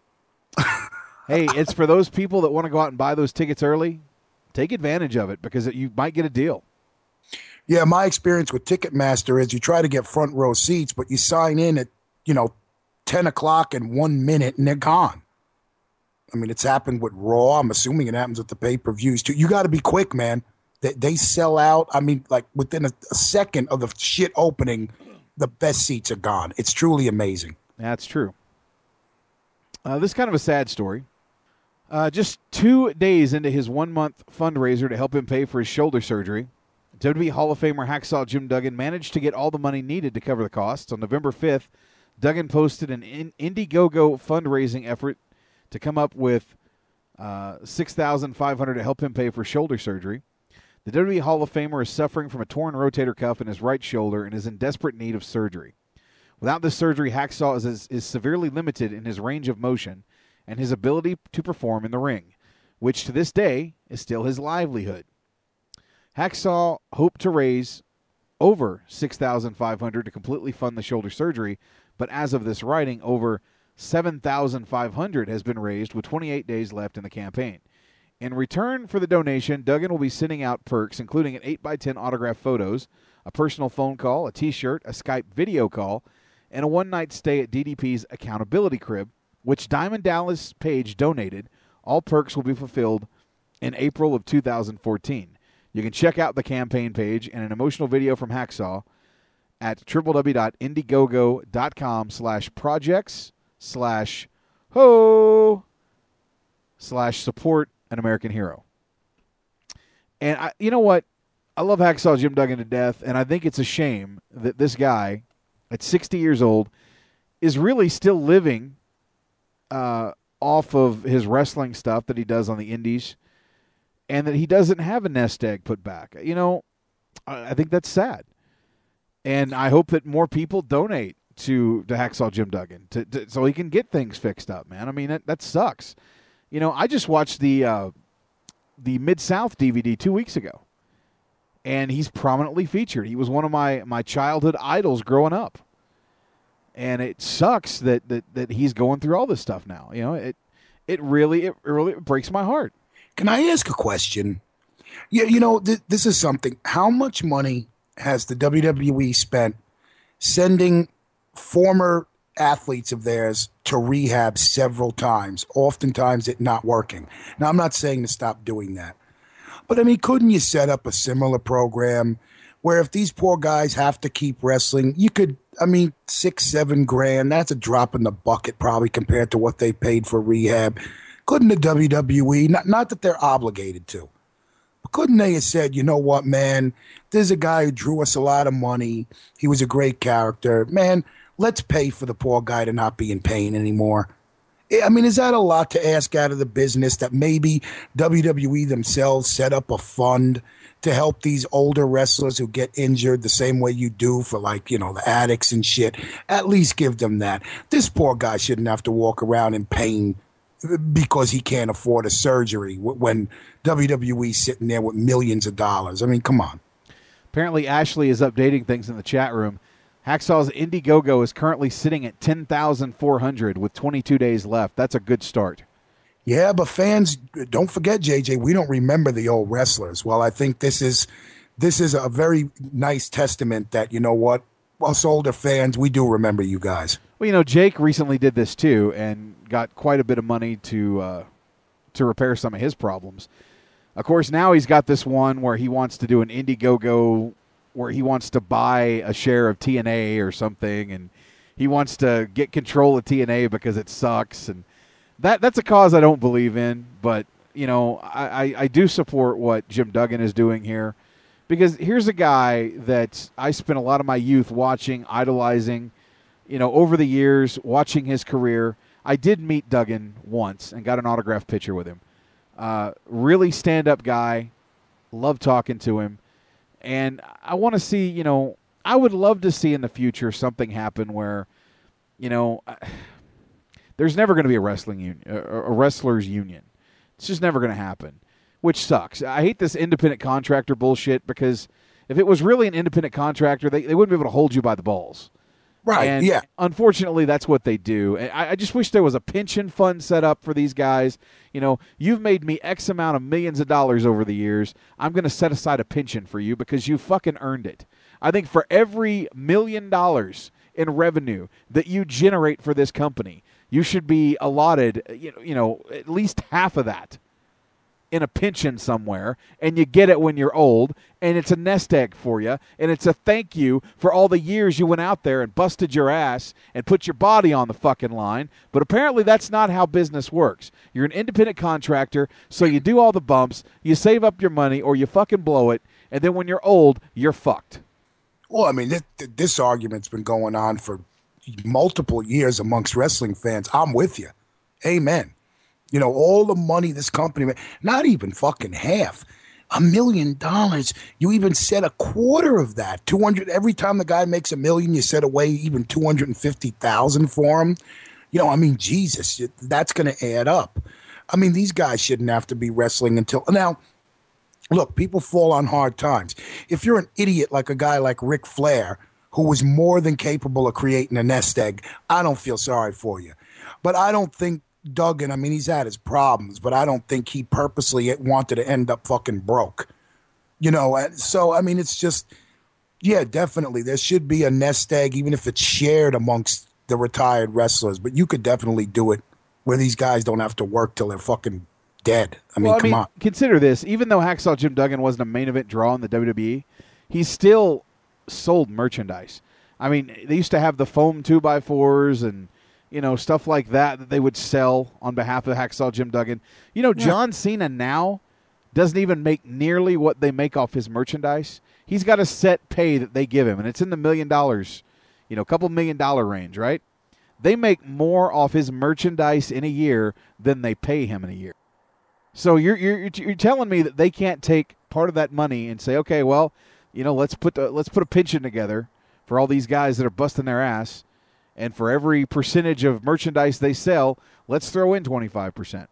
Speaker 9: Hey, it's for those people that want to go out and buy those tickets early. Take advantage of it because it, you might get a deal.
Speaker 10: Yeah, my experience with Ticketmaster is you try to get front row seats, but you sign in at, you know, ten o'clock in one minute and they're gone. I mean, it's happened with Raw. I'm assuming it happens with the pay-per-views too. You got to be quick, man. They, they sell out. I mean, like within a, a second of the shit opening, the best seats are gone. It's truly amazing.
Speaker 9: That's true. Uh, this is kind of a sad story. Uh, just two days into his one-month fundraiser to help him pay for his shoulder surgery, W W E Hall of Famer Hacksaw Jim Duggan managed to get all the money needed to cover the costs. On November fifth, Duggan posted an in- Indiegogo fundraising effort to come up with uh, six thousand five hundred dollars to help him pay for shoulder surgery. The W W E Hall of Famer is suffering from a torn rotator cuff in his right shoulder and is in desperate need of surgery. Without this surgery, Hacksaw is, is, is severely limited in his range of motion and his ability to perform in the ring, which to this day is still his livelihood. Hacksaw hoped to raise over six thousand five hundred dollars to completely fund the shoulder surgery, but as of this writing, over seven thousand five hundred dollars has been raised with twenty-eight days left in the campaign. In return for the donation, Duggan will be sending out perks, including an eight by ten autograph photos, a personal phone call, a t-shirt, a Skype video call, and a one-night stay at D D P's accountability crib, which Diamond Dallas Page donated. All perks will be fulfilled in April of two thousand fourteen. You can check out the campaign page and an emotional video from Hacksaw at www.indiegogo.com slash projects slash ho slash support an American hero. And I, you know what? I love Hacksaw Jim Duggan to death, and I think it's a shame that this guy, at sixty years old, is really still living uh, off of his wrestling stuff that he does on the indies, and that he doesn't have a nest egg put back. You know, I think that's sad. And I hope that more people donate to, to Hacksaw Jim Duggan to, to, so he can get things fixed up, man. I mean, that, that sucks. You know, I just watched the uh, the Mid-South D V D two weeks ago, and he's prominently featured. He was one of my, my childhood idols growing up. And it sucks that, that, that he's going through all this stuff now. You know, it it really it really breaks my heart.
Speaker 10: Can I ask a question? Yeah, you know, th- this is something. How much money has the W W E spent sending former athletes of theirs to rehab several times, oftentimes it not working? Now, I'm not saying to stop doing that. But, I mean, couldn't you set up a similar program where if these poor guys have to keep wrestling, you could, I mean, six, seven grand, that's a drop in the bucket probably compared to what they paid for rehab. Couldn't the W W E, not, not that they're obligated to, but couldn't they have said, you know what, man, there's a guy who drew us a lot of money. He was a great character. Man, let's pay for the poor guy to not be in pain anymore. I mean, is that a lot to ask out of the business that maybe W W E themselves set up a fund to help these older wrestlers who get injured the same way you do for, like, you know, the addicts and shit? At least give them that. This poor guy shouldn't have to walk around in pain because he can't afford a surgery when W W E's sitting there with millions of dollars. I mean, come on.
Speaker 9: Apparently, Ashley is updating things in the chat room. Hacksaw's Indiegogo is currently sitting at ten thousand four hundred with twenty-two days left. That's a good start.
Speaker 10: Yeah, but fans, don't forget, J J, we don't remember the old wrestlers. Well, I think this is this is a very nice testament that, you know what, us older fans, we do remember you guys.
Speaker 9: Well, you know, Jake recently did this too and got quite a bit of money to uh, to repair some of his problems. Of course, now he's got this one where he wants to do an Indiegogo where he wants to buy a share of T N A or something, and he wants to get control of T N A because it sucks. And that that's a cause I don't believe in, but, you know, I, I, I do support what Jim Duggan is doing here, because here's a guy that I spent a lot of my youth watching, idolizing, you know, over the years, watching his career. I did meet Duggan once and got an autographed picture with him. Uh, really stand-up guy, love talking to him. And I want to see, you know, I would love to see in the future something happen where, you know, there's never going to be a wrestling union, a wrestlers union. It's just never going to happen, which sucks. I hate this independent contractor bullshit, because if it was really an independent contractor, they, they wouldn't be able to hold you by the balls.
Speaker 10: Right,
Speaker 9: and
Speaker 10: yeah.
Speaker 9: Unfortunately, that's what they do. And I, I just wish there was a pension fund set up for these guys. You know, you've made me X amount of millions of dollars over the years. I'm going to set aside a pension for you because you fucking earned it. I think for every million dollars in revenue that you generate for this company, you should be allotted, you know, you know, at least half of that in a pension somewhere, and you get it when you're old, and it's a nest egg for you, and it's a thank you for all the years you went out there and busted your ass and put your body on the fucking line. But apparently that's not how business works. You're an independent contractor, so you do all the bumps, you save up your money, or you fucking blow it, and then when you're old, you're fucked.
Speaker 10: Well, I mean, this, this argument's been going on for multiple years amongst wrestling fans. I'm with you. Amen. You know, all the money this company made, not even fucking half, a million dollars. You even set a quarter of that. two hundred every time the guy makes a million, you set away even two hundred fifty thousand for him. You know, I mean, Jesus, that's going to add up. I mean, these guys shouldn't have to be wrestling until now. Look, people fall on hard times. If you're an idiot like a guy like Ric Flair, who was more than capable of creating a nest egg, I don't feel sorry for you. But I don't think Duggan, I mean, he's had his problems, but I don't think he purposely wanted to end up fucking broke. You know, so, I mean, it's just, yeah, definitely. There should be a nest egg, even if it's shared amongst the retired wrestlers. But you could definitely do it where these guys don't have to work till they're fucking dead. I mean,
Speaker 9: well, I
Speaker 10: come
Speaker 9: mean,
Speaker 10: on.
Speaker 9: Consider this. Even though Hacksaw Jim Duggan wasn't a main event draw in the W W E, he still sold merchandise. I mean, they used to have the foam two by fours and, you know, stuff like that that they would sell on behalf of Hacksaw Jim Duggan. You know, John yeah. Cena now doesn't even make nearly what they make off his merchandise. He's got a set pay that they give him, and it's in the million dollars, you know, a couple million dollar range, right? They make more off his merchandise in a year than they pay him in a year. So you're you're you're telling me that they can't take part of that money and say, okay, well, you know, let's put the, let's put a pension together for all these guys that are busting their ass, and for every percentage of merchandise they sell, let's throw in twenty-five percent.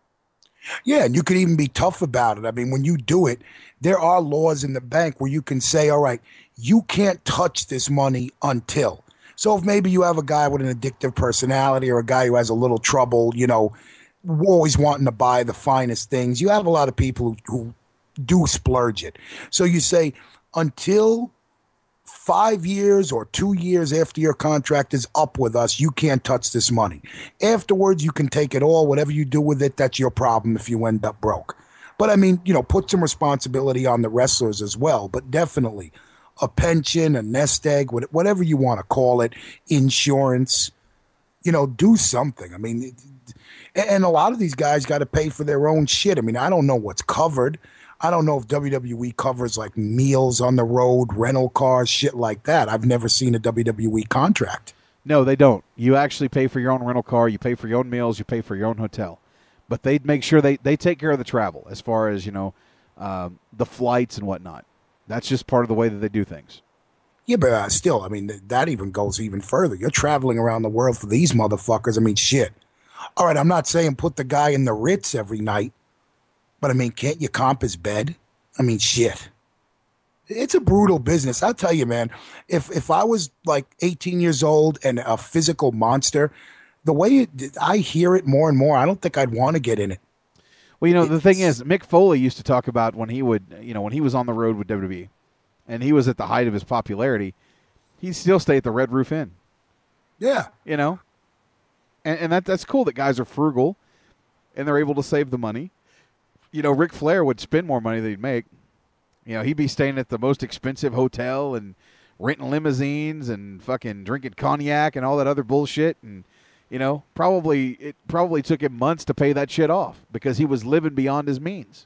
Speaker 10: Yeah, and you could even be tough about it. I mean, when you do it, there are laws in the bank where you can say, all right, you can't touch this money until. So if maybe you have a guy with an addictive personality or a guy who has a little trouble, you know, always wanting to buy the finest things, you have a lot of people who, who do splurge it. So you say, until five years or two years after your contract is up with us, you can't touch this money. Afterwards, you can take it all. Whatever you do with it, that's your problem if you end up broke. But, I mean, you know, put some responsibility on the wrestlers as well. But definitely a pension, a nest egg, whatever you want to call it, insurance, you know, do something. I mean, and a lot of these guys got to pay for their own shit. I mean, I don't know what's covered. I don't know if W W E covers like meals on the road, rental cars, shit like that. I've never seen a W W E contract.
Speaker 9: No, they don't. You actually pay for your own rental car, you pay for your own meals, you pay for your own hotel. But they make sure they, they take care of the travel as far as, you know, um, the flights and whatnot. That's just part of the way that they do things.
Speaker 10: Yeah, but uh, still, I mean, that even goes even further. You're traveling around the world for these motherfuckers. I mean, shit. All right, I'm not saying put the guy in the Ritz every night. But, I mean, can't you comp his bed? I mean, shit. It's a brutal business. I'll tell you, man, if if I was like eighteen years old and a physical monster, the way it, I hear it more and more, I don't think I'd want to get in it.
Speaker 9: Well, you know, the thing is, Mick Foley used to talk about when he would, you know, when he was on the road with W W E and he was at the height of his popularity, he'd still stay at the Red Roof Inn.
Speaker 10: Yeah.
Speaker 9: You know? And, and that that's cool that guys are frugal and they're able to save the money. You know, Ric Flair would spend more money than he'd make. You know, he'd be staying at the most expensive hotel and renting limousines and fucking drinking cognac and all that other bullshit. And, you know, probably it probably took him months to pay that shit off because he was living beyond his means.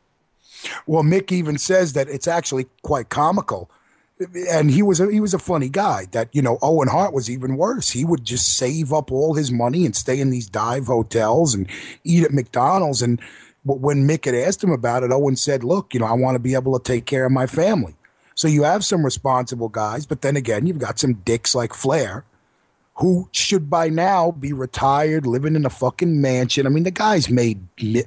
Speaker 10: Well, Mick even says that it's actually quite comical. And he was a, he was a funny guy that, you know, Owen Hart was even worse. He would just save up all his money and stay in these dive hotels and eat at McDonald's. And But when Mick had asked him about it, Owen said, look, you know, I want to be able to take care of my family. So you have some responsible guys, but then again, you've got some dicks like Flair who should by now be retired, living in a fucking mansion. I mean, the guy's made,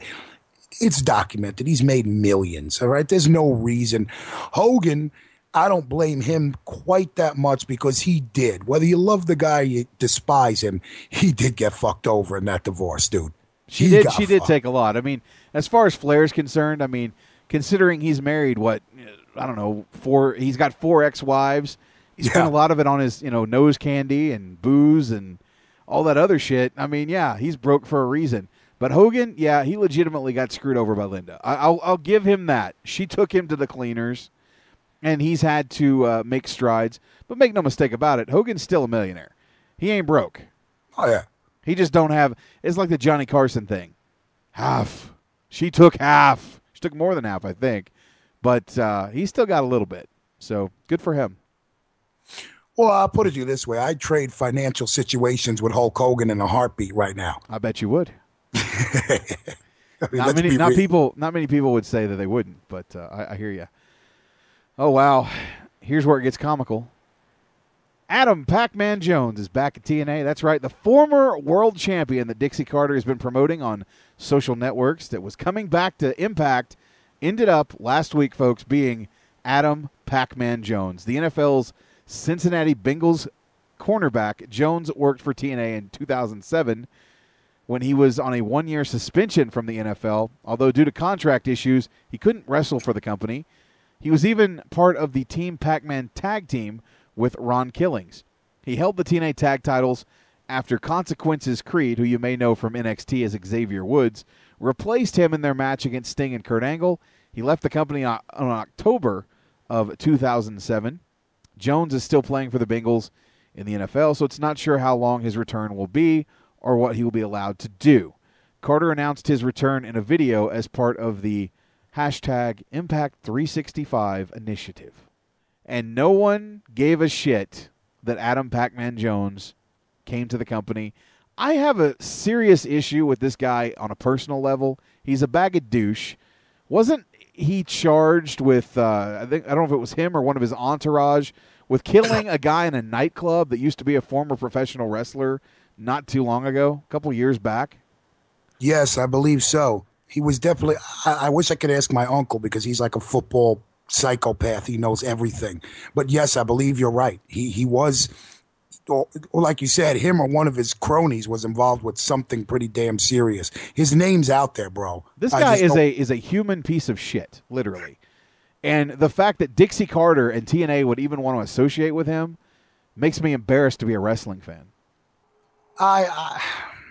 Speaker 10: it's documented, he's made millions, all right? There's no reason. Hogan, I don't blame him quite that much because he did. Whether you love the guy or you despise him, he did get fucked over in that divorce, dude.
Speaker 9: She he did. She fucked. did take a lot. I mean, as far as Flair's concerned, I mean, considering he's married, what I don't know, four. He's got four ex-wives. He spent yeah. a lot of it on his, you know, nose candy and booze and all that other shit. I mean, yeah, he's broke for a reason. But Hogan, yeah, he legitimately got screwed over by Linda. I, I'll, I'll give him that. She took him to the cleaners, and he's had to uh, make strides. But make no mistake about it, Hogan's still a millionaire. He ain't broke.
Speaker 10: Oh yeah.
Speaker 9: He just don't have – it's like the Johnny Carson thing. Half. She took half. She took more than half, I think. But uh, he's still got a little bit. So good for him.
Speaker 10: Well, I'll put it to you this way. I'd trade financial situations with Hulk Hogan in a heartbeat right now.
Speaker 9: I bet you would.
Speaker 10: I mean,
Speaker 9: not many, not people, not many people would say that they wouldn't, but uh, I, I hear you. Oh, wow. Here's where it gets comical. Adam Pac-Man Jones is back at T N A. That's right, the former world champion that Dixie Carter has been promoting on social networks that was coming back to Impact ended up last week, folks, being Adam Pac-Man Jones. The N F L's Cincinnati Bengals cornerback, Jones worked for T N A in two thousand seven when he was on a one-year suspension from the N F L. Although due to contract issues, he couldn't wrestle for the company. He was even part of the Team Pac-Man tag team with Ron Killings. He held the T N A tag titles after Consequences Creed, who you may know from N X T as Xavier Woods, replaced him in their match against Sting and Kurt Angle. He left the company on October of two thousand seven. Jones is still playing for the Bengals in the N F L, so it's not sure how long his return will be or what he will be allowed to do. Carter announced his return in a video as part of the hashtag Impact three sixty-five initiative. And no one gave a shit that Adam Pac-Man Jones came to the company. I have a serious issue with this guy on a personal level. He's a bag of douche. Wasn't he charged with, uh, I think I don't know if it was him or one of his entourage, with killing a guy in a nightclub that used to be a former professional wrestler not too long ago, a couple years back?
Speaker 10: Yes, I believe so. He was definitely, I, I wish I could ask my uncle because he's like a football psychopath. He knows everything. But yes, I believe you're right. He he was, or, or like you said, him or one of his cronies was involved with something pretty damn serious. His name's out there, bro.
Speaker 9: This
Speaker 10: I
Speaker 9: guy
Speaker 10: just
Speaker 9: is
Speaker 10: don't-
Speaker 9: a is a human piece of shit, literally. And the fact that Dixie Carter and T N A would even want to associate with him makes me embarrassed to be a wrestling fan.
Speaker 10: I, I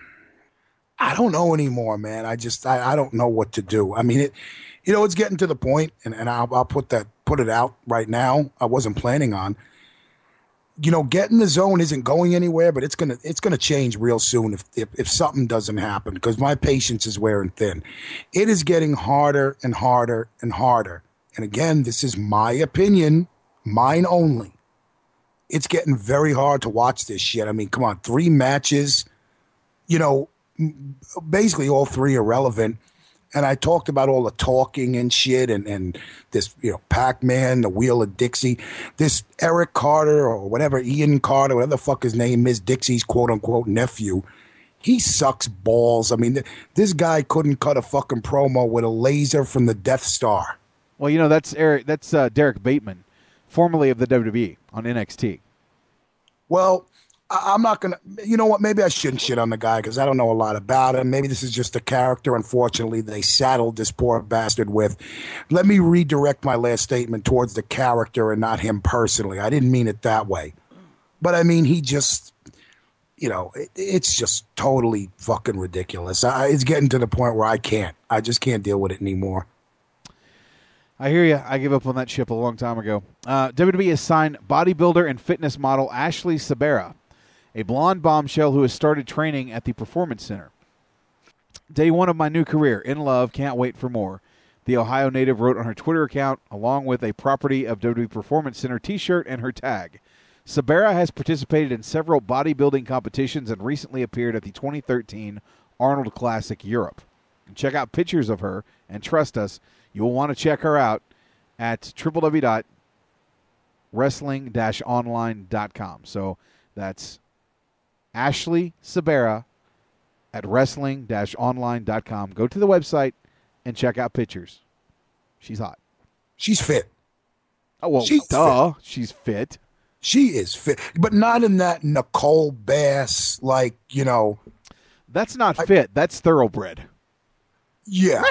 Speaker 10: I don't know anymore, man. I just I, I don't know what to do. I mean, it, you know, it's getting to the point, and, and I'll, I'll put that put it out right now. I wasn't planning on. You know, getting the zone isn't going anywhere, but it's gonna it's gonna change real soon if if, if something doesn't happen, because my patience is wearing thin. It is getting harder and harder and harder. And again, this is my opinion, mine only. It's getting very hard to watch this shit. I mean, come on, three matches, you know, m- basically all three are relevant. And I talked about all the talking and shit and, and this, you know, Pac-Man, the Wheel of Dixie, this Eric Carter or whatever, Ian Carter, whatever the fuck his name is, Dixie's quote-unquote nephew. He sucks balls. I mean, th- this guy couldn't cut a fucking promo with a laser from the Death Star.
Speaker 9: Well, you know, that's Eric. That's uh, Derek Bateman, formerly of the W W E on N X T.
Speaker 10: Well, I- I'm not going to, you know what, maybe I shouldn't shit on the guy because I don't know a lot about him. Maybe this is just a character, unfortunately, they saddled this poor bastard with. Let me redirect my last statement towards the character and not him personally. I didn't mean it that way. But I mean, he just, you know, it, it's just totally fucking ridiculous. I, it's getting to the point where I can't. I just can't deal with it anymore.
Speaker 9: I hear you. I gave up on that ship a long time ago. Uh, W W E has signed bodybuilder and fitness model Ashley Sabera, a blonde bombshell who has started training at the Performance Center. Day one of my new career. In love. Can't wait for more. The Ohio native wrote on her Twitter account, along with a property of W W E Performance Center t-shirt and her tag. Sabera has participated in several bodybuilding competitions and recently appeared at the twenty thirteen Arnold Classic Europe. And check out pictures of her, and trust us, you'll want to check her out at w w w dot wrestling dash online dot com. So that's Ashley Sabera at wrestling dash online dot com. Go to the website and check out pictures. She's hot.
Speaker 10: She's fit.
Speaker 9: Oh, well,
Speaker 10: She's
Speaker 9: duh. She's fit.
Speaker 10: She is fit, but not in that Nicole Bass, like, you know.
Speaker 9: That's not fit. That's thoroughbred.
Speaker 10: Yeah.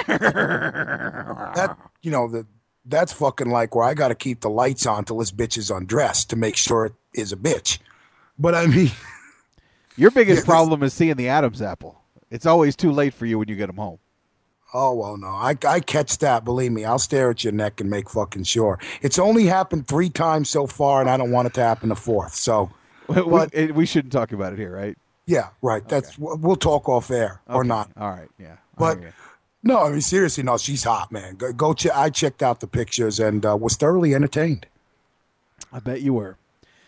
Speaker 10: that, you know, the, that's fucking like where I got to keep the lights on till this bitch is undressed to make sure it is a bitch. But I mean.
Speaker 9: Your biggest
Speaker 10: yeah,
Speaker 9: problem is seeing the Adam's apple. It's always too late for you when you get them home.
Speaker 10: Oh, well, no. I, I catch that. Believe me, I'll stare at your neck and make fucking sure. It's only happened three times so far, and I don't want it to happen a fourth. So,
Speaker 9: but, we, we shouldn't talk about it here, right?
Speaker 10: Yeah, right. Okay. That's We'll talk off air
Speaker 9: okay.
Speaker 10: or not.
Speaker 9: All right, yeah.
Speaker 10: But, no, I mean, seriously, no, she's hot, man. Go, go ch- I checked out the pictures and uh, was thoroughly entertained.
Speaker 9: I bet you were.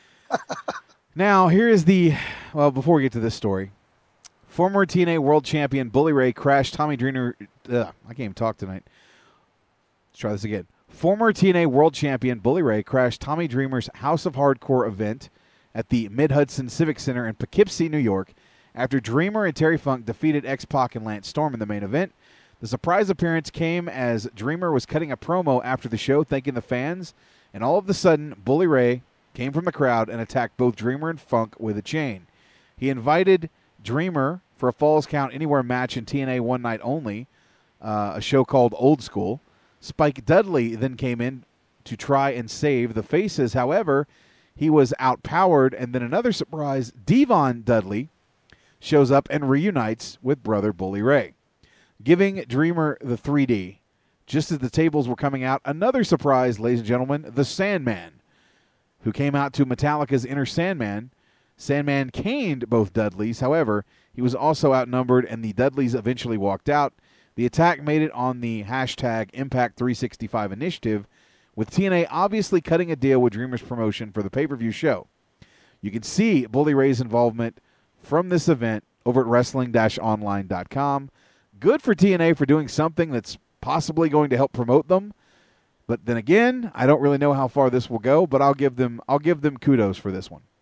Speaker 9: Now, here is the, well, before we get to this story, former T N A World Champion Bully Ray crashed Tommy Dreamer. Ugh, I can't even talk tonight. Let's try this again. Former T N A World Champion Bully Ray crashed Tommy Dreamer's House of Hardcore event at the Mid-Hudson Civic Center in Poughkeepsie, New York, after Dreamer and Terry Funk defeated X-Pac and Lance Storm in the main event. The surprise appearance came as Dreamer was cutting a promo after the show, thanking the fans, and all of a sudden, Bully Ray came from the crowd and attacked both Dreamer and Funk with a chain. He invited Dreamer for a Falls Count Anywhere match in T N A One Night Only, uh, a show called Old School. Spike Dudley then came in to try and save the faces. However, he was outpowered, and then another surprise, Devon Dudley shows up and reunites with brother Bully Ray, giving Dreamer the three D. Just as the tables were coming out, another surprise, ladies and gentlemen, the Sandman, who came out to Metallica's Enter Sandman. Sandman caned both Dudleys. However, he was also outnumbered, and the Dudleys eventually walked out. The attack made it on the hashtag Impact three sixty-five initiative, with T N A obviously cutting a deal with Dreamer's promotion for the pay-per-view show. You can see Bully Ray's involvement from this event over at wrestling dash online dot com. Good for T N A for doing something that's possibly going to help promote them. But then again, I don't really know how far this will go, but I'll give them I'll give them kudos for this one.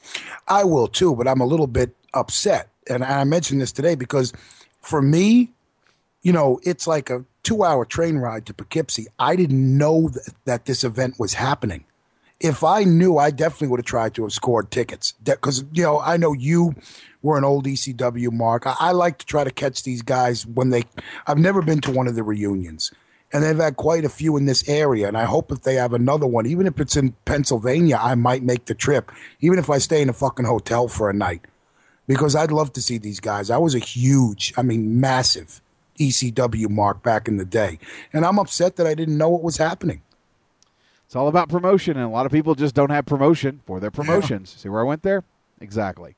Speaker 10: I will too, but I'm a little bit upset. And I mentioned this today because for me, you know, it's like a two-hour train ride to Poughkeepsie. I didn't know th- that this event was happening. If I knew, I definitely would have tried to have scored tickets. Because, you know, I know you were an old E C W, Mark. I-, I like to try to catch these guys when they – I've never been to one of the reunions. And they've had quite a few in this area, and I hope if they have another one, even if it's in Pennsylvania, I might make the trip, even if I stay in a fucking hotel for a night, because I'd love to see these guys. I was a huge, I mean, massive E C W mark back in the day, and I'm upset that I didn't know what was happening.
Speaker 9: It's all about promotion, and a lot of people just don't have promotion for their promotions. Yeah. See where I went there? Exactly.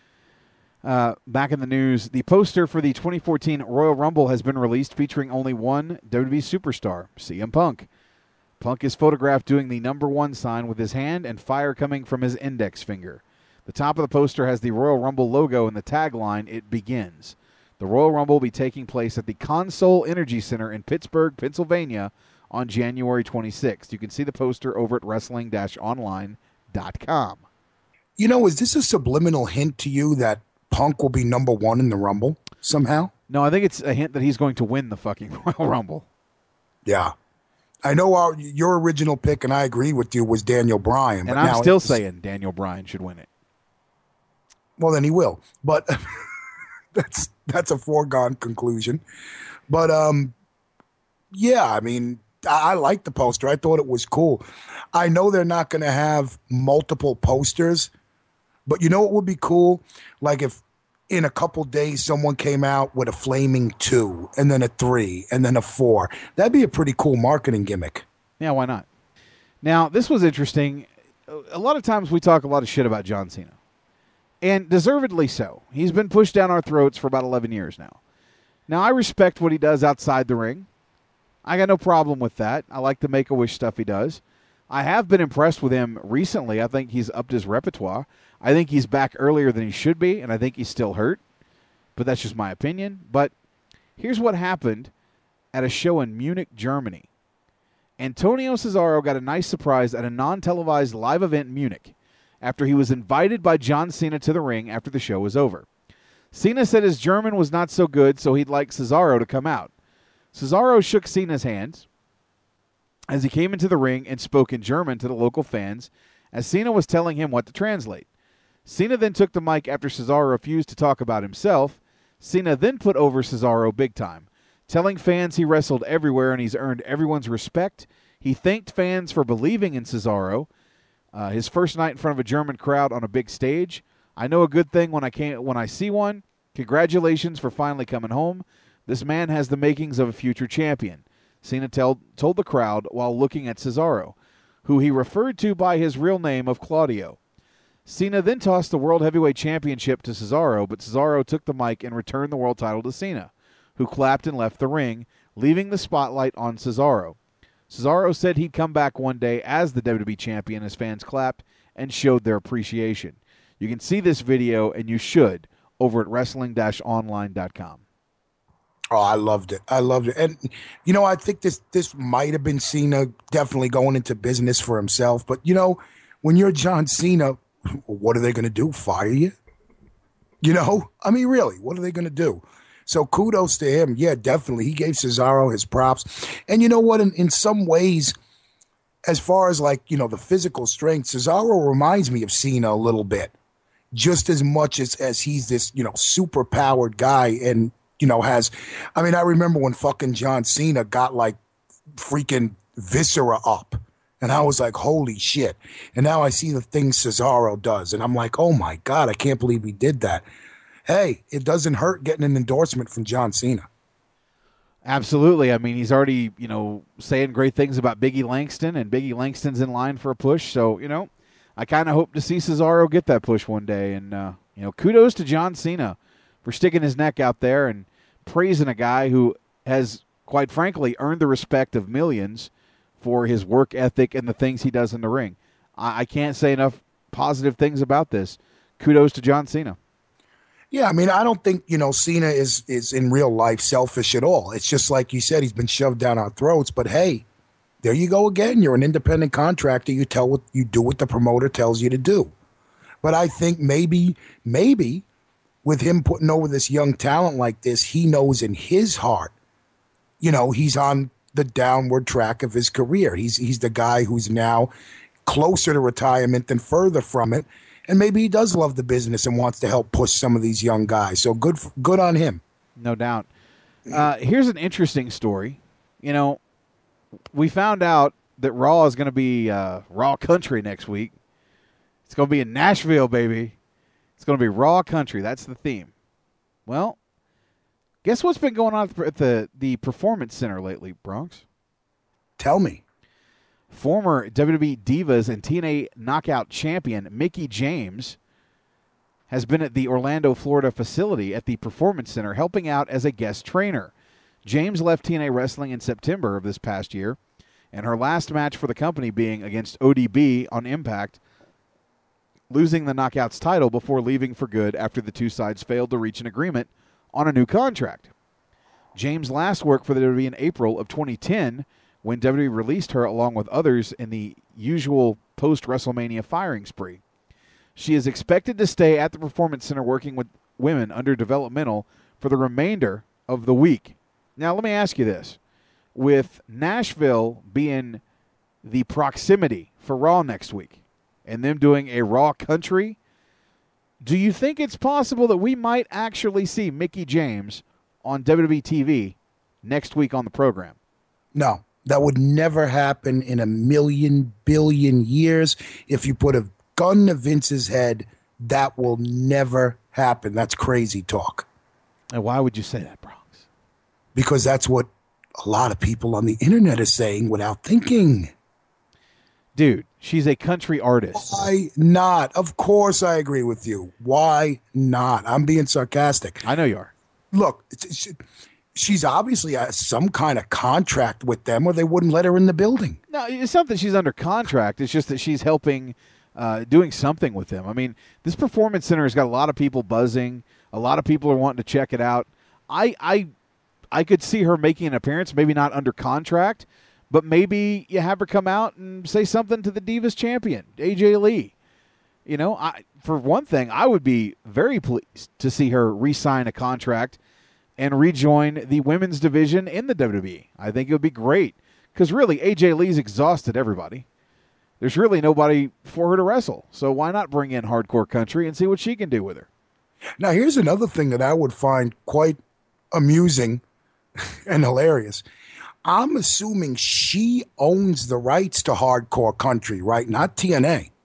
Speaker 9: Uh, back in the news, the poster for the twenty fourteen Royal Rumble has been released, featuring only one W W E superstar, C M Punk. Punk is photographed doing the number one sign with his hand and fire coming from his index finger. The top of the poster has the Royal Rumble logo and the tagline, "It begins." The Royal Rumble will be taking place at the Consol Energy Center in Pittsburgh, Pennsylvania on January twenty-sixth. You can see the poster over at wrestling dash online dot com.
Speaker 10: You know, is this a subliminal hint to you that Punk will be number one in the Rumble somehow?
Speaker 9: No, I think it's a hint that he's going to win the fucking Royal Rumble.
Speaker 10: Yeah. I know our, your original pick, and I agree with you, was Daniel Bryan.
Speaker 9: And
Speaker 10: but
Speaker 9: I'm
Speaker 10: now
Speaker 9: still saying Daniel Bryan should win it.
Speaker 10: Well, then he will. But that's that's a foregone conclusion. But, um, yeah, I mean, I, I like the poster. I thought it was cool. I know they're not going to have multiple posters, but you know what would be cool? Like if in a couple days someone came out with a flaming two and then a three and then a four. That'd be a pretty cool marketing gimmick.
Speaker 9: Yeah, why not? Now, this was interesting. A lot of times we talk a lot of shit about John Cena. And deservedly so. He's been pushed down our throats for about eleven years now. Now, I respect what he does outside the ring. I got no problem with that. I like the Make-A-Wish stuff he does. I have been impressed with him recently. I think he's upped his repertoire. I think he's back earlier than he should be, and I think he's still hurt. But that's just my opinion. But here's what happened at a show in Munich, Germany. Antonio Cesaro got a nice surprise at a non-televised live event in Munich after he was invited by John Cena to the ring after the show was over. Cena said his German was not so good, so he'd like Cesaro to come out. Cesaro shook Cena's hands as he came into the ring and spoke in German to the local fans as Cena was telling him what to translate. Cena then took the mic after Cesaro refused to talk about himself. Cena then put over Cesaro big time, telling fans he wrestled everywhere and he's earned everyone's respect. He thanked fans for believing in Cesaro. Uh, his first night in front of a German crowd on a big stage. I know a good thing when I can't, when I see one. Congratulations for finally coming home. This man has the makings of a future champion, Cena tell, told the crowd while looking at Cesaro, who he referred to by his real name of Claudio. Cena then tossed the World Heavyweight Championship to Cesaro, but Cesaro took the mic and returned the world title to Cena, who clapped and left the ring, leaving the spotlight on Cesaro. Cesaro said he'd come back one day as the W W E champion as fans clapped and showed their appreciation. You can see this video, and you should, over at wrestling dash online dot com.
Speaker 10: Oh, I loved it. I loved it. And, you know, I think this this might have been Cena definitely going into business for himself. But, you know, when you're John Cena, what are they going to do? Fire you? You know, I mean, really, what are they going to do? So kudos to him. Yeah, definitely. He gave Cesaro his props. And you know what? In, in some ways, as far as like, you know, the physical strength, Cesaro reminds me of Cena a little bit. Just as much as, as he's this, you know, super powered guy and, you know, has, I mean, I remember when fucking John Cena got like freaking viscera up. And I was like, holy shit. And now I see the things Cesaro does. And I'm like, oh my God, I can't believe he did that. Hey, it doesn't hurt getting an endorsement from John Cena.
Speaker 9: Absolutely. I mean, he's already, you know, saying great things about Biggie Langston, and Biggie Langston's in line for a push. So, you know, I kind of hope to see Cesaro get that push one day. And, uh, you know, kudos to John Cena for sticking his neck out there and praising a guy who has, quite frankly, earned the respect of millions for his work ethic and the things he does in the ring. I, I can't say enough positive things about this. Kudos to John Cena.
Speaker 10: Yeah, I mean, I don't think, you know, Cena is is in real life selfish at all. It's just like you said, he's been shoved down our throats. But hey, there you go again. You're an independent contractor. You tell what you do what the promoter tells you to do. But I think maybe, maybe with him putting over this young talent like this, he knows in his heart, you know, he's on the downward track of his career. He's he's the guy who's now closer to retirement than further from it. And maybe he does love the business and wants to help push some of these young guys. So good good on him.
Speaker 9: No doubt. Uh, here's an interesting story. You know, we found out that Raw is going to be uh, Raw Country next week. It's going to be in Nashville, baby. It's going to be Raw Country. That's the theme. Well, guess what's been going on at the, the Performance Center lately, Bronx?
Speaker 10: Tell me.
Speaker 9: Former W W E Divas and T N A Knockout champion Mickie James has been at the Orlando, Florida facility at the Performance Center helping out as a guest trainer. James left T N A Wrestling in September of this past year, and her last match for the company being against O D B on Impact, losing the Knockouts title before leaving for good after the two sides failed to reach an agreement on a new contract. James last worked for the W W E in April of twenty ten when W W E released her along with others in the usual post-WrestleMania firing spree. She is expected to stay at the Performance Center working with women under developmental for the remainder of the week. Now, let me ask you this. With Nashville being the proximity for Raw next week and them doing a Raw Country, do you think it's possible that we might actually see Mickie James on W W E T V next week on the program?
Speaker 10: No, that would never happen in a million billion years. If you put a gun to Vince's head, that will never happen. That's crazy talk.
Speaker 9: And why would you say that, Bronx?
Speaker 10: Because that's what a lot of people on the internet are saying without thinking.
Speaker 9: Dude, she's a country artist.
Speaker 10: Why not? Of course I agree with you. Why not? I'm being sarcastic.
Speaker 9: I know you are.
Speaker 10: Look, it's, it's, she's obviously has some kind of contract with them or they wouldn't let her in the building.
Speaker 9: No, it's not that she's under contract. It's just that she's helping, uh, doing something with them. I mean, this Performance Center has got a lot of people buzzing. A lot of people are wanting to check it out. I, I, I could see her making an appearance, maybe not under contract, but maybe you have her come out and say something to the Divas champion, A J Lee. You know, I, for one thing, I would be very pleased to see her re-sign a contract and rejoin the women's division in the W W E. I think it would be great because really A J Lee's exhausted everybody. There's really nobody for her to wrestle. So why not bring in Hardcore Country and see what she can do with her?
Speaker 10: Now, here's another thing that I would find quite amusing and hilarious. I'm assuming she owns the rights to Hardcore Country, right? Not T N A.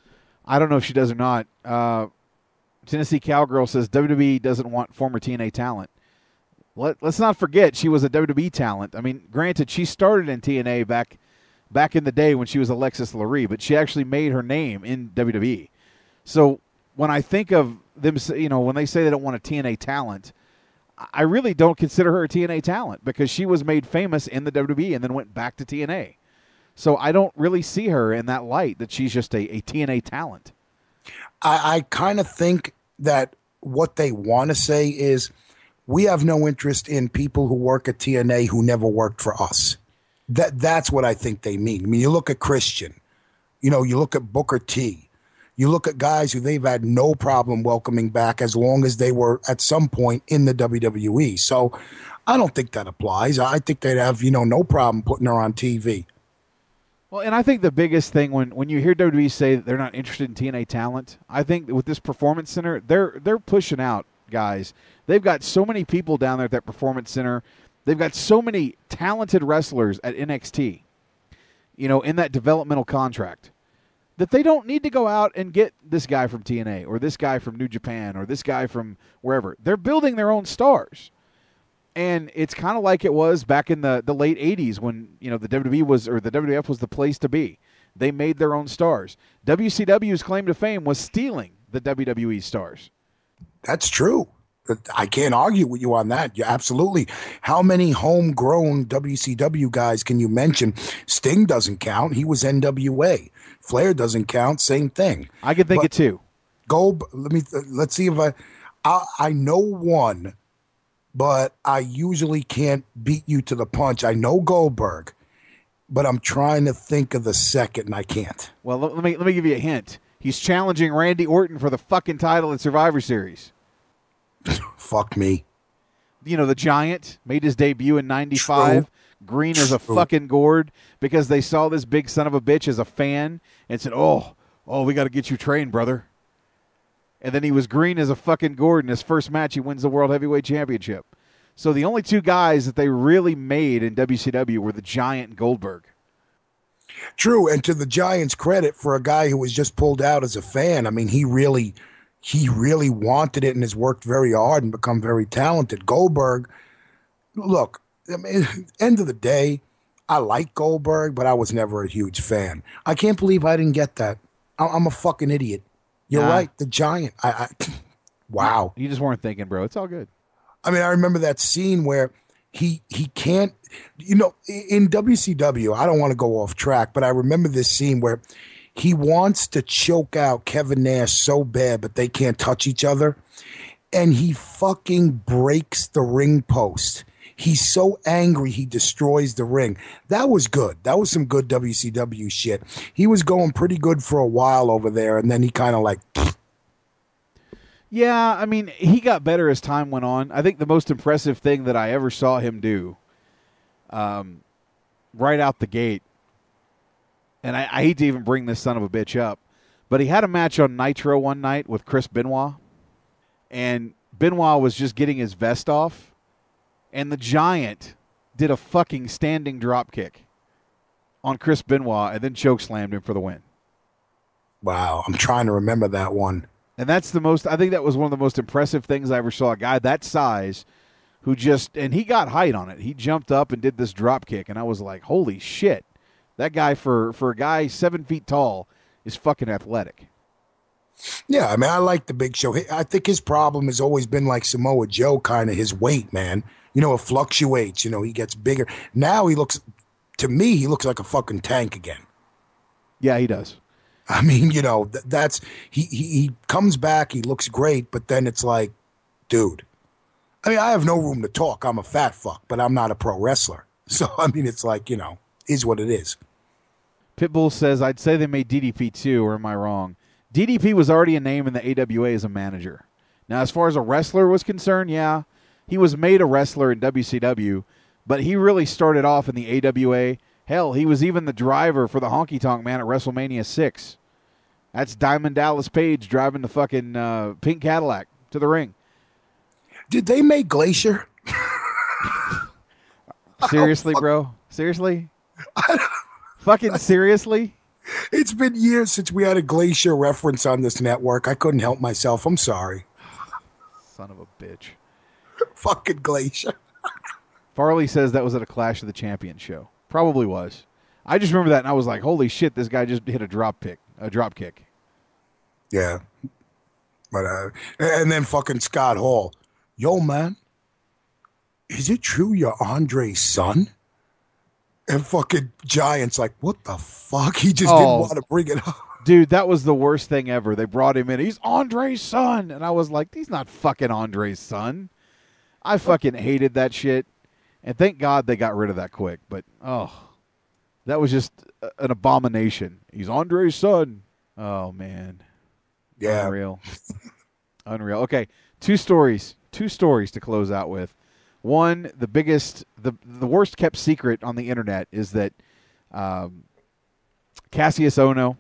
Speaker 9: I don't know if she does or not. Uh, Tennessee Cowgirl says W W E doesn't want former T N A talent. Let, let's not forget she was a W W E talent. I mean, granted, she started in T N A back back in the day when she was Alexis Lurie, but she actually made her name in W W E. So when I think of them, you know, when they say they don't want a T N A talent, I really don't consider her a T N A talent because she was made famous in the W W E and then went back to T N A. So I don't really see her in that light that she's just a, a T N A talent.
Speaker 10: I, I kind of think that what they want to say is we have no interest in people who work at T N A who never worked for us. That That's what I think they mean. I mean, you look at Christian. You know, you look at Booker T. You look at guys who they've had no problem welcoming back as long as they were at some point in the W W E. So I don't think that applies. I think they'd have, you know, no problem putting her on T V.
Speaker 9: Well, and I think the biggest thing when, when you hear W W E say that they're not interested in T N A talent, I think that with this Performance Center, they're they're pushing out guys. They've got so many people down there at that Performance Center. They've got so many talented wrestlers at N X T, you know, in that developmental contract, that they don't need to go out and get this guy from T N A or this guy from New Japan or this guy from wherever. They're building their own stars. And it's kind of like it was back in the, the late eighties when, you know, the W W E was, or the W W F was the place to be. They made their own stars. W C W's claim to fame was stealing the W W E stars.
Speaker 10: That's true. I can't argue with you on that. Yeah, absolutely. How many homegrown W C W guys can you mention? Sting doesn't count. He was N W A. Flair doesn't count. Same thing.
Speaker 9: I can think
Speaker 10: but
Speaker 9: of two.
Speaker 10: Gold. Let me. Let's see if I, I. I know one, but I usually can't beat you to the punch. I know Goldberg, but I'm trying to think of the second, and I can't.
Speaker 9: Well, let me let me give you a hint. He's challenging Randy Orton for the fucking title at Survivor Series.
Speaker 10: Fuck me.
Speaker 9: You know, the Giant made his debut in ninety-five.
Speaker 10: True.
Speaker 9: Green as a
Speaker 10: True.
Speaker 9: fucking gourd because they saw this big son of a bitch as a fan and said, oh, oh, we got to get you trained, brother. And then he was green as a fucking gourd in his first match. He wins the World Heavyweight Championship. So the only two guys that they really made in W C W were the Giant and Goldberg.
Speaker 10: True, and to the Giants' credit, for a guy who was just pulled out as a fan, I mean, he really, he really wanted it and has worked very hard and become very talented. Goldberg, look, I mean, end of the day, I like Goldberg, but I was never a huge fan. I can't believe I didn't get that. I- I'm a fucking idiot. You're
Speaker 9: Nah.
Speaker 10: right, the Giant. I, I wow.
Speaker 9: You just weren't thinking, bro. It's all good.
Speaker 10: I mean, I remember that scene where he he can't, you know, in W C W, I don't want to go off track, but I remember this scene where he wants to choke out Kevin Nash so bad, but they can't touch each other. And he fucking breaks the ring post. He's so angry he destroys the ring. That was good. That was some good W C W shit. He was going pretty good for a while over there, and then he kind of like...
Speaker 9: Yeah, I mean, he got better as time went on. I think the most impressive thing that I ever saw him do um, right out the gate, and I, I hate to even bring this son of a bitch up, but he had a match on Nitro one night with Chris Benoit, and Benoit was just getting his vest off, and the Giant did a fucking standing drop kick on Chris Benoit and then chokeslammed him for the win.
Speaker 10: Wow, I'm trying to remember that one.
Speaker 9: And that's the most, I think that was one of the most impressive things I ever saw. A guy that size who just, and he got height on it. He jumped up and did this drop kick, and I was like, holy shit. That guy, for, for a guy seven feet tall, is fucking athletic.
Speaker 10: Yeah, I mean, I like the Big Show. I think his problem has always been like Samoa Joe, kind of his weight, man. You know, it fluctuates. You know, he gets bigger. Now he looks, to me, he looks like a fucking tank again.
Speaker 9: Yeah, he does.
Speaker 10: I mean, you know, th- that's, he, he, he comes back, he looks great, but then it's like, dude. I mean, I have no room to talk. I'm a fat fuck, but I'm not a pro wrestler. So, I mean, it's like, you know, is what it is.
Speaker 9: Pitbull says, I'd say they made D D P too, or am I wrong? D D P was already a name in the A W A as a manager. Now, as far as a wrestler was concerned, yeah, he was made a wrestler in W C W, but he really started off in the A W A. Hell, he was even the driver for the Honky Tonk Man at WrestleMania six. That's Diamond Dallas Page driving the fucking uh, pink Cadillac to the ring.
Speaker 10: Did they make Glacier?
Speaker 9: Seriously, bro? Seriously? Fucking seriously?
Speaker 10: It's been years since we had a Glacier reference on this network. I couldn't help myself. I'm sorry.
Speaker 9: Son of a bitch.
Speaker 10: Fucking Glacier.
Speaker 9: Farley says that was at a Clash of the Champions show. Probably was. I just remember that, and I was like, holy shit, this guy just hit a drop pick, a drop kick.
Speaker 10: Yeah. But uh, and then fucking Scott Hall. Yo, man, is it true you're Andre's son? And fucking Giant's like, what the fuck? He just
Speaker 9: Oh.
Speaker 10: didn't want to bring it up.
Speaker 9: Dude, that was the worst thing ever. They brought him in. He's Andre's son. And I was like, he's not fucking Andre's son. I fucking hated that shit. And thank God they got rid of that quick. But, oh, that was just an abomination. He's Andre's son. Oh, man.
Speaker 10: Yeah.
Speaker 9: Unreal. Unreal. Okay, two stories. Two stories to close out with. One, the biggest, the the worst kept secret on the internet is that um, Cassius Ohno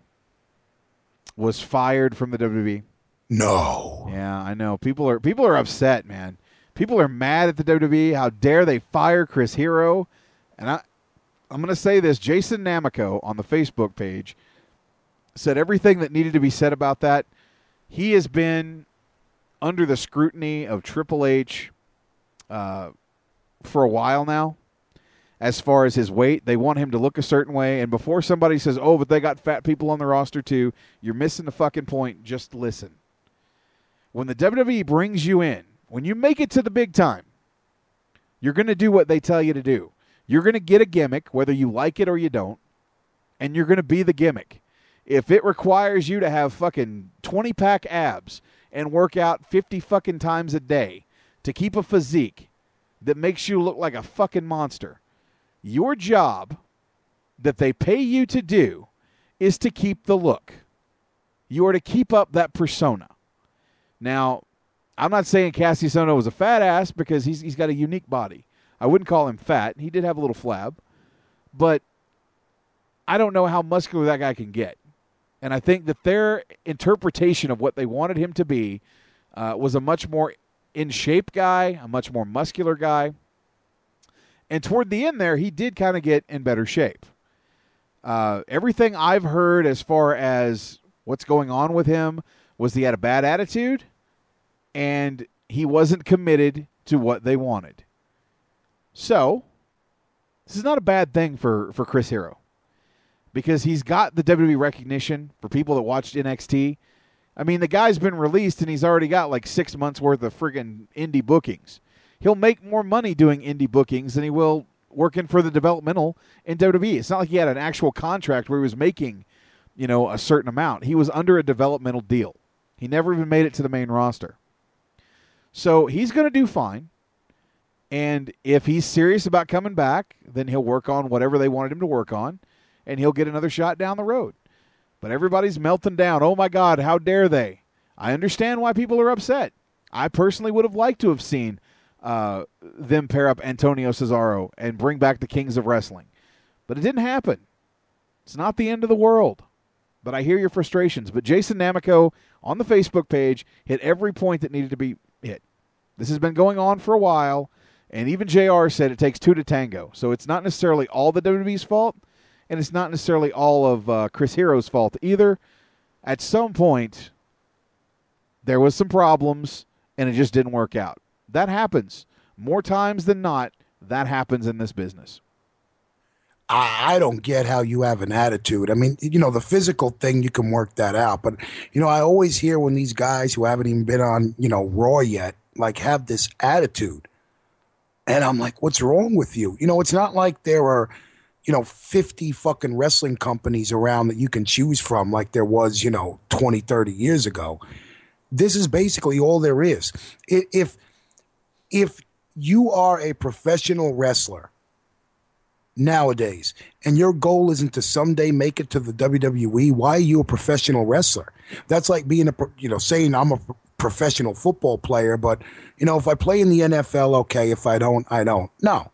Speaker 9: was fired from the W W E.
Speaker 10: No.
Speaker 9: Yeah, I know. People are people are upset, man. People are mad at the W W E. How dare they fire Chris Hero? And I, I'm going to say this. Jason Namico on the Facebook page said everything that needed to be said about that. He has been under the scrutiny of Triple H uh, for a while now. As far as his weight, they want him to look a certain way. And before somebody says, oh, but they got fat people on the roster too, you're missing the fucking point. Just listen. When the W W E brings you in, when you make it to the big time, you're going to do what they tell you to do. You're going to get a gimmick, whether you like it or you don't, and you're going to be the gimmick. If it requires you to have fucking twenty-pack abs and work out fifty fucking times a day to keep a physique that makes you look like a fucking monster, your job that they pay you to do is to keep the look. You are to keep up that persona. Now, I'm not saying Cassius Ohno was a fat ass because he's he's got a unique body. I wouldn't call him fat. He did have a little flab. But I don't know how muscular that guy can get. And I think that their interpretation of what they wanted him to be uh, was a much more in-shape guy, a much more muscular guy. And toward the end there, he did kind of get in better shape. Uh, everything I've heard as far as what's going on with him was he had a bad attitude and he wasn't committed to what they wanted. So, this is not a bad thing for, for Chris Hero because he's got the W W E recognition for people that watched N X T. I mean, the guy's been released and he's already got like six months worth of friggin' indie bookings. He'll make more money doing indie bookings than he will working for the developmental in W W E. It's not like he had an actual contract where he was making, you know, a certain amount. He was under a developmental deal. He never even made it to the main roster. So he's going to do fine. And if he's serious about coming back, then he'll work on whatever they wanted him to work on, and he'll get another shot down the road. But everybody's melting down. Oh, my God, how dare they? I understand why people are upset. I personally would have liked to have seen uh, them pair up Antonio Cesaro and bring back the Kings of Wrestling. But it didn't happen. It's not the end of the world. But I hear your frustrations. But Jason Namico on the Facebook page hit every point that needed to be hit. This has been going on for a while, and even J R said it takes two to tango. So it's not necessarily all the W W E's fault, and it's not necessarily all of uh, Chris Hero's fault either. At some point, there was some problems, and it just didn't work out. That happens. More times than not, that happens in this business.
Speaker 10: I, I don't get how you have an attitude. I mean, you know, the physical thing, you can work that out. But, you know, I always hear when these guys who haven't even been on, you know, Raw yet, like, have this attitude. And I'm like, what's wrong with you? You know, it's not like there are, you know, fifty fucking wrestling companies around that you can choose from like there was, you know, twenty, thirty years ago. This is basically all there is. If, if you are a professional wrestler nowadays and your goal isn't to someday make it to the W W E, why are you a professional wrestler? That's like being a, you know, saying I'm a professional football player, but, you know, if I play in the N F L, okay. If I don't, I don't. No.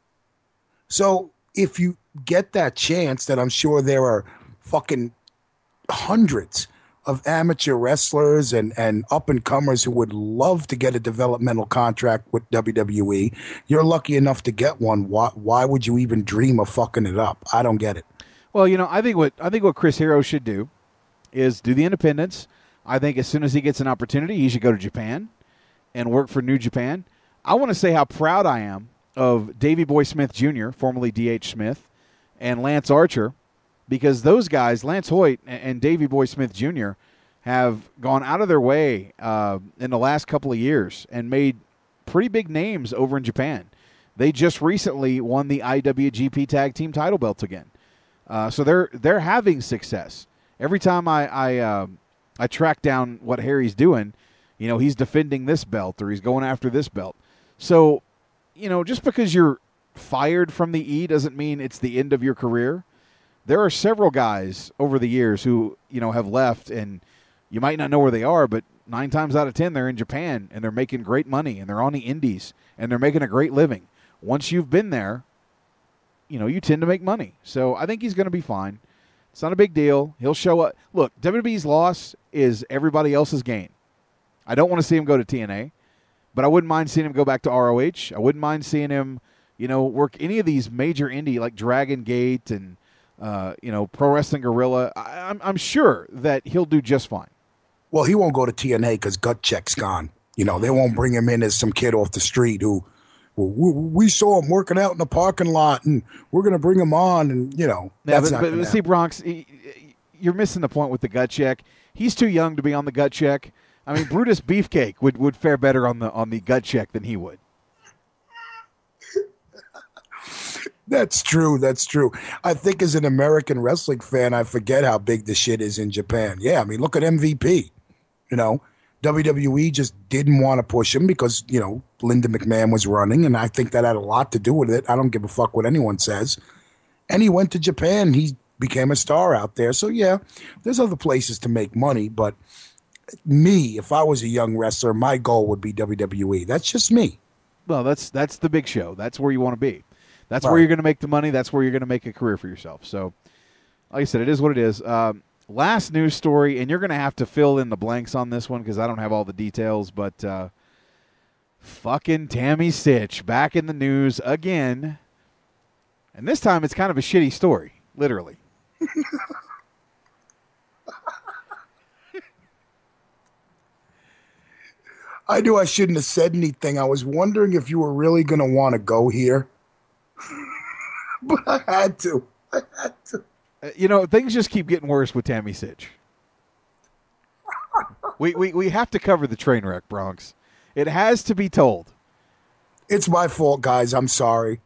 Speaker 10: So if you get that chance, that I'm sure there are fucking hundreds of amateur wrestlers and, and up-and-comers who would love to get a developmental contract with W W E. You're lucky enough to get one. Why, why would you even dream of fucking it up? I don't get it.
Speaker 9: Well, you know, I think what I think what Chris Hero should do is do the independents. I think as soon as he gets an opportunity, he should go to Japan and work for New Japan. I want to say how proud I am of Davey Boy Smith Junior, formerly D H Smith, and Lance Archer, because those guys, Lance Hoyt and Davey Boy Smith Junior, have gone out of their way uh, in the last couple of years and made pretty big names over in Japan. They just recently won the I W G P Tag Team title belts again. Uh, so they're they're having success. Every time I I, uh, I track down what Harry's doing, you know, he's defending this belt or he's going after this belt. So, you know, just because you're fired from the E doesn't mean it's the end of your career. There are several guys over the years who, you know, have left and You might not know where they are, but nine times out of ten, they're in Japan, and they're making great money, and they're on the indies, and they're making a great living. Once you've been there, you know, you tend to make money. So I think he's going to be fine. It's not a big deal. He'll show up. Look, W W E's loss is everybody else's gain. I don't want to see him go to T N A, but I wouldn't mind seeing him go back to R O H. I wouldn't mind seeing him, you know, work any of these major indie like Dragon Gate and, uh, you know, Pro Wrestling Guerrilla. I, I'm, I'm sure that he'll do just fine.
Speaker 10: Well, he won't go to T N A because Gut Check's gone. You know, they won't bring him in as some kid off the street who, well, we, we saw him working out in the parking lot, and we're going to bring him on, and, you know,
Speaker 9: Yeah,
Speaker 10: that's
Speaker 9: but,
Speaker 10: not
Speaker 9: but
Speaker 10: gonna
Speaker 9: see, Bronx, you're missing the point with the Gut Check. He's too young to be on the Gut Check. I mean, Brutus Beefcake would, would fare better on the on the Gut Check than he would.
Speaker 10: That's true. That's true. I think as an American wrestling fan, I forget how big the shit is in Japan. Yeah, I mean, look at M V P. You know, W W E just didn't want to push him because, you know, Linda McMahon was running, and I think that had a lot to do with it. I don't give a fuck what anyone says. And he went to Japan. He became a star out there. So, yeah, there's other places to make money, but me, if I was a young wrestler, my goal would be W W E. That's just me.
Speaker 9: Well, that's that's the big show. That's where you want to be. That's
Speaker 10: Right.
Speaker 9: where you're going to make the money. That's where you're going to make a career for yourself. So, like I said, it is what it is. Um, last news story, and you're going to have to fill in the blanks on this one because I don't have all the details, but uh, fucking Tammy Sitch back in the news again. And this time it's kind of a shitty story, literally.
Speaker 10: I knew I shouldn't have said anything. I was wondering if you were really going to want to go here. But I had to. I had to.
Speaker 9: Uh, You know, things just keep getting worse with Tammy Sitch. we, we we have to cover the train wreck, Bronx. It has to be told.
Speaker 10: It's my fault, guys. I'm sorry.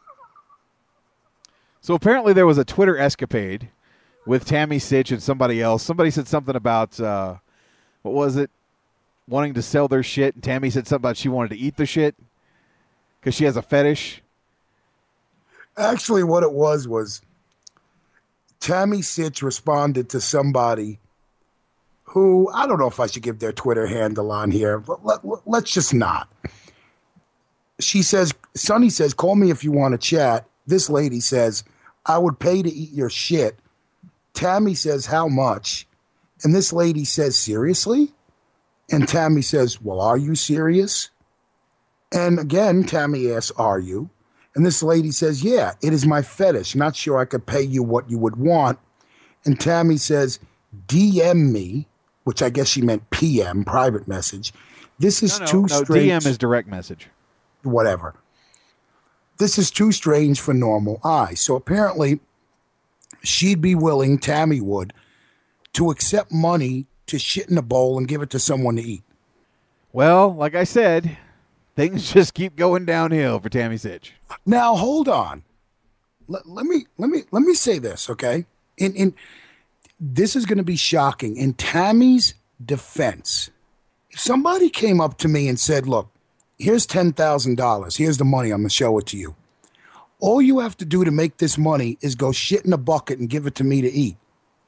Speaker 9: So apparently there was a Twitter escapade with Tammy Sitch and somebody else. Somebody said something about, uh, what was it, wanting to sell their shit. And Tammy said something about she wanted to eat the shit because she has a fetish.
Speaker 10: Actually, what it was was Tammy Sitch responded to somebody who, I don't know if I should give their Twitter handle on here, but let, let, let's just not. She says, Sonny says, call me if you want to chat. This lady says, I would pay to eat your shit. Tammy says, how much? And this lady says, seriously? And Tammy says, well, are you serious? And again, Tammy asks, are you? And this lady says, yeah, it is my fetish. Not sure I could pay you what you would want. And Tammy says, D M me, which I guess she meant P M, private message. This is
Speaker 9: No, no,
Speaker 10: too
Speaker 9: no,
Speaker 10: strange.
Speaker 9: D M is direct message.
Speaker 10: Whatever. This is too strange for normal eyes. So apparently she'd be willing, Tammy would, to accept money to shit in a bowl and give it to someone to eat.
Speaker 9: Well, like I said, things just keep going downhill for Tammy Sitch.
Speaker 10: Now hold on. Let, let me let me let me say this, okay? In in this is going to be shocking. In Tammy's defense, if somebody came up to me and said, "Look, here's ten thousand dollars. Here's the money. I'm going to show it to you. All you have to do to make this money is go shit in a bucket and give it to me to eat."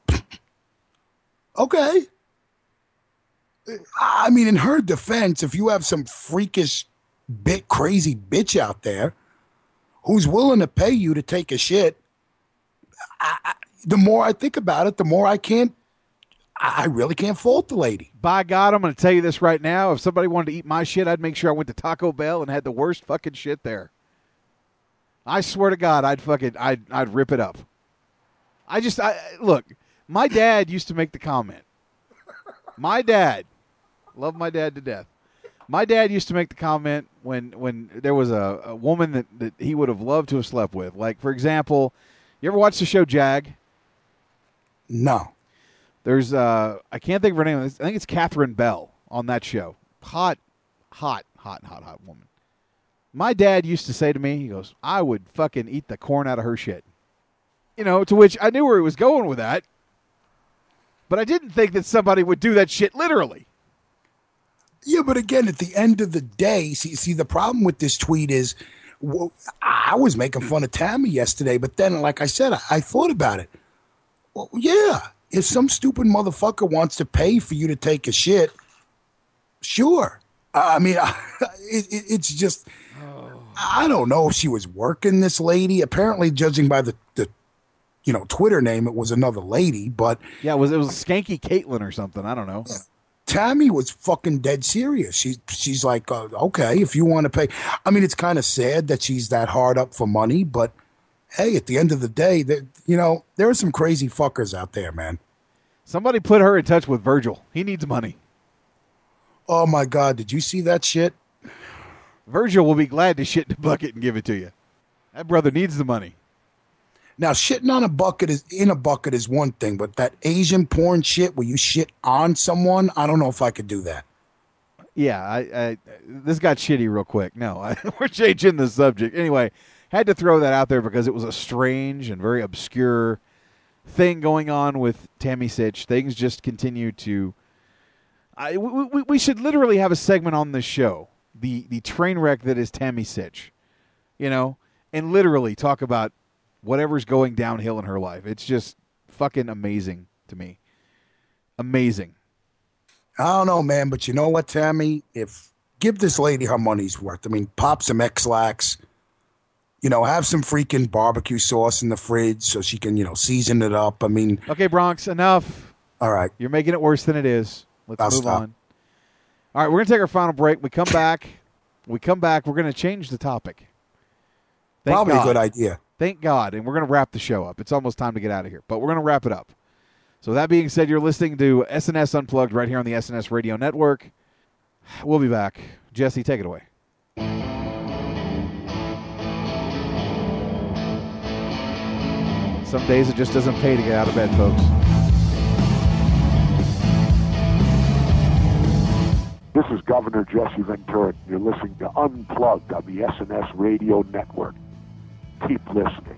Speaker 10: Okay. I mean, in her defense, if you have some freakish, bit crazy bitch out there who's willing to pay you to take a shit, I, I, the more I think about it, the more I can't, I really can't fault the lady.
Speaker 9: By God, I'm going to tell you this right now. If somebody wanted to eat my shit, I'd make sure I went to Taco Bell and had the worst fucking shit there. I swear to God, I'd fucking, I'd, I'd rip it up. I just, I look, my dad used to make the comment. My dad, love my dad to death. My dad used to make the comment when, when there was a, a woman that, that he would have loved to have slept with. Like, for example, you ever watch the show Jag?
Speaker 10: No.
Speaker 9: There's, uh, I can't think of her name. I think it's Catherine Bell on that show. Hot, hot, hot, hot, hot woman. My dad used to say to me, he goes, I would fucking eat the corn out of her shit. You know, to which I knew where he was going with that. But I didn't think that somebody would do that shit literally.
Speaker 10: Yeah, but again, at the end of the day, see, see, the problem with this tweet is, well, I was making fun of Tammy yesterday, but then, like I said, I, I thought about it. Well, yeah, if some stupid motherfucker wants to pay for you to take a shit, sure. I mean, it, it, it's just, I don't know if she was working this lady. Apparently, judging by the, the, you know, Twitter name, it was another lady. But
Speaker 9: yeah, it was it was Skanky Caitlin or something. I don't know.
Speaker 10: Tammy was fucking dead serious. She she's like, uh, okay, if you want to pay. I mean, it's kind of sad that she's that hard up for money, but hey, at the end of the day, that you know, there are some crazy fuckers out there, man.
Speaker 9: Somebody put her in touch with Virgil. He needs money.
Speaker 10: Oh my God, did you see that shit?
Speaker 9: Virgil will be glad to shit in a bucket and give it to you. That brother needs the money.
Speaker 10: Now, shitting on a bucket is in a bucket is one thing, but that Asian porn shit where you shit on someone, I don't know if I could do that.
Speaker 9: Yeah, I, I this got shitty real quick. No, I, we're changing the subject. Anyway, had to throw that out there because it was a strange and very obscure thing going on with Tammy Sitch. Things just continue to... I, we, we, we should literally have a segment on this show, the, the train wreck that is Tammy Sitch, you know, and literally talk about whatever's going downhill in her life. It's just fucking amazing to me. Amazing.
Speaker 10: I don't know, man, but you know what, Tammy? If give this lady her money's worth. I mean, pop some X-Lax, you know, have some freaking barbecue sauce in the fridge so she can, you know, season it up. I mean...
Speaker 9: Okay, Bronx, enough.
Speaker 10: All right.
Speaker 9: You're making it worse than it is. Let's
Speaker 10: I'll
Speaker 9: move
Speaker 10: stop.
Speaker 9: on. All right, we're going to take our final break. We come back. We come back. We're going to change the topic. Thank
Speaker 10: Probably
Speaker 9: God.
Speaker 10: a good idea.
Speaker 9: Thank God. And we're going to wrap the show up. It's almost time to get out of here, but we're going to wrap it up. So that being said, you're listening to S N S Unplugged right here on the S N S Radio Network. We'll be back. Jesse, take it away. Some days it just doesn't pay to get out of bed, folks.
Speaker 3: This is Governor Jesse Ventura. You're listening to Unplugged on the S N S Radio Network. Keep listening.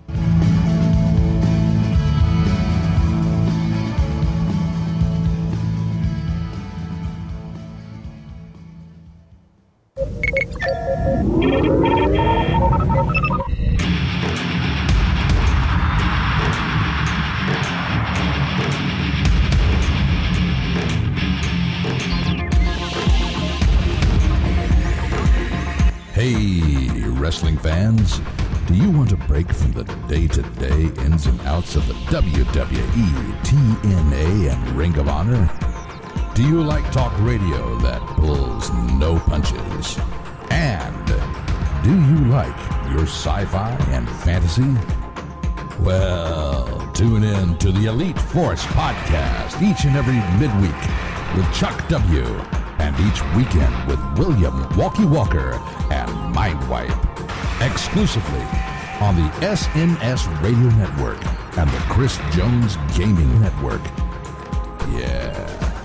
Speaker 5: Hey, wrestling fans. Do you want a break from the day-to-day ins and outs of the W W E, T N A, and Ring of Honor? Do you like talk radio that pulls no punches? And do you like your sci-fi and fantasy? Well, tune in to the Elite Force podcast each and every midweek with Chuck W. and each weekend with William Walkie Walker and Mindwipe. Exclusively on the S N S Radio Network and the Chris Jones Gaming Network. Yeah.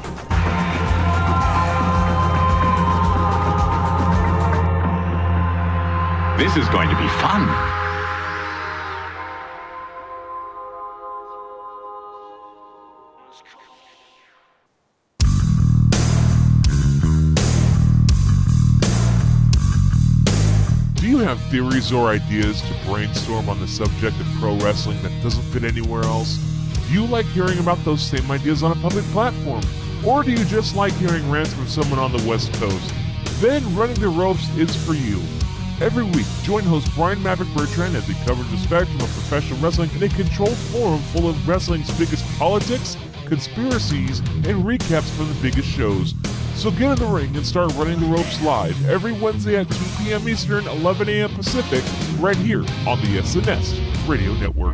Speaker 6: This is going to be fun.
Speaker 24: Do you have theories or ideas to brainstorm on the subject of pro wrestling that doesn't fit anywhere else? Do you like hearing about those same ideas on a public platform? Or do you just like hearing rants from someone on the West Coast? Then Running the Ropes is for you. Every week, join host Brian Maverick Bertrand as he covers the spectrum of professional wrestling in a controlled forum full of wrestling's biggest politics, conspiracies, and recaps from the biggest shows. So get in the ring and start Running the Ropes live every Wednesday at two p.m. Eastern, eleven a.m. Pacific, right here on the S N S Radio Network.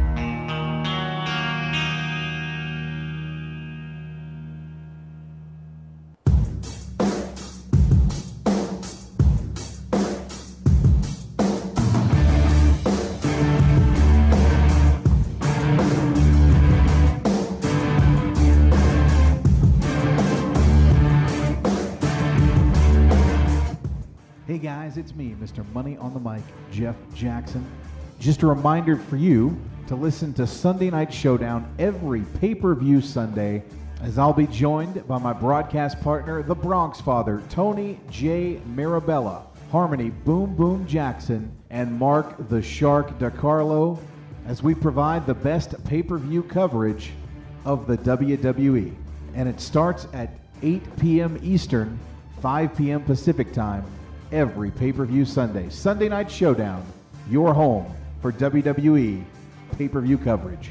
Speaker 9: Hey guys, it's me, Mister Money on the Mic, Jeff Jackson. Just a reminder for you to listen to Sunday Night Showdown every pay-per-view Sunday, as I'll be joined by my broadcast partner, the Bronx Father, Tony J. Mirabella, Harmony Boom Boom Jackson, and Mark the Shark DiCarlo, as we provide the best pay-per-view coverage of the W W E. And it starts at eight p.m. Eastern, five p.m. Pacific time, every pay-per-view Sunday. Sunday Night Showdown, your home for W W E pay-per-view coverage.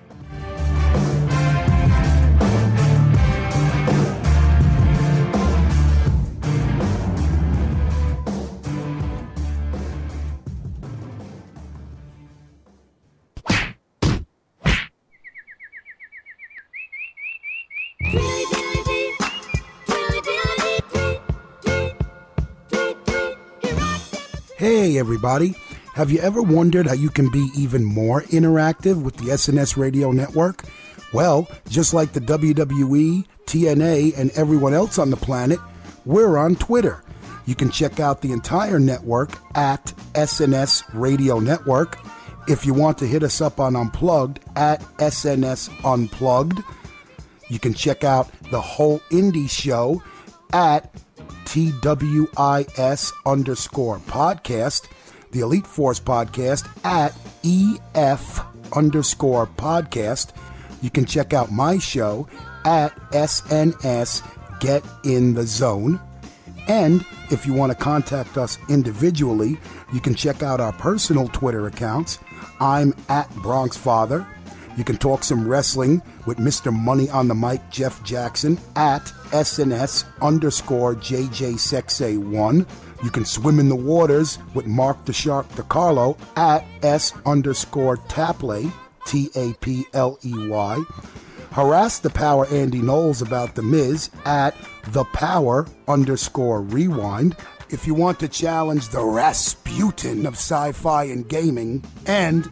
Speaker 10: Hey everybody, have you ever wondered how you can be even more interactive with the S N S Radio Network? Well, just like the W W E, T N A, and everyone else on the planet, we're on Twitter. You can check out the entire network at S N S Radio Network. If you want to hit us up on Unplugged, at S N S Unplugged. You can check out the whole indie show at T W I S underscore podcast, the Elite Force podcast at E F underscore podcast. You can check out my show at S N S Get in the Zone. And if you want to contact us individually, you can check out our personal Twitter accounts. I'm at Bronx Father. You can talk some wrestling with Mister Money on the Mic, Jeff Jackson, at S N S underscore J J Sexay one. You can swim in the waters with Mark the Shark DiCarlo at S underscore Tapley, T A P L E Y. Harass the Power Andy Knowles about The Miz at The Power underscore Rewind. If you want to challenge the Rasputin of sci-fi and gaming and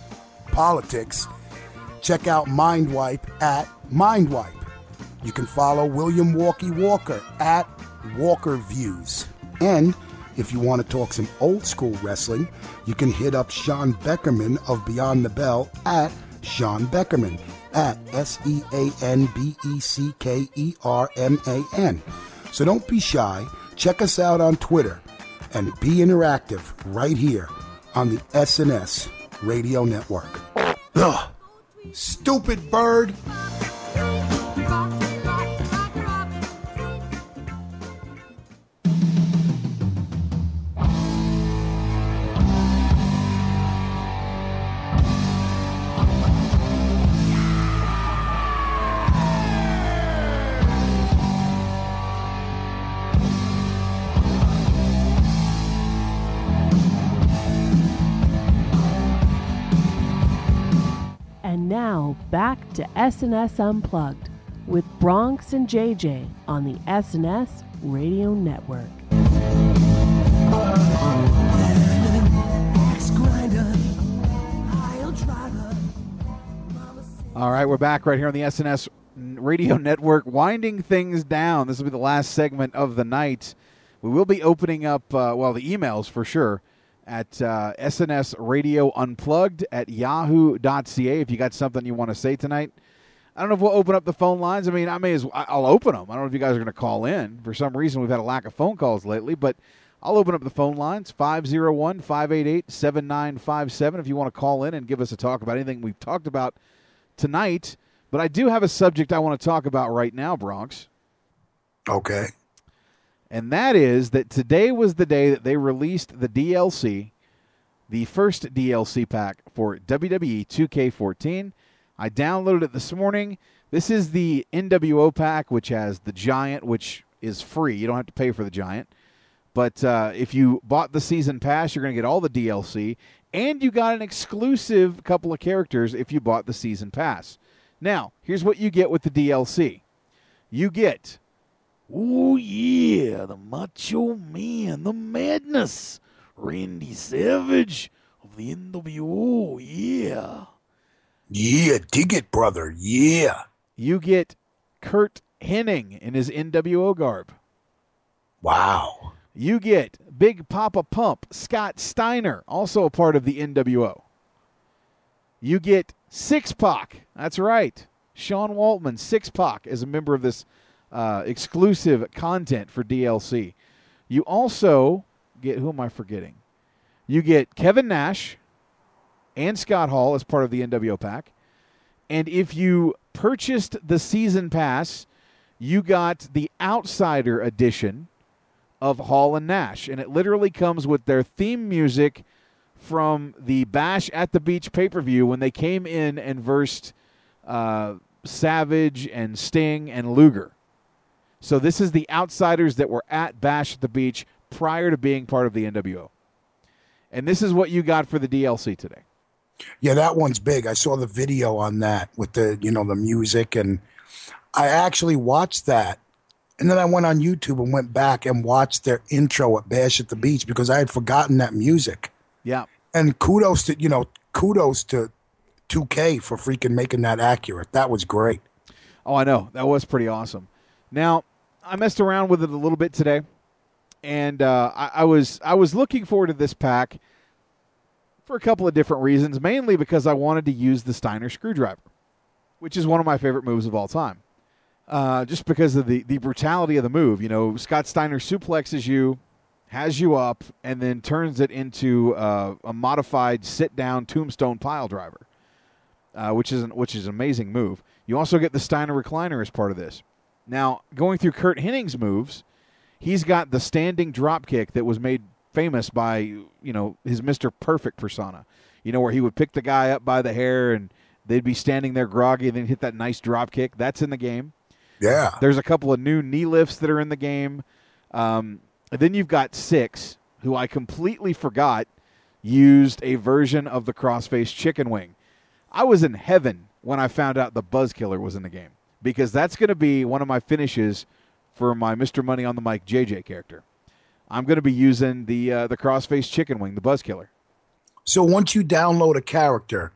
Speaker 10: politics, check out Mindwipe at Mindwipe. You can follow William Walkie Walker at Walker Views. And if you want to talk some old school wrestling, you can hit up Sean Beckerman of Beyond the Bell at Sean Beckerman at S E A N B E C K E R M A N. So don't be shy. Check us out on Twitter and be interactive right here on the S N S Radio Network. Ugh. Stupid bird.
Speaker 4: Now, back to S N S Unplugged with Bronx and J J on the S N S Radio Network.
Speaker 9: All right, we're back right here on the S N S Radio Network, winding things down. This will be the last segment of the night. We will be opening up, uh, well, the emails for sure, at uh, S N S Radio Unplugged at yahoo dot c a if you got something you want to say tonight. I don't know if we'll open up the phone lines. I mean, I may as I'll open them. I don't know if you guys are going to call in. For some reason, we've had a lack of phone calls lately, but I'll open up the phone lines, five oh one, five eight eight, seven nine five seven, if you want to call in and give us a talk about anything we've talked about tonight. But I do have a subject I want to talk about right now, Bronx.
Speaker 10: Okay.
Speaker 9: And that is that today was the day that they released the D L C, the first D L C pack for W W E two K fourteen. I downloaded it this morning. This is the N W O pack, which has the Giant, which is free. You don't have to pay for the Giant. But uh, if you bought the season pass, you're going to get all the D L C, and you got an exclusive couple of characters if you bought the season pass. Now, here's what you get with the D L C. You get, oh yeah, the Macho Man, the Madness, Randy Savage of the N W O, yeah.
Speaker 10: Yeah, dig it, brother, yeah.
Speaker 9: You get Kurt Hennig in his N W O garb.
Speaker 10: Wow.
Speaker 9: You get Big Papa Pump, Scott Steiner, also a part of the N W O. You get Six-Pac, that's right. Sean Waltman, Six-Pac, as a member of this uh, exclusive content for D L C. You also get, who am I forgetting? You get Kevin Nash and Scott Hall as part of the N W O pack. And if you purchased the season pass, you got the Outsider edition of Hall and Nash, and it literally comes with their theme music from the Bash at the Beach pay-per-view when they came in and versed uh, Savage and Sting and Luger. So this is the Outsiders that were at Bash at the Beach prior to being part of the N W O. And this is what you got for the D L C today.
Speaker 10: Yeah, that one's big. I saw the video on that with the, you know, the music, and I actually watched that. And then I went on YouTube and went back and watched their intro at Bash at the Beach because I had forgotten that music.
Speaker 9: Yeah.
Speaker 10: And kudos to, you know, kudos to two K for freaking making that accurate. That was great.
Speaker 9: Oh, I know. That was pretty awesome. Now, I messed around with it a little bit today, and uh, I, I was I was looking forward to this pack for a couple of different reasons, mainly because I wanted to use the Steiner screwdriver, which is one of my favorite moves of all time. Uh, just because of the, the brutality of the move. You know, Scott Steiner suplexes you, has you up, and then turns it into uh, a modified sit-down tombstone pile driver, uh, which is an, which is an amazing move. You also get the Steiner recliner as part of this. Now, going through Curt Hennig's moves, he's got the standing drop kick that was made famous by, you know, his Mister Perfect persona. You know, where he would pick the guy up by the hair and they'd be standing there groggy and then hit that nice drop kick. That's in the game.
Speaker 10: Yeah.
Speaker 9: There's a couple of new knee lifts that are in the game. Um, and then you've got Six, who I completely forgot used a version of the crossface chicken wing. I was in heaven when I found out the Buzz Killer was in the game, because that's going to be one of my finishes for my Mister Money on the Mic J J character. I'm going to be using the uh, the crossface chicken wing, the Buzz Killer.
Speaker 10: So once you download a character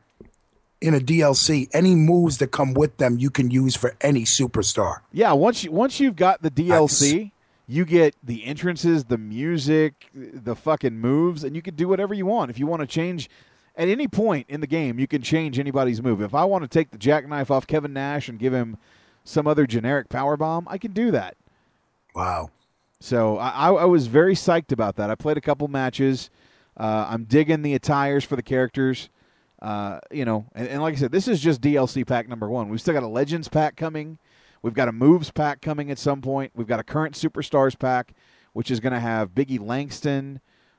Speaker 10: in a D L C, any moves that come with them you can use for any superstar.
Speaker 9: Yeah, once you once you've got the D L C,
Speaker 10: That's...
Speaker 9: you get the entrances, the music, the fucking moves, and you can do whatever you want. If you want to change at any point in the game, you can change anybody's move. If I want to take the jackknife off Kevin Nash and give him some other generic power bomb, I can do that.
Speaker 10: Wow.
Speaker 9: So I, I was very psyched about that. I played a couple matches. Uh, I'm digging the attires for the characters. Uh, you know, and, and like I said, this is just D L C pack number one. We've still got a Legends pack coming. We've got a Moves pack coming at some point. We've got a Current Superstars pack, which is going to have Biggie Langston,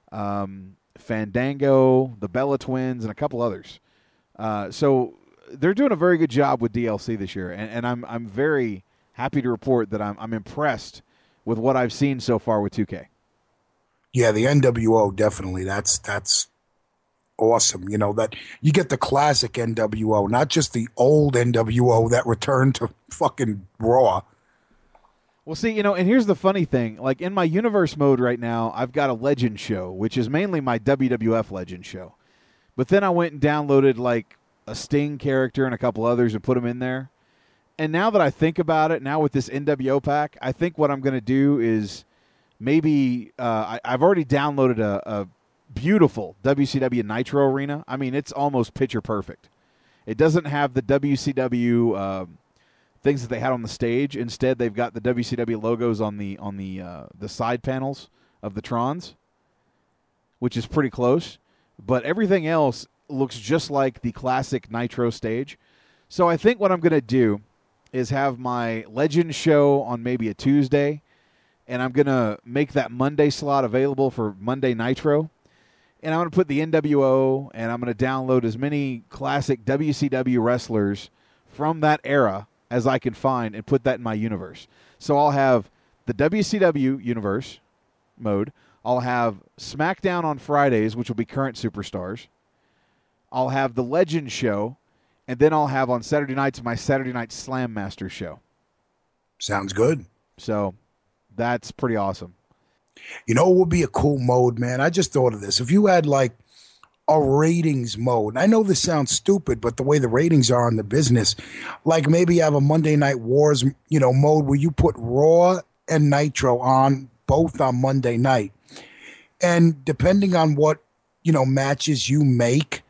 Speaker 9: um, Fandango, the Bella Twins, and a couple others. Uh, so they're doing a very good job with D L C this year, and, and I'm I'm very happy to report that I'm I'm impressed with what I've seen so far with two K.
Speaker 10: Yeah, the N W O definitely. That's that's awesome. You know, that you get the classic N W O, not just the old N W O that returned to fucking Raw.
Speaker 9: Well, see, you know, and here's the funny thing. Like, in my universe mode right now, I've got a Legend show, which is mainly my W W F Legend show. But then I went and downloaded, like, a Sting character and a couple others and put them in there. And now that I think about it, now with this N W O pack, I think what I'm going to do is maybe uh, I, I've already downloaded a, a beautiful W C W Nitro Arena. I mean, it's almost picture perfect. It doesn't have the W C W uh, things that they had on the stage. Instead, they've got the W C W logos on the on the uh, the side panels of the Trons, which is pretty close. But everything else looks just like the classic Nitro stage. So I think what I'm going to do is have my Legend show on maybe a Tuesday, and I'm going to make that Monday slot available for Monday Nitro. And I'm going to put the N W O, and I'm going to download as many classic W C W wrestlers from that era as I can find and put that in my universe. So I'll have the W C W universe mode. I'll have SmackDown on Fridays, which will be Current Superstars. I'll have the Legend show, and then I'll have on Saturday nights my Saturday Night Slam Master show.
Speaker 10: Sounds good.
Speaker 9: So that's pretty awesome.
Speaker 10: You know what would be a cool mode, man? I just thought of this. If you had like a ratings mode, and I know this sounds stupid, but the way the ratings are in the business, like maybe you have a Monday Night Wars, you know, mode where you put Raw and Nitro on both on Monday night. And depending on what, you know, matches you make,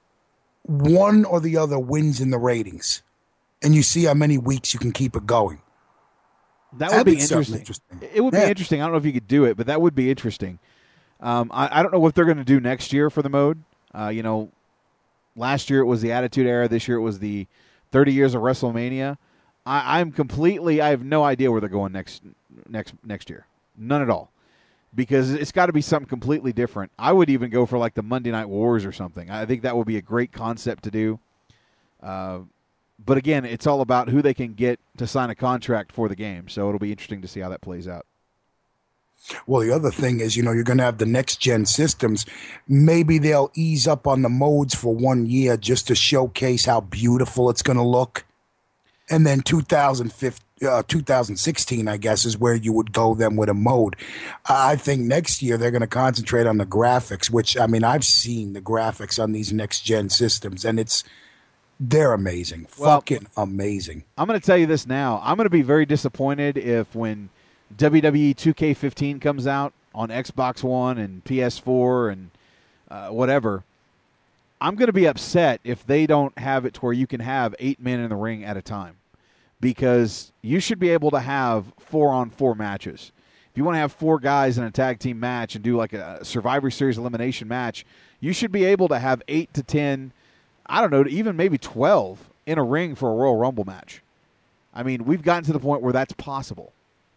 Speaker 10: one or the other wins in the ratings. And you see how many weeks you can keep it going.
Speaker 9: That would
Speaker 10: That'd
Speaker 9: be
Speaker 10: be something
Speaker 9: interesting.
Speaker 10: interesting.
Speaker 9: It would
Speaker 10: Yeah.
Speaker 9: be interesting. I don't know if you could do it, but that would be interesting. Um, I, I don't know what they're going to do next year for the mode. Uh, you know, last year it was the Attitude Era. This year it was the thirty years of WrestleMania. I, I'm completely. I have no idea where they're going next next next year. None at all. Because it's got to be something completely different. I would even go for like the Monday Night Wars or something. I think that would be a great concept to do. Uh, but again, it's all about who they can get to sign a contract for the game. So it'll be interesting to see how that plays out.
Speaker 10: Well, the other thing is, you know, you're going to have the next-gen systems. Maybe they'll ease up on the modes for one year just to showcase how beautiful it's going to look. And then two thousand fifteen, uh, two thousand sixteen, I guess, is where you would go then with a mode. I think next year they're going to concentrate on the graphics, which, I mean, I've seen the graphics on these next-gen systems, and it's they're amazing.
Speaker 9: Well,
Speaker 10: fucking amazing.
Speaker 9: I'm going to tell you this now. I'm going to be very disappointed if when W W E two K fifteen comes out on Xbox One and P S four and uh, whatever, I'm going to be upset if they don't have it to where you can have eight men in the ring at a time, because you should be able to have four-on-four matches. If you want to have four guys in a tag team match and do like a Survivor Series elimination match, you should be able to have eight to ten, I don't know, even maybe twelve in a ring for a Royal Rumble match. I mean, we've gotten to the point where that's possible.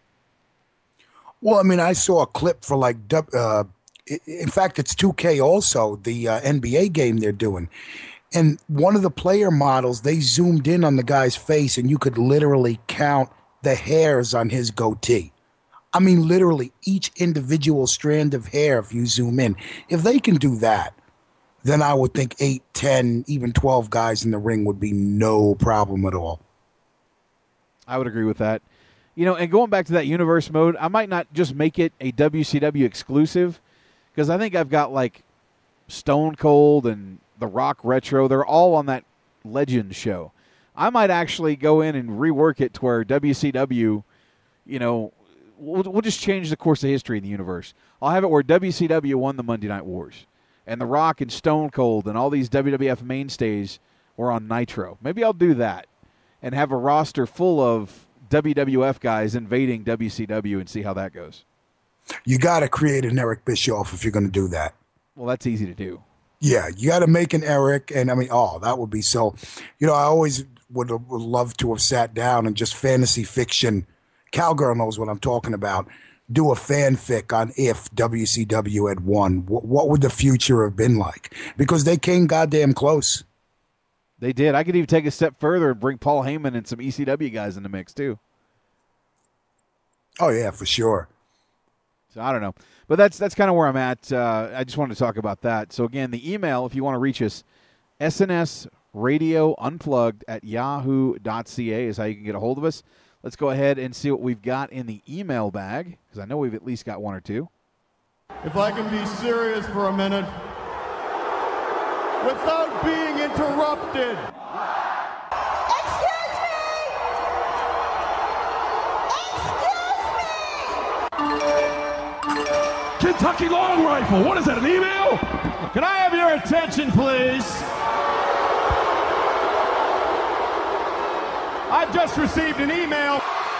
Speaker 10: Well, I mean, I saw a clip for like, uh, in fact, it's two K also, the uh, N B A game they're doing. And one of the player models, they zoomed in on the guy's face, and you could literally count the hairs on his goatee. I mean, literally each individual strand of hair if you zoom in. If they can do that, then I would think eight, ten, even twelve guys in the ring would be no problem at all.
Speaker 9: I would agree with that. You know, and going back to that universe mode, I might not just make it a W C W exclusive, because I think I've got like Stone Cold and The Rock Retro. They're all on that Legends show. I might actually go in and rework it to where W C W, you know, we'll, we'll just change the course of history in the universe. I'll have it where W C W won the Monday Night Wars, and The Rock and Stone Cold and all these W W F mainstays were on Nitro. Maybe I'll do that and have a roster full of W W F guys invading W C W and see how that goes.
Speaker 10: You got to create an Eric Bischoff if you're going to do that.
Speaker 9: Well, that's easy to do.
Speaker 10: Yeah, you got to make an Eric, and I mean, oh, that would be so. You know, I always would have would love to have sat down and just fantasy fiction. Cowgirl knows what I'm talking about. Do a fanfic on if W C W had won. What, what would the future have been like? Because they came goddamn close.
Speaker 9: They did. I could even take a step further and bring Paul Heyman and some E C W guys in the mix, too.
Speaker 10: Oh, yeah, for sure.
Speaker 9: So I don't know. But that's that's kind of where I'm at. Uh, I just wanted to talk about that. So, again, the email, if you want to reach us, S N S Radio Unplugged at yahoo dot c a is how you can get a hold of us. Let's go ahead and see what we've got in the email bag, because I know we've at least got one or two.
Speaker 11: If I can be serious for a minute, without being interrupted.
Speaker 13: Excuse me! Excuse me!
Speaker 7: Kentucky Long Rifle. What is that, an email?
Speaker 11: Can I have your attention, please? I've just received an email.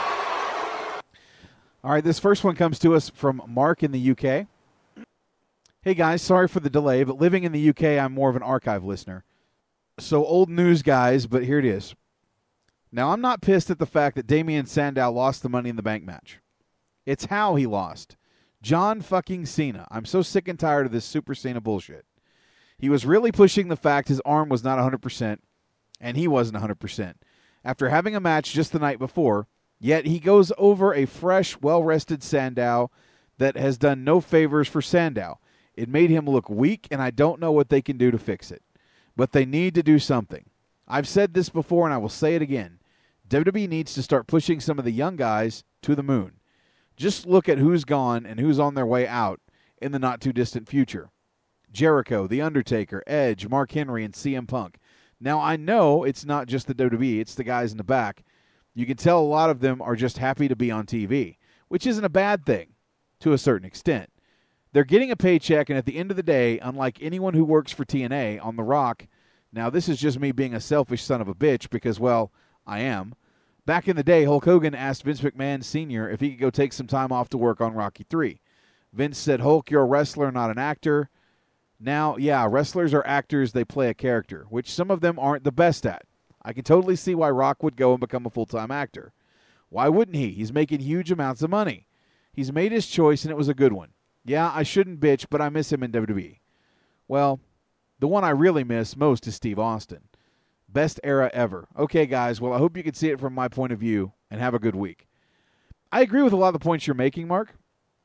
Speaker 9: All right, this first one comes to us from Mark in the U K. Hey, guys, sorry for the delay, but living in the U K, I'm more of an archive listener. So old news, guys, but here it is. Now, I'm not pissed at the fact that Damian Sandow lost the Money in the Bank match. It's how he lost. John fucking Cena. I'm so sick and tired of this Super Cena bullshit. He was really pushing the fact his arm was not one hundred percent, and he wasn't one hundred percent. After having a match just the night before, yet he goes over a fresh, well-rested Sandow that has done no favors for Sandow. It made him look weak, and I don't know what they can do to fix it. But they need to do something. I've said this before, and I will say it again. W W E needs to start pushing some of the young guys to the moon. Just look at who's gone and who's on their way out in the not-too-distant future. Jericho, The Undertaker, Edge, Mark Henry, and C M Punk. Now, I know it's not just the W W E, it's the guys in the back. You can tell a lot of them are just happy to be on T V, which isn't a bad thing to a certain extent. They're getting a paycheck, and at the end of the day, unlike anyone who works for T N A on The Rock, now this is just me being a selfish son of a bitch because, well, I am. Back in the day, Hulk Hogan asked Vince McMahon Senior if he could go take some time off to work on Rocky three. Vince said, Hulk, you're a wrestler, not an actor. Now, yeah, wrestlers are actors, they play a character, which some of them aren't the best at. I can totally see why Rock would go and become a full-time actor. Why wouldn't he? He's making huge amounts of money. He's made his choice, and it was a good one. Yeah, I shouldn't bitch, but I miss him in W W E. Well, the one I really miss most is Steve Austin. Best era ever. Okay, guys, well, I hope you can see it from my point of view, and have a good week. I agree with a lot of the points you're making, Mark.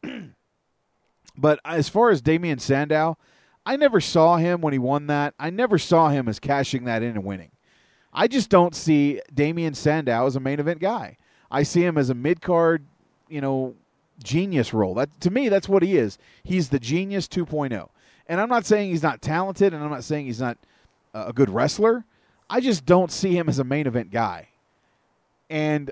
Speaker 9: But as far as Damian Sandow, I never saw him when he won that. I never saw him as cashing that in and winning. I just don't see Damian Sandow as a main event guy. I see him as a mid-card, you know, genius role. That, to me, that's what he is. He's the genius two point oh. And I'm not saying he's not talented, and I'm not saying he's not a good wrestler. I just don't see him as a main event guy. And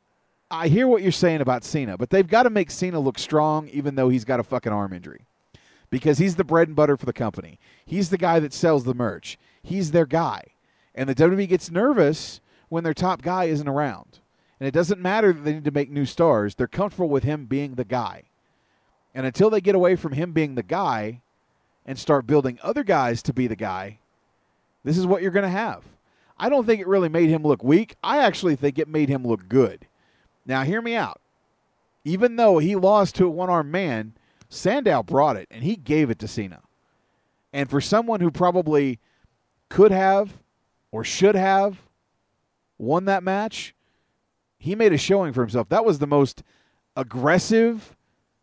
Speaker 9: I hear what you're saying about Cena, but they've got to make Cena look strong even though he's got a fucking arm injury. Because he's the bread and butter for the company. He's the guy that sells the merch. He's their guy. And the W W E gets nervous when their top guy isn't around. And it doesn't matter that they need to make new stars. They're comfortable with him being the guy. And until they get away from him being the guy and start building other guys to be the guy, this is what you're going to have. I don't think it really made him look weak. I actually think it made him look good. Now, hear me out. Even though he lost to a one-armed man, Sandow brought it, and he gave it to Cena. And for someone who probably could have or should have won that match, he made a showing for himself. That was the most aggressive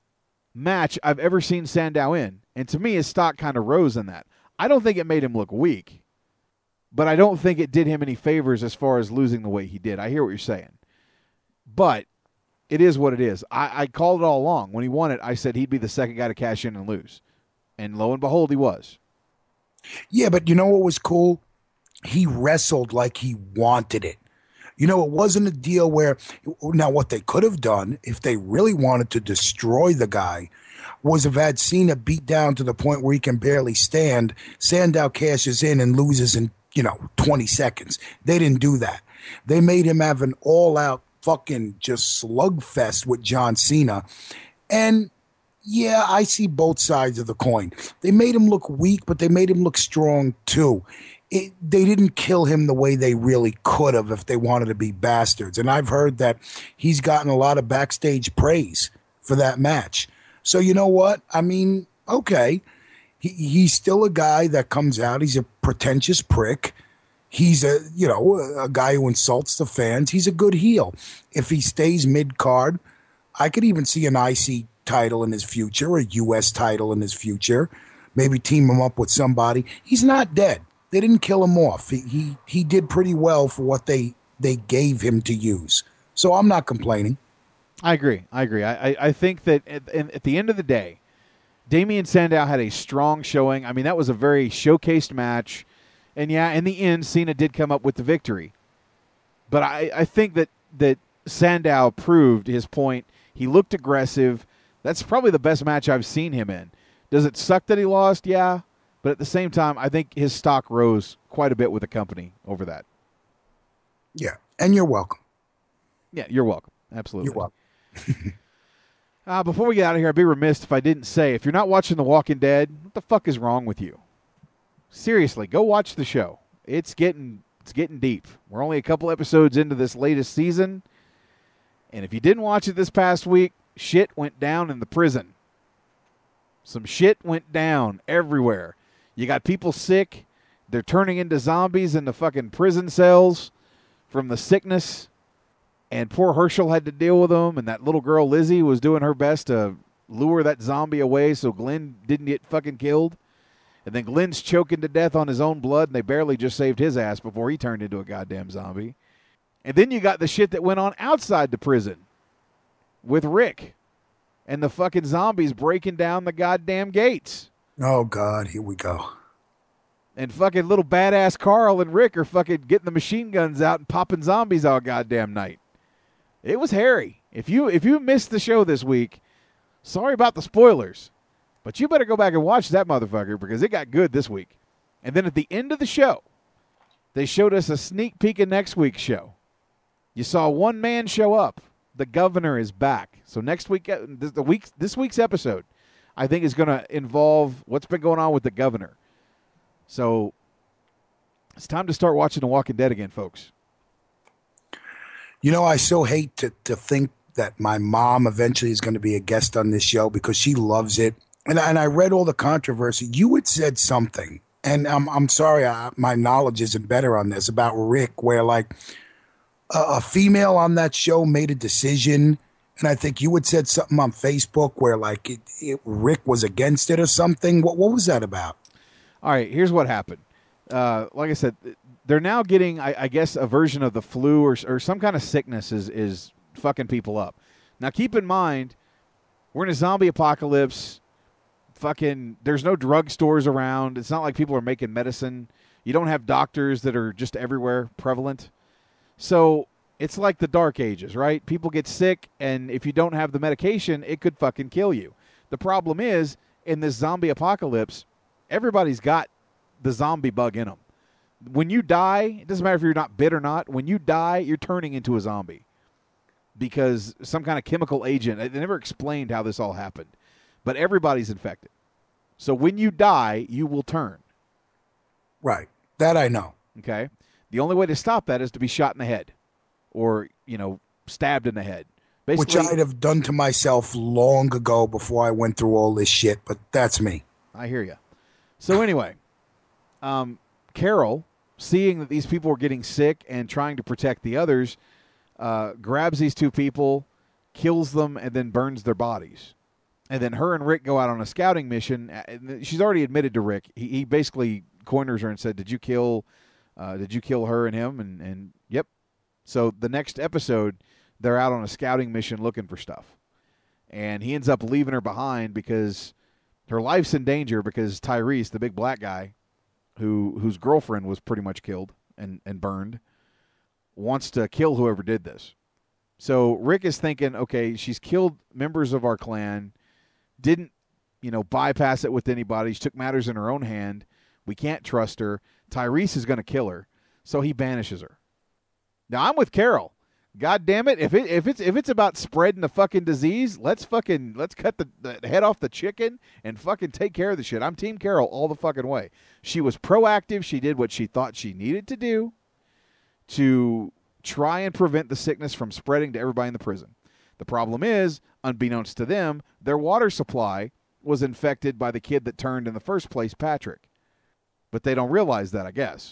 Speaker 9: match I've ever seen Sandow in. And to me, his stock kind of rose in that. I don't think it made him look weak, but I don't think it did him any favors as far as losing the way he did. I hear what you're saying. But it is what it is. I, I called it all along. When he won it, I said he'd be the second guy to cash in and lose. And lo and behold, he was.
Speaker 10: Yeah, but you know what was cool? He wrestled like he wanted it. You know, it wasn't a deal where, now what they could have done, if they really wanted to destroy the guy, was have had Cena beat down to the point where he can barely stand, Sandow cashes in and loses in, you know, twenty seconds. They didn't do that. They made him have an all-out fucking just slugfest with John Cena. And yeah, I see both sides of the coin. They made him look weak, but they made him look strong too. It, they didn't kill him the way they really could have if they wanted to be bastards. And I've heard that he's gotten a lot of backstage praise for that match. So you know what? I mean, okay. He, he's still a guy that comes out. He's a pretentious prick. He's a, you know, a guy who insults the fans. He's a good heel. If he stays mid-card, I could even see an I C title in his future, a U S title in his future. Maybe team him up with somebody. He's not dead. They didn't kill him off. He he, he did pretty well for what they, they gave him to use. So I'm not complaining.
Speaker 9: I agree. I agree. I, I, I think that at, at the end of the day, Damian Sandow had a strong showing. I mean, that was a very showcased match. And yeah, in the end, Cena did come up with the victory. But I, I think that, that Sandow proved his point. He looked aggressive. That's probably the best match I've seen him in. Does it suck that he lost? Yeah. But at the same time, I think his stock rose quite a bit with the company over that.
Speaker 10: Yeah, and you're welcome.
Speaker 9: Yeah, you're welcome. Absolutely.
Speaker 10: You're welcome.
Speaker 9: uh, before we get out of here, I'd be remiss if I didn't say, if you're not watching The Walking Dead, what the fuck is wrong with you? Seriously, go watch the show. It's getting it's getting deep. We're only a couple episodes into this latest season. And if you didn't watch it this past week, shit went down in the prison. Some shit went down everywhere. You got people sick. They're turning into zombies in the fucking prison cells from the sickness. And poor Herschel had to deal with them. And that little girl, Lizzie, was doing her best to lure that zombie away so Glenn didn't get fucking killed. And then Glenn's choking to death on his own blood, and they barely just saved his ass before he turned into a goddamn zombie. And then you got the shit that went on outside the prison with Rick and the fucking zombies breaking down the goddamn gates.
Speaker 10: Oh, God, here we go.
Speaker 9: And fucking little badass Carl and Rick are fucking getting the machine guns out and popping zombies all goddamn night. It was hairy. If you if you missed the show this week, sorry about the spoilers. But you better go back and watch that motherfucker because it got good this week. And then at the end of the show, they showed us a sneak peek of next week's show. You saw one man show up. The governor is back. So next week, the week, this week's episode, I think is going to involve what's been going on with the governor. So It's time to start watching The Walking Dead again, folks.
Speaker 10: You know, I so hate to, to think that my mom eventually is going to be a guest on this show because she loves it. And, and I read all the controversy. You had said something, and I'm, I'm sorry, I, my knowledge isn't better on this, about Rick, where like a, a female on that show made a decision. And I think you had said something on Facebook where like it, it, Rick was against it or something. What, what was that about?
Speaker 9: All right, here's what happened. Uh, like I said, they're now getting, I, I guess, a version of the flu or, or some kind of sickness is, is fucking people up. Now, keep in mind, we're in a zombie apocalypse. Fucking, there's no drugstores around. It's not like people are making medicine. You don't have doctors that are just everywhere prevalent. So it's like the Dark Ages, right? People get sick, and if you don't have the medication, it could fucking kill you. The problem is, in this zombie apocalypse, everybody's got the zombie bug in them. When you die, it doesn't matter if you're not bit or not. When you die, you're turning into a zombie because some kind of chemical agent. They never explained how this all happened, but everybody's infected. So when you die, you will turn.
Speaker 10: Right. That I know.
Speaker 9: Okay. The only way to stop that is to be shot in the head or, you know, stabbed in the head. Basically,
Speaker 10: which I'd have done to myself long ago before I went through all this shit, but that's me.
Speaker 9: I hear you. So anyway, um, Carol, seeing that these people were getting sick and trying to protect the others, uh, grabs these two people, kills them, and then burns their bodies. And then her and Rick go out on a scouting mission. She's already admitted to Rick. He, he basically corners her and said, "Did you kill? Uh, did you kill her and him?" And and yep. So the next episode, they're out on a scouting mission looking for stuff, and he ends up leaving her behind because her life's in danger because Tyrese, the big black guy, who whose girlfriend was pretty much killed and, and burned, wants to kill whoever did this. So Rick is thinking, okay, she's killed members of our clan, didn't, you know, bypass it with anybody. She took matters in her own hand. We can't trust her. Tyrese is going to kill her, so he banishes her. Now I'm with Carol. God damn it! If it if it's if it's about spreading the fucking disease, let's fucking let's cut the, the head off the chicken and fucking take care of the shit. I'm Team Carol all the fucking way. She was proactive. She did what she thought she needed to do to try and prevent the sickness from spreading to everybody in the prison. The problem is, unbeknownst to them, their water supply was infected by the kid that turned in the first place, Patrick. But they don't realize that, I guess.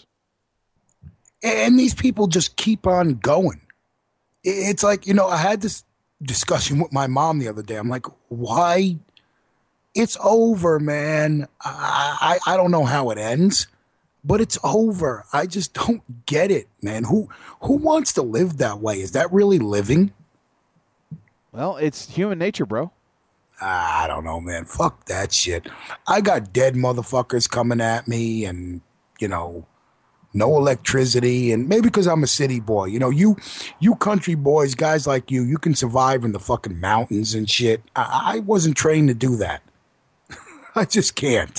Speaker 10: And these people just keep on going. It's like, you know, I had this discussion with my mom the other day. I'm like, why? It's over, man. I, I, I don't know how it ends, but it's over. I just don't get it, man. Who who wants to live that way? Is that really living?
Speaker 9: Well, it's human nature, bro.
Speaker 10: I don't know, man. Fuck that shit. I got dead motherfuckers coming at me and, you know, no electricity, and maybe because I'm a city boy. You know, you you country boys, guys like you, you can survive in the fucking mountains and shit. I, I wasn't trained to do that. I just can't.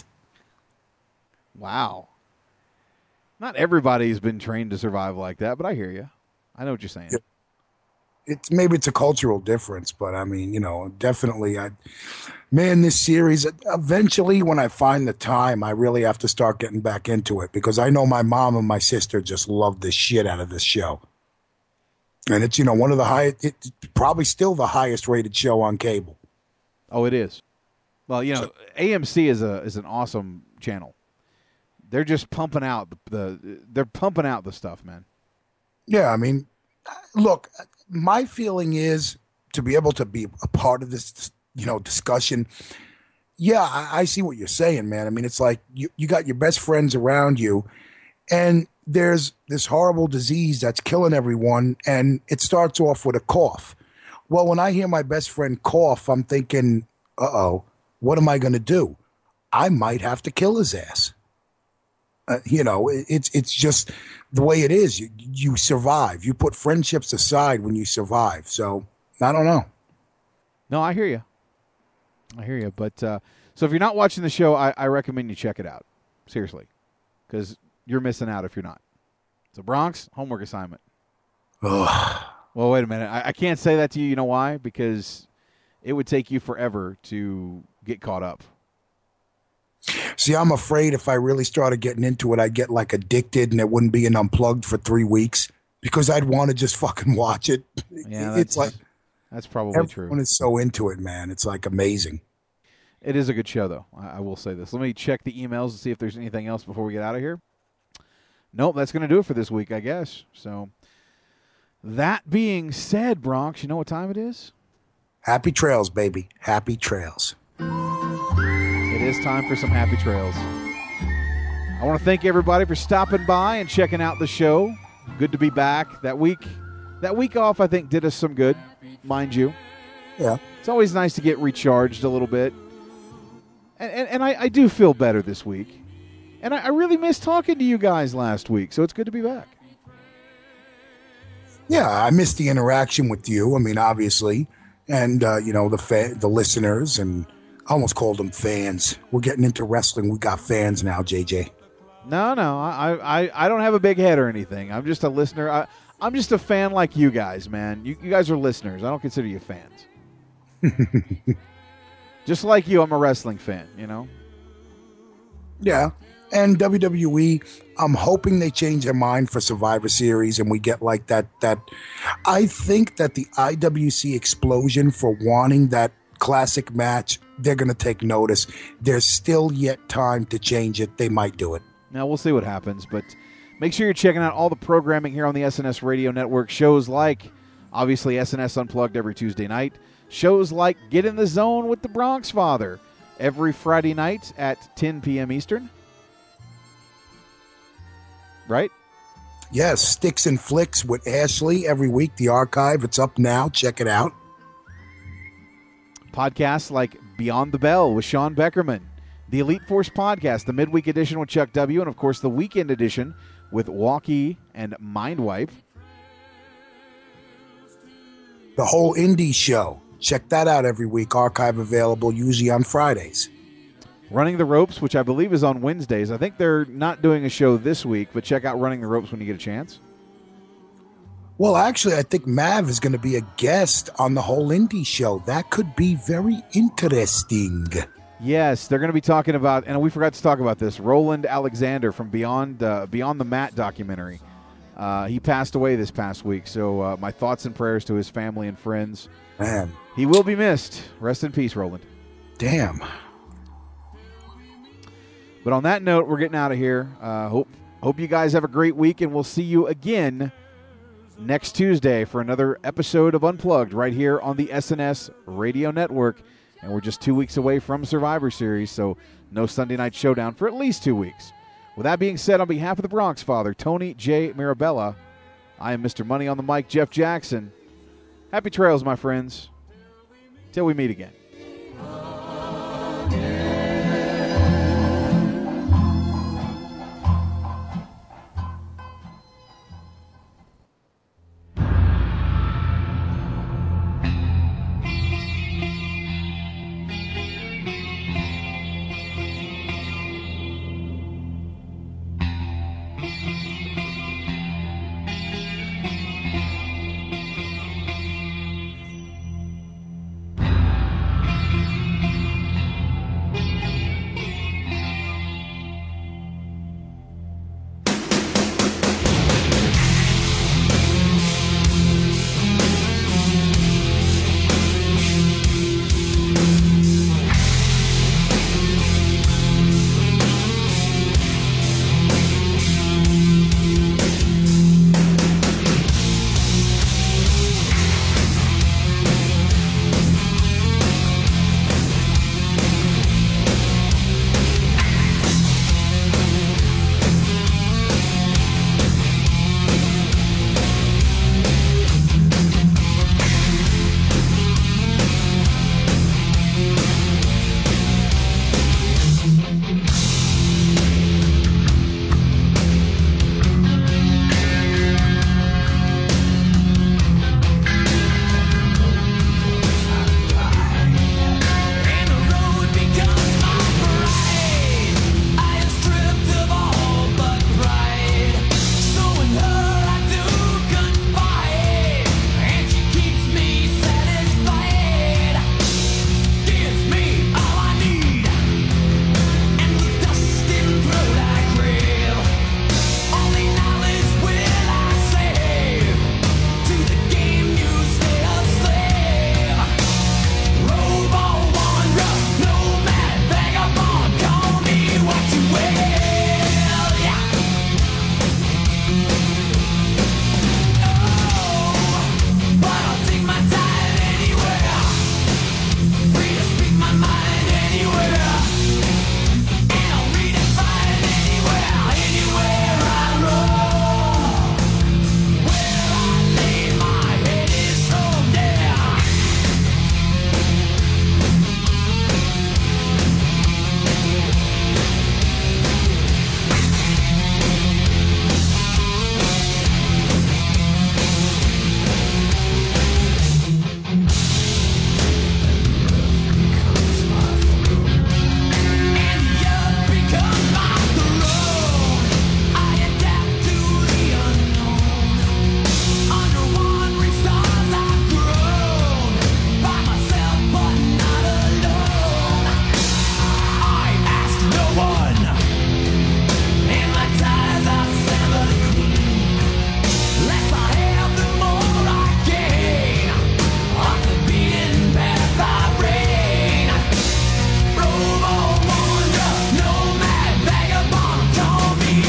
Speaker 9: Wow. Not everybody's been trained to survive like that, but I hear you. I know what you're saying.
Speaker 10: It, it's maybe it's a cultural difference, but I mean, you know, definitely. I, man, this series. Eventually, when I find the time, I really have to start getting back into it because I know my mom and my sister just love the shit out of this show, and it's you know one of the highest. It's probably still the highest rated show on cable.
Speaker 9: Oh, it is. Well, you know, so, A M C is a is an awesome channel. They're just pumping out the, the they're pumping out the stuff, man.
Speaker 10: Yeah, I mean, look, my feeling is to be able to be a part of this, you know, discussion. Yeah, I, I see what you're saying, man. I mean, it's like you, you got your best friends around you, and there's this horrible disease that's killing everyone, and it starts off with a cough. Well, when I hear my best friend cough, I'm thinking, uh-oh, what am I going to do? I might have to kill his ass. Uh, you know, it, it's it's just the way it is. You, you survive. You put friendships aside when you survive. So, I don't know.
Speaker 9: No, I hear you. I hear you. But uh, so if you're not watching the show, I, I recommend you check it out. Seriously. Because you're missing out if you're not. So, Bronx, homework assignment.
Speaker 10: Ugh.
Speaker 9: Well, wait a minute. I, I can't say that to you. You know why? Because it would take you forever to get caught up.
Speaker 10: See, I'm afraid if I really started getting into it, I'd get like addicted and it wouldn't be an Unplugged for three weeks because I'd want to just fucking watch it.
Speaker 9: Yeah,
Speaker 10: it's like
Speaker 9: that's probably
Speaker 10: everyone
Speaker 9: true.
Speaker 10: Everyone is so into it, man. It's like amazing.
Speaker 9: It is a good show, though. I, I will say this. Let me check the emails and see if there's anything else before we get out of here. Nope, that's going to do it for this week, I guess. So, that being said, Bronx, you know what time it is?
Speaker 10: Happy trails, baby. Happy trails.
Speaker 9: It is time for some happy trails. I want to thank everybody for stopping by and checking out the show. Good to be back. That week, that week off, I think, did us some good, mind you.
Speaker 10: Yeah.
Speaker 9: It's always nice to get recharged a little bit. And, and, and I, I do feel better this week. And I, I really missed talking to you guys last week, so it's good to be back.
Speaker 10: Yeah, I missed the interaction with you. I mean, obviously. And, uh, you know, the fa- the listeners, and I almost called them fans. We're getting into wrestling. We got fans now, J J.
Speaker 9: No, no, I, I, I don't have a big head or anything. I'm just a listener. I, I'm just a fan like you guys, man. You, you guys are listeners. I don't consider you fans. Just like you, I'm a wrestling fan, you know?
Speaker 10: Yeah. And W W E, I'm hoping they change their mind for Survivor Series and we get like that. That I think that the I W C explosion for wanting that classic match, they're going to take notice. There's still yet time to change it. They might do it.
Speaker 9: Now, we'll see what happens, but make sure you're checking out all the programming here on the S N S Radio Network. Shows like, obviously, S N S Unplugged every Tuesday night. Shows like Get in the Zone with the Bronx Father every Friday night at ten p.m. Eastern. Right?
Speaker 10: Yes, Sticks and Flicks with Ashley every week. The archive, it's up now. Check it out.
Speaker 9: Podcasts like Beyond the Bell with Sean Beckerman, the Elite Force Podcast, the Midweek Edition with Chuck W., and, of course, the Weekend Edition with Walkie and Mindwipe.
Speaker 10: The Whole Indie Show. Check that out every week. Archive available usually on Fridays.
Speaker 9: Running the Ropes, which I believe is on Wednesdays. I think they're not doing a show this week, but check out Running the Ropes when you get a chance.
Speaker 10: Well, actually, I think Mav is going to be a guest on the Whole Indie Show. That could be very interesting.
Speaker 9: Yes, they're going to be talking about, and we forgot to talk about this, Roland Alexander from Beyond uh, Beyond the Mat documentary. Uh, he passed away this past week, so uh, my thoughts and prayers to his family and friends.
Speaker 10: Man.
Speaker 9: He will be missed. Rest in peace, Roland.
Speaker 10: Damn.
Speaker 9: But on that note, we're getting out of here. Uh, hope hope you guys have a great week, and we'll see you again next Tuesday for another episode of Unplugged right here on the S N S Radio Network. And we're just two weeks away from Survivor Series, so no Sunday Night Showdown for at least two weeks. With that being said, on behalf of the Bronx Father, Tony J. Mirabella, I am Mister Money on the Mic, Jeff Jackson. Happy trails, my friends. Till we meet again.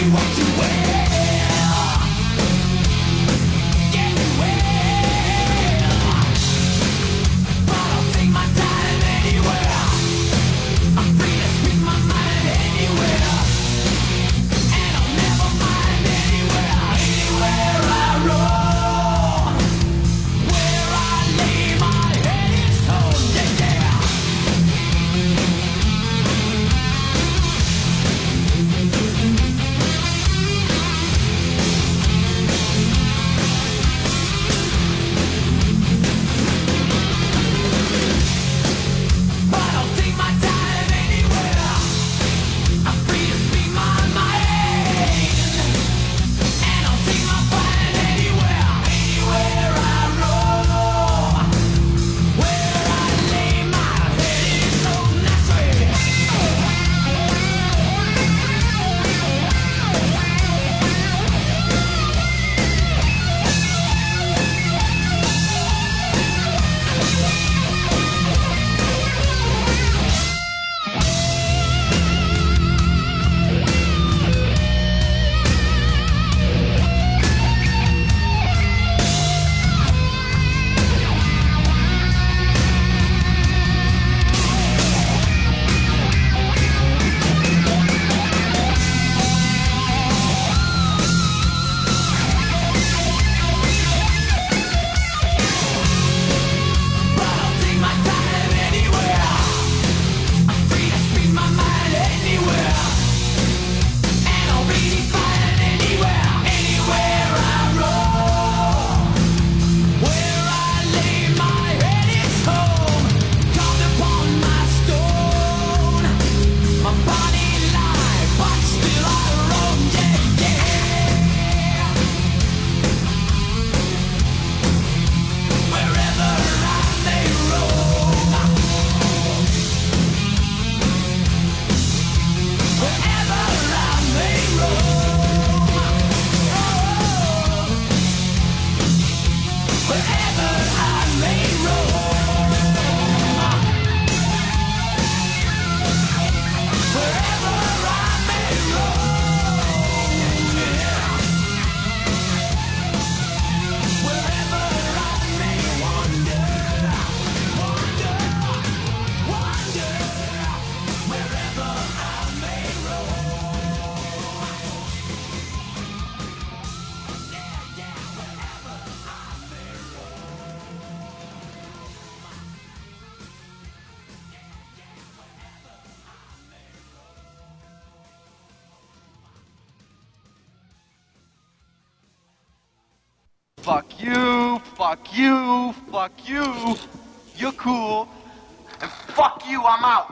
Speaker 8: Fuck you, fuck you, fuck you. You're cool. And fuck you, I'm out.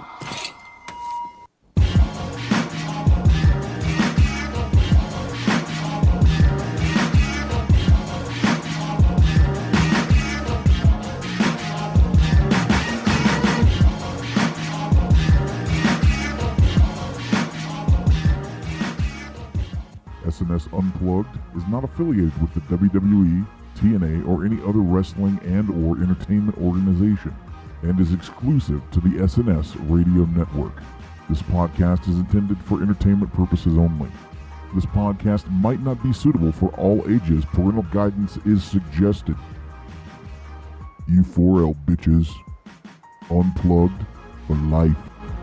Speaker 14: S N S Unplugged is not affiliated with the W W E, T N A, or any other wrestling and or entertainment organization, and is exclusive to the S N S Radio Network. This podcast is intended for entertainment purposes only. This podcast might not be suitable for all ages. Parental guidance is suggested. You four L bitches. Unplugged for life.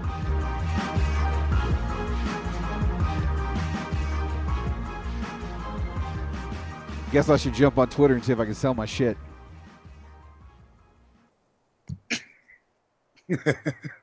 Speaker 9: Guess I should jump on Twitter and see if I can sell my shit.